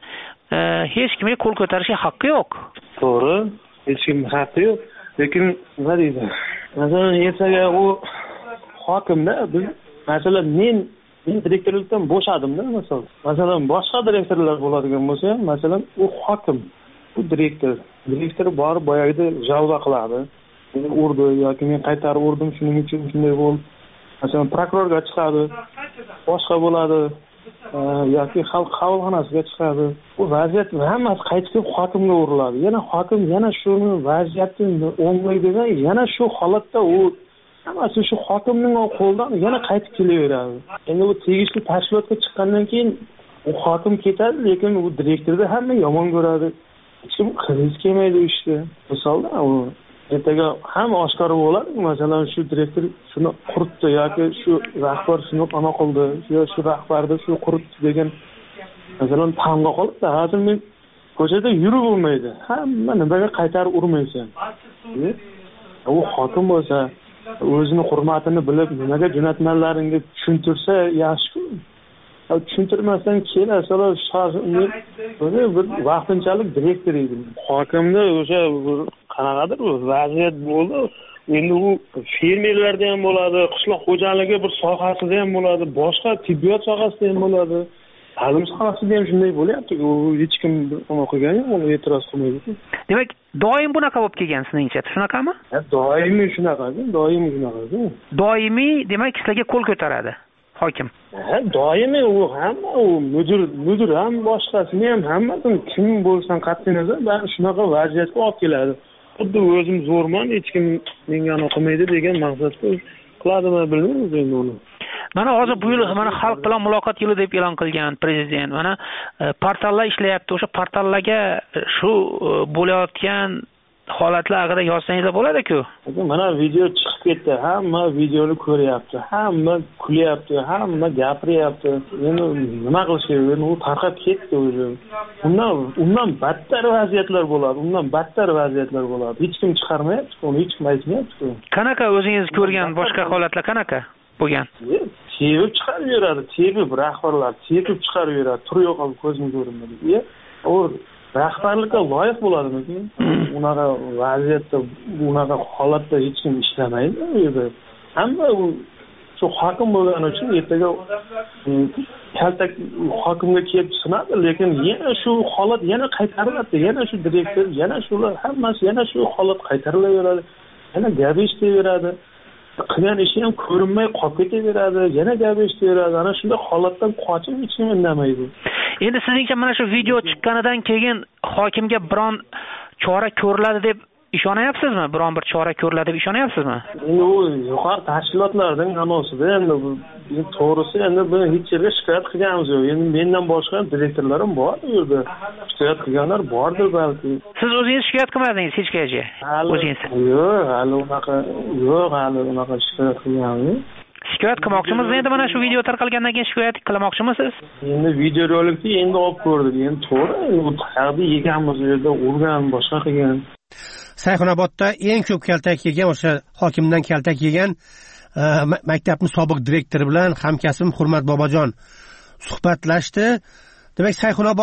kimga qo'l ko'tarishga haqqi yo'q. To'g'ri, hech kimga haqqi yo'q. Lekin nima deydi? Masalan, ertaga u hokimda biz masalan men direktorlikdan bo'shadimda masalan boshqa direktorlar bo'ladigan bo'lsa ham, masalan u hokim, bu direktor borib boyagida javza qiladi. Meni urdi yoki men qaytarib urdim, shuning uchun shunday bo'ldi. Masalan prokurorga chiqadi, boshqa bo'ladi yoki xalq qabulxonasiga chiqadi. Bu vaziyat hammasi qaytib hokimga uriladi. Yana hokim yana shuni vaziyatni o'nglaydigan, yana shu holatda u hammasi shu hokimning qo'lidan yana qaytib kelaveradi. Endi bu tegishli tashkilotga chiqqandan keyin u hokim ketadi, lekin u direktorni hamma yomon ko'radi. Hech kim qilib kelmaydi ishni. Misolda u ertaga ham oshkor bo'ladi. Masalan, shu direktor shuni quritdi yoki shu rahbar shuni qana qildi, shu rahbarni shu quritdi degan masalan tamga qolibdi. Hozir men ko'chada yurib bo'lmaydi. Hamma nimaga qaytarib urmaysan. U hokim bo'lsa, o'zini hurmatini bilib, nimaga jo'natmanlaringga tushuntirsa yaxshi-ku. tushuntirmasdan kelsalar buni bir vaqtinchalik direktor edi. Hokimda o'sha qanaqadir vaziyat bo'ldi. Endi u fermerlarda ham bo'ladi, qishloq xo'jaligi bir sohasida ham bo'ladi, boshqa tibbiyot sohasida ham bo'ladi. Ta'lim sohasida ham shunday bo'lyapti. U hech kim nima qilgani yo'q, uni e'tiroz qilmaydi. Demak, doim bunaqa bo'lib kelgan sizningcha, shunaqami? Doimiy shunaqa. Doimiy, demak, sizlarga qo'l ko'taradi hokim. Doimiy u hamma u mudir ham boshqasini ham hammasini kim bo'lsan qat'iy nazar bari shunaqa vaziyatga olib keladi. Xuddi o'zim zo'rman, hech kim menga o'qimaydi degan maqsadda qiladimi bilmayman endi uni. Mana hozir bu yil mana xalq bilan muloqot yili deb e'lon qilgan prezident. Mana portallar ishlayapti. O'sha portallarga shu bo'layotgan holatlar haqida yozsangizlar bo'ladi-ku. Mana video chiqib ketdi. Hamma videoni ko'ryapti. Hamma kulyapti, hamma gapiryapti. Endi nima qilish kerak? U tarqab ketdi o'zi. Undan battar vaziyatlar bo'ladi. Hech kim chiqarmayapti, uni hech kim aytmayapti. Qanaqa o'zingiz ko'rgan boshqa holatlar qanaqa bo'lgan? Tepib chiqarib yuradi, rahbarlar tepib chiqarib yuradi. Tur yo'q olib ko'zim ko'rinmadi. U rahbarlikka loyiq bo'ladimi? Unaqa vaziyatda, unaqa holatda hech kim ishlamaydi u yerda. Hamma shu hokim bo'lgani uchun ertaga kaltak hokimga kelib sinadi, lekin yana shu holat yana qaytariladi. Yana shu direktor, yana shular hammasi yana shu holat qaytarilaveradi. Yana gap eshitaveradi. Qilgan ishi ham ko'rinmay qolib ketaveradi, yana gap eshitaveradi. Ana shunday holatdan qochib hech kim indamaydi. Endi sizningcha mana shu video chiqqanidan keyin hokimga biron chora ko'riladi deb ishonyapsizmi? Biron bir chora ko'riladi deb ishonyapsizmi? Endi u yuqori tashkilotlarning anosida endi to'g'risi endi biz hech yerga shikoyat qilganimiz yo'q. Endi mendan boshqa direktorlarim bor u yerda. Shikoyat qilganlar bordir balki. Siz o'zingiz shikoyat qilmadingiz hech qayerga? O'zingiz? Yo'q, hali unaqa shikoyat qilganim. Shikoyat qilmoqchimisiz endi mana shu video tarqalgandan keyin shikoyat qilmoqchimisiz? Endi videorolikni endi olib ko'rdik. Endi to'g'ri, u qayerda yeganmiz u yerda urgan, boshqa qilgan. Sayxunobodda eng ko'p kaltak yegan o'sha hokimdan kaltak yegan maktabning sobiq direktori bilan hamkasbim Hurmat Bobojon suhbatlashdi. Demak,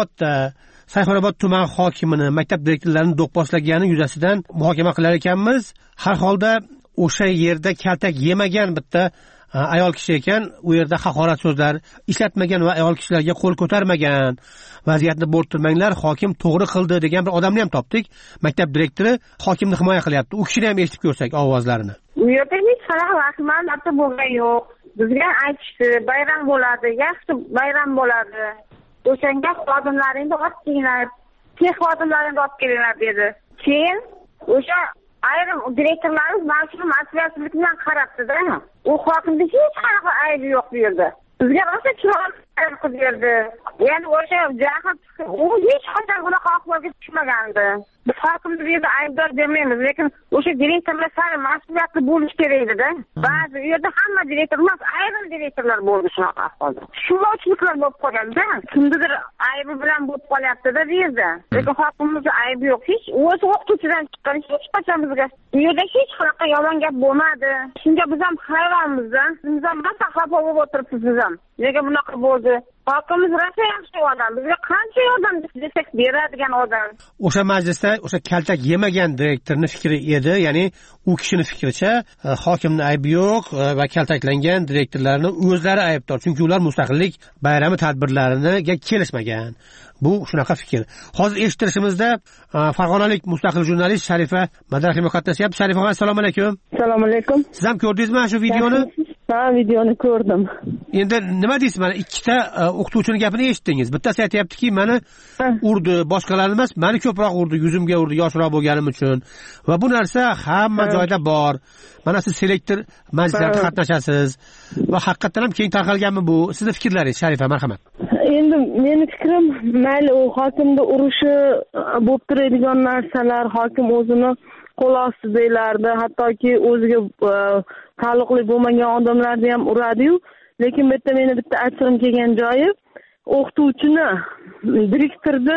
Sayxunobod tuman hokimini, maktab direktorlarini do'qposlagani yuzasidan muhokama qilar ekanmiz. Har holda o'sha yerda kaltak yemagan bitta ayol kishi ekan, u yerda haqorat so'zlar ishlatmagan va ayol kishilarga qo'l ko'tarmagan. Vaziyatni bo'rttirmanglar, hokim to'g'ri qildi degan bir odamni ham topdik. Maktab direktori hokimni himoya qilyapti. U kishini ham eshitib ko'rsak ovozlarini. U yerda hech qanaqa vahimali bo'lgan yo'q. Bizga aytishdi, bayram bo'ladi, yaxshi bayram bo'ladi. O'shanga xodimlaringni olib kelinglar, tex xodimlaringni olib kelinglar dedi. Keyin o'sha ayrim direktorlarimiz mashina mas'uliyatlik bilan qarabdi-da. U hokimda hech qanaqa aybi yo'q bu yerda. Bizga rosa chiroyli qilib berdi. Endi o'sha jahat u hech qachon bunaqa ahvolga tushmagandi. Biz hokimni bu yerda aybdor demaymiz, lekin o'sha direktorlar sari mas'uliyatli bo'lish kerak edi-da. Ba'zi u yerda hamma direktor emas, ayrim direktorlar bo'ldi shunaqa ahvolda. Shundoqchiliklar bo'lib qolganda, kimnidir aybi bilan bo'lib qolyapti-da bu yerda. Lekin hokimimizga aybi yo'q. Hech o'zi o'qituvchidan chiqqan hech qachon bizga bu yerda hech qanaqa yomon gap bo'lmadi. Shunga biz ham hayronmiz-da. Biz ham rosa xafa bo'lib o'tiribmiz biz ham. Nega bunaqa bo'ldi? Hokimimiz rosa yaxshi odam. Bizga qancha yordam desak beradigan odam. O'sha majlisda o'sha kaltak yemagan direktorning fikri edi, ya'ni u kishining fikricha hokimning aybi yo'q va kaltaklangan direktorlarning o'zlari aybdor, chunki ular mustaqillik bayrami tadbirlariga kelishmagan. Bu shunaqa fikr. Hozir eshittirishimizda farg'onalik mustaqil jurnalist Sharifa Madrahimova qatnashyapti. Sharifa, assalomu alaykum. Assalomu alaykum. Siz ham ko'rdingizmi shu videoni? Ha, videoni ko'rdim. Endi nima deysiz? Mana ikkita o'qituvchining gapini eshitdingiz. Bittasi aytayaptiki, meni urdi, boshqalar emas, meni ko'proq urdi, yuzimga urdi, yoshroq bo'lganim uchun. Va bu narsa hamma joyda bor. Mana siz selektor majlislarda qatnashasiz va haqiqatan ham keng tarqalganmi bu? Sizning fikrlaringiz, Sharifa, marhamat. Endi meni fikrim, mayli u hokimni urushi bo'lib turadigan narsalar, hokim o'zini qo'l ostidalardi, hattoki o'ziga taalluqli bo'lmagan odamlarni ham uradi-yu, lekin bu yerda meni bitta aytishim kelgan joyi, o'qituvchini, direktorni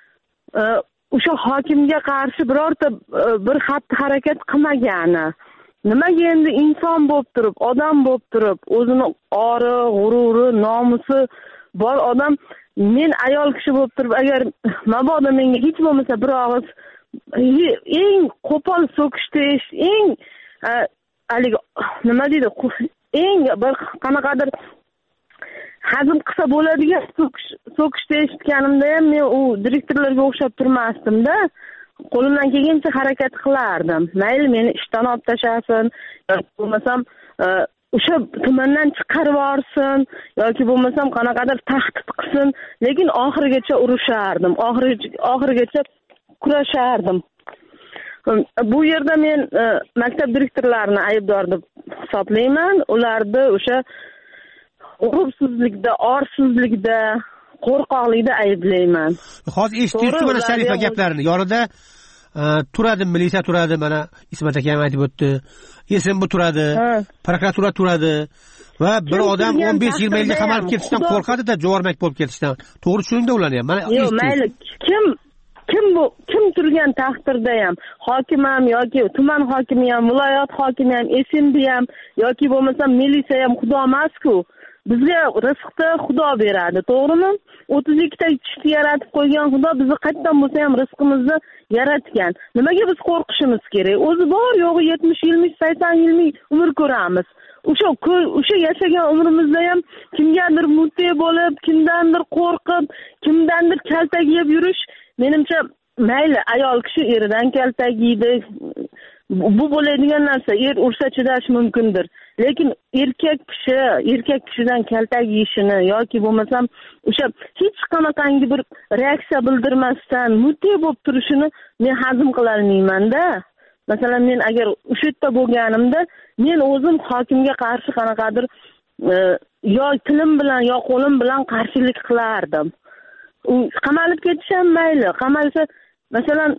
o'sha hokimga qarshi birorta bir xatti-harakat qilmagani. Nimaga endi inson bo'lib turib, odam bo'lib turib, o'zini ori, g'ururi, nomusi bor odam men ayol kishi bo'lib turib agar mabodo menga hech bo'lmasa bir og'iz eng qo'pol so'kishtish, eng haligi nima deydi, eng bir qanaqadir hazm qilsa bo'ladigan so'kishni eshitganimda ham men u direktorlarga o'xshab turmasdim-da. Qo'limdan kelgancha harakat qilardim. Mayli meni ishdan olib tashlasin, yoki bo'lmasam o'sha tumandan chiqarib yuborsin, yoki bo'lmasam qanaqadir tahdid qilsin, lekin oxirigacha urushardim, oxirigacha kurashardim. Bu yerda men maktab direktorlarini aybdor deb hisoblayman. Ularni o'sha urug'sizlikda, orsizlikda, qo'rqoqlikda ayblayman. Hozir eshitdingiz mana Sharifa gaplarini. Yonida turadi, militsiya turadi, mana Ismat aka ham aytib o'tdi. SMB turadi, prokuratura turadi va bir odam 15 yil mayli qamalib ketishdan qo'rqadi-da, javormak bo'lib ketishdan. To'g'ri tushundingda ularni ham. Mana yo'q, mayli kim turgan taqdirda ham, hokim ham yoki tuman hokimi ham, viloyat hokimi ham, SMB ham yoki bo'lmasa militsiya ham xudo emas-ku. Bizga rizqni Xudo beradi, to'g'rimi? 32 ta tishni yaratib qo'ygan Xudo bizni qayerdan bo'lsa ham rizqimizni yaratgan. Nimaga biz qo'rqishimiz kerak? O'zi bor yo'g'i 70 yillik, 80 yillik umr ko'ramiz. O'sha yashagan umrimizda ham kimgadir mute bo'lib, kimdandir qo'rqib, kimdandir kaltak yeb yurish, menimcha mayli ayol kishi eridan kaltak yeydi. Bu bo'ladigan narsa, ursa chidash mumkindir. Lekin erkak kishidan kaltak yeyishini yoki bo'lmasam o'sha hech qanaqangi bir reaksiya bildirmasdan mute bo'lib turishini men hazm qila olmayman-da. Masalan, men agar o'sha yerda bo'lganimda, men o'zim hokimga qarshi qanaqadir yo tilim bilan yo qo'lim bilan qarshilik qilardim. U qamalib ketish ham mayli, qamalsa masalan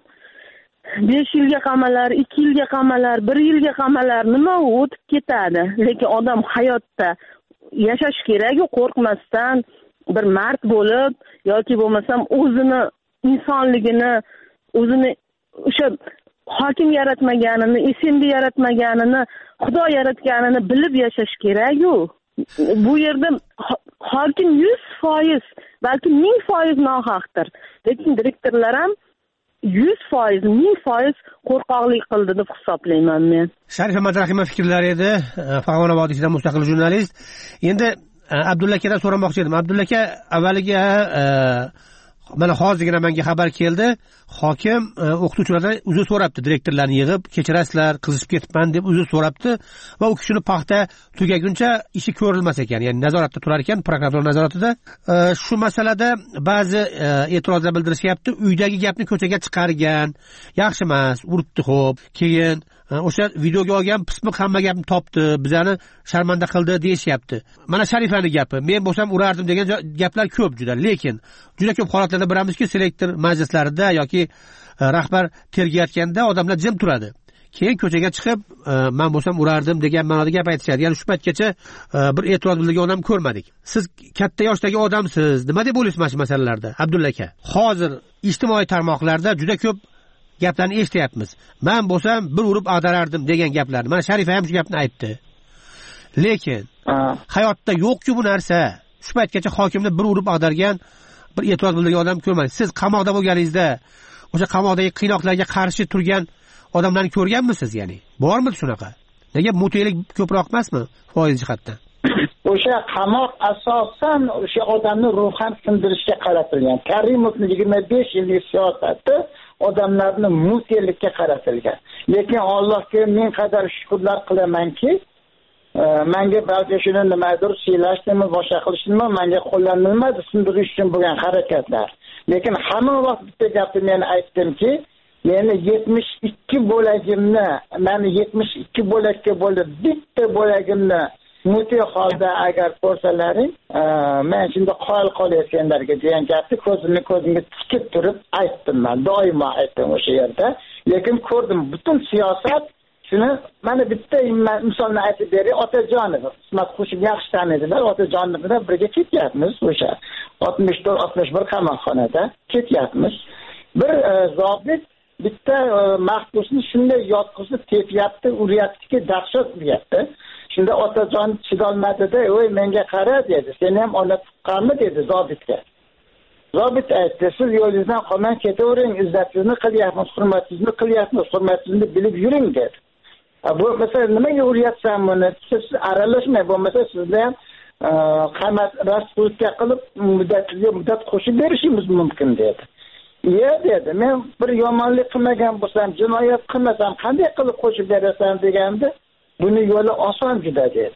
5 yilga qamalar, 2 yilga qamalar, 1 yilga qamalar, nima u o'tib ketadi. Lekin odam hayotda yashash kerak, qo'rqmasdan, bir mard bo'lib yoki bo'lmasam o'zini insonligini, o'zini o'sha hokim yaratmaganini, SMB yaratmaganini, Xudo yaratganini bilib yashash kerak-ku. Bu yerda hokim 100%, balki 1000% nohaqdir. Lekin direktorlar ham 100%, 1000% qo'rqoqlik qildi deb hisoblayman men. Sharifa Madrahimova fikrlari edi, Farg'ona vodiysidan mustaqil jurnalist. Endi Abdulla akadan so'ramoqchi edim. Abdulla aka, avvaliga mana hozirgina menga xabar keldi, hokim o'qituvchilardan uzr so'rabdi, direktorlarni yig'ib, kechirasizlar, qizishib ketibman deb uzr so'rabdi va u kishini paxta tugaguncha ishi ko'rilmas ekan, ya'ni nazoratda turar ekan, prokuratura nazoratida. Shu masalada ba'zi e'tirozlar bildirishyapti. Uydagi gapni ko'chaga chiqargan, yaxshi emas, uribdi xo'p, keyin o'sha videoga olgan pismiq hamma gapni topdi, bizani sharmanda qildi deyishyapti. Mana Sharifani gapi, men bo'lsam urardim degan gaplar ko'p juda, lekin juda ko'p holatlarda bilamizki, selektor majlislarida yoki rahbar tergayotganda odamlar jim turadi. Keyin ko'chaga chiqib, men bo'lsam urardim degan ma'noda gap aytishadi. Ya'ni shu paytgacha bir e'tiroz bildirgan odam ko'rmadik. Siz katta yoshdagi odamsiz, nima deb o'ylaysiz mana shu masalalarda, Abdulla aka? Hozir ijtimoiy tarmoqlarda juda ko'p gaplarni eshityapmiz. Men bo'lsam bir urib ag'darardim degan gaplarni. Mana Sharifa ham shu gapni aytdi. Lekin hayotda yo'q-ku bu narsa. Shu paytgacha hokimni bir urib ag'dargan, bir e'tiroz bildirgan odam ko'rmadik. Siz qamoqda bo'lganingizda o'sha qamoqdagi qiynoqlarga qarshi turgan odamlarni ko'rganmisiz, ya'ni? Bormi shunaqa? Nega mutelik ko'proq emasmi foiz jihatdan? O'sha qamoq asosan o'sha odamni ruhan sindirishga qaratilgan. Karimovning 25 yillik siyosati odamlarni mutelikka qaratilgan. Lekin Allohga men qadar shukrlar qilamanki, menga balki shuni nimadir siylashdimi, boshqa qilishdimi, menga qo'llanilmadi sindirish uchun bo'lgan harakatlar. Lekin hamma vaqt bitta gapni men aytdimki, meni 72 bo'lagimni, meni 72 bo'lakka bo'lib bitta bo'lagimni mute holda agar ko'rsalaring, men shunda qoyil qolayotganlarga degan gapni ko'zimga tikib turib aytdim men. Doimo aytdim o'sha yerda. Lekin ko'rdim butun siyosat shuni, mana bitta misolni aytib beray. Otajonov, Ismat Qo'shib yaxshi taniydilar. Otajonov bilan birga ketyapmiz o'sha 64-61 qamoqxonada ketyapmiz. Bir zobit bitta mahbusni shunday yotqizib tepyapti, uryaptiki, dahshat uryapti. Shunda otajon chidolmadi-da, "Voy, menga qara" dedi. "Sen ham ona tuqqanmi?" dedi zobitga. Zobit aytdi, "Siz yo'lingizdan qolmay ketavering, izzatingizni qilyapsiz, hurmatingizni qilyapsiz, hurmatingizni bilib yuring" dedi. Bu mesela nimaga uryapsan buni? Siz aralashmay, bo'lmasa sizni ham qamat rasputka qilib muddat qo'shib berishingiz mumkin dedi. "Iya" dedi. "Men bir yomonlik qilmagan bo'lsam, jinoyat qilmasam, qanday qilib qo'shib berasan" deganda, "Buni yo'li oson juda" dedi.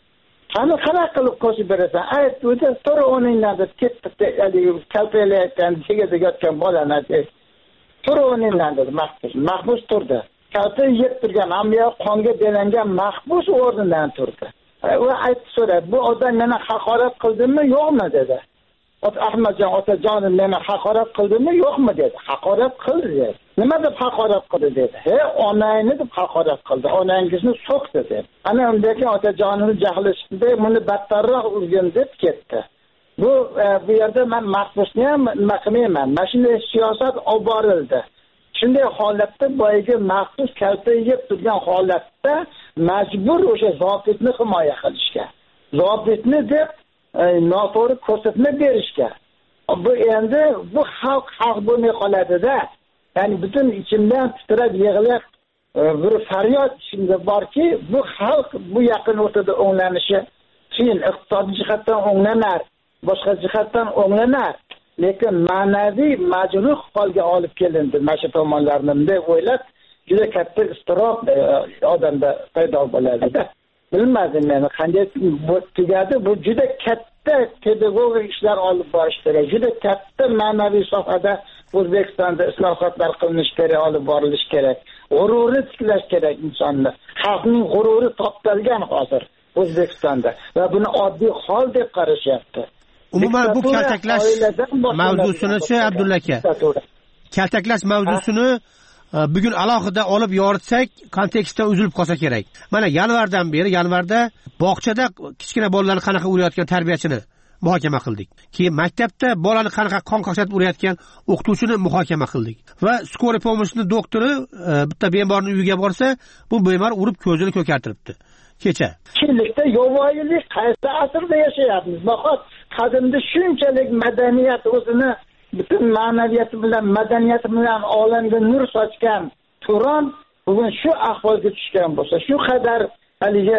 Qanaqa qilib qo'shib berasan? Ayt, o'zi to'g'ri o'rningdan deb ketdi, kaltalayotgan, chegada yotgan bolani dedi. To'g'ri o'rningdan dedi mahbus. Mahbus turdi. Kalta yeb turgan, ammo qonga belangan mahbus o'rnidan turdi. Va aytib so'radi, "Bu odam meni haqorat qildimi, yo'qmi?" dedi. Ahmadjon otajonim meni haqorat qildimi, yo'qmi dedi. "Haqorat qildi" dedi. "Nima deb haqorat qildi" dedi. "Onangni deb haqorat qildi, onangizni so'kdi" dedi. Ana undagi otajonimni jahli chiqdi, buni battarroq urgin deb ketdi. Bu yerda men mahbusni ham nima qilmayman. Mana shunday siyosat olib borildi. Shunday holatda boyagi mahbus kalta yeb turgan holatda majbur o'sha zobitni himoya qilishga. Zobitni deb noto'g'ri ko'rsatma berishga. Bu endi bu xalq bo'lmay qoladi-da. Ya'ni butun ichimdan titrab yig'lab bir faryod ichimda borki, bu xalq bu yaqin o'rtada o'nglanishi qiyin, iqtisodiy jihatdan o'nglanar, boshqa jihatdan o'nglanar. Lekin ma'naviy majruh holga olib kelindi mana shu tomonlarni deb o'ylab, juda katta iztirob odamda paydo bo'ladi-da. Bilmadim men qanday tugadi. Bu juda katta pedagogik ishlar olib borish kerak. Juda katta ma'naviy sohada O'zbekistonda islohotlar qilinish kerak, olib borilish kerak. G'ururni tiklash kerak insonni. Xalqning g'ururi toptalgan hozir O'zbekistonda va buni oddiy hol deb qarashyapti. Umuman bu kaltaklash mavzusini Abdulla aka. Kaltaklash mavzusini bugun alohida olib yoritsak, kontekstdan uzilib qolsa kerak. Mana yanvarda bog'chada kichkina bolalarni qanaqa urayotgan tarbiyachini muhokama qildik. Keyin maktabda bolani qanaqa qon qaqshatib urayotgan o'qituvchini muhokama qildik. Va skoriy pomoshni doktori bitta bemorning uyiga borsa, bu bemor urib ko'zini ko'kartiribdi. Kecha. Kimlikda yovvoyilik qaysi asrda yashayapmiz? Nahot qadimda shunchalik madaniyat o'zini butun ma'naviyati bilan, madaniyati bilan olamga nur sochgan Turon bugun shu ahvolga tushgan bo'lsa, shu qadar haligi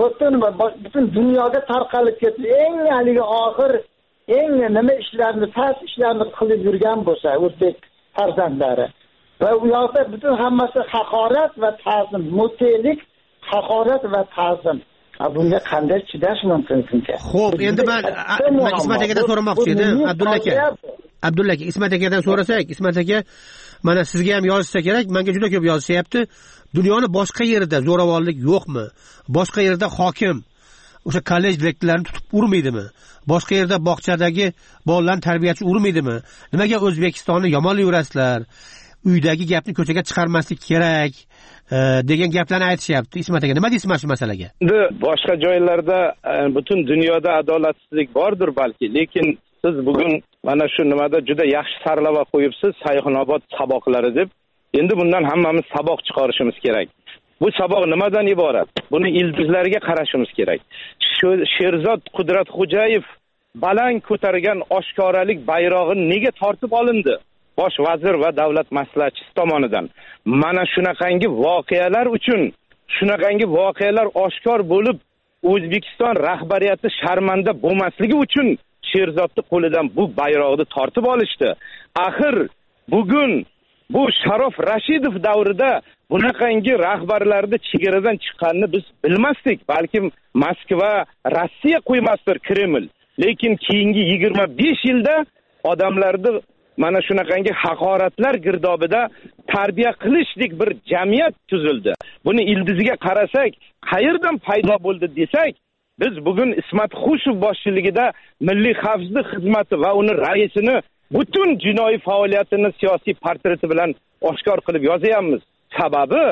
butun dunyoga tarqalib ketdi. Eng haligi oxir, eng nima ishlarni, past ishlarni qilib yurgan bo'lsa, o'zbek farzandlari. Va u yoqda butun hammasi haqorat va ta'zim, mutelik, haqorat va ta'zim. Bunga qanday chidash mumkin ekan? Xo'p, endi men Ismat akadan so'ramoqchi edim, Abdulla aka. Abdulla aka, Ismat akadan so'rasak, Ismat aka, mana sizga ham yozsa kerak, menga juda ko'p yozishyapti. Dunyoni boshqa yerida zo'ravonlik yo'qmi? Boshqa yerda hokim o'sha kollej direktorlarini tutib urmaydimi? Boshqa yerda bog'chadagi bolalarni tarbiyachi urmaydimi? Nimaga O'zbekistonni yomonlab yurasizlar? Uydagi gapni ko'chaga chiqarmaslik kerak degan gaplarni aytishyapti. Ismat aka, nima deysiz mana shu masalaga? Boshqa joylarda butun dunyoda adolatsizlik bordir balki, lekin siz bugun mana shu nimada juda yaxshi sarlavha qo'yibsiz, Sayxunobod saboqlari deb. Endi bundan hammamiz saboq chiqarishimiz kerak. Bu saboq nimadan iborat? Buni ildizlariga qarashimiz kerak. Sherzod Qudratxo'jayev baland ko'targan oshkoralik bayrog'i nega tortib olindi? Bosh vazir va davlat maslahatchisi tomonidan. Mana shunaqangi voqealar uchun, shunaqangi voqealar oshkor bo'lib, O'zbekiston rahbariyati sharmanda bo'lmasligi uchun Sherzodning qo'lidan bu bayroqni tortib olishdi. Axir bugun bu Sharof Rashidov davrida bunaqangi rahbarlarni chegaradan chiqqanini biz bilmasdik. Balkim Moskva, Rossiya qo'ymasdir, Kreml. Lekin keyingi 25 yilda odamlarni mana shunaqangi haqoratlar girdobida tarbiya qilishlik bir jamiyat tuzildi. Buni ildiziga qarasak, qayerdan paydo bo'ldi desak, biz bugun Ismat Xushov boshchiligida Milliy xavfsizlik xizmati va uni raisini butun jinoiy faoliyatini siyosiy portreti bilan oshkor qilib yozayapmiz. Sababi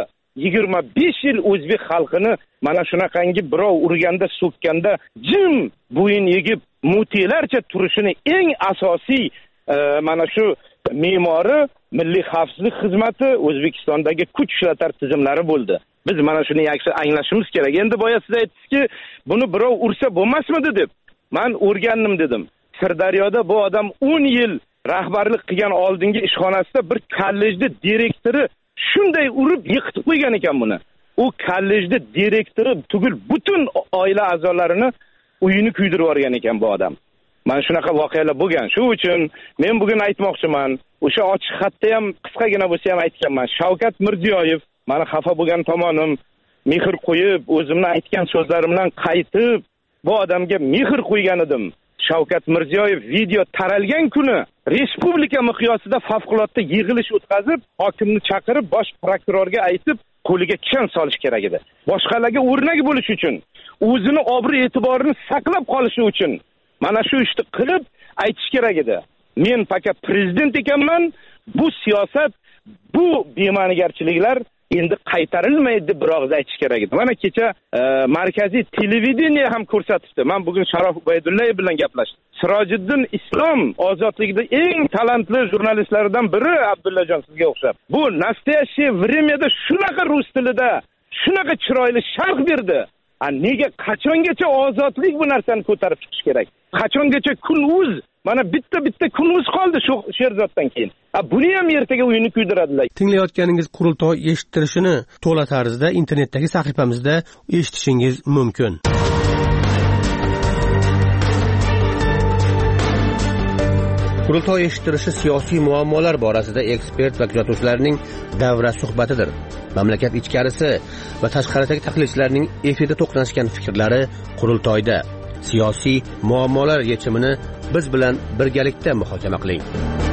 25 yil o'zbek xalqini mana shunaqangi birov urganda, so'kkanda jim bo'yin egib mutilarcha turishini eng asosiy mana shu me'mori Milliy xavfsizlik xizmati O'zbekistondagi kuch ishlatar tizimlari bo'ldi. Biz mana shuni yaxshi anglashimiz kerak. Endi boya siz aytdingizki, buni birov ursa bo'lmasmidi deb. Men o'rgandim dedim. Sirdaryoda bu odam 10 yil rahbarlik qilgan oldingi ishxonasida bir kollejda direktori shunday urib yiqitib qo'ygan ekan buni. U kollejda direktori tugul butun oila a'zolarini uyini kuydirib yuborgan ekan bu odam. Mana shunaqa voqealar bo'lgan. Shu uchun men bugun aytmoqchiman, o'sha ochiq xatda ham qisqagina bo'lsa ham aytganman. Shavkat Mirziyoyev, meni xafa bo'lgan tomonim, mehr qo'yib, o'zimni aytgan so'zlarim bilan qaytib, bu odamga mehr qo'ygan edim. Shavkat Mirziyoyev video taralgan kuni respublika miqyosida favqulodda yig'ilish o'tkazib, hokimni chaqirib, bosh prokurorga aytib, qo'liga kishan solish kerak edi. Boshqalarga o'rnak bo'lish uchun, o'zini obro' e'tiborini saqlab qolishi uchun mana shu ishni qilib aytish kerak edi. Men faqat prezident ekanman, bu siyosat, bu bema'nigarchiliklar endi qaytarilmaydi deb bir og'iz aytish kerak edi. Mana kecha markaziy televideniya ham ko'rsatishdi. Men bugun Sharof Ubaydullayev bilan gaplashdim. Sirojiddin Islom ozodlikda eng talantli jurnalistlardan biri Abdullajon sizga o'xshab. Bu nastoящее времяda shunaqa rus tilida, shunaqa chiroyli sharh berdi. Nega qachongacha ozodlik bu narsani ko'tarib chiqish kerak? Qachongacha kun.uz? Mana bitta kun.uz qoldi shu Sherzoddan keyin. Buni ham ertaga uyini kuydiradilar. Tinglayotganingiz qurultoy eshittirishini to'la tarzda internetdagi sahifamizda eshitishingiz mumkin. Qurultoy eshittirishi siyosiy muammolar borasida ekspert va kuzatuvchilarning davra suhbatidir. Mamlakat ichkarisi va tashqaridagi tahlilchilarning efirda to'qnashgan fikrlari qurultoyda. Siyosiy muammolar yechimini biz bilan birgalikda muhokama qiling.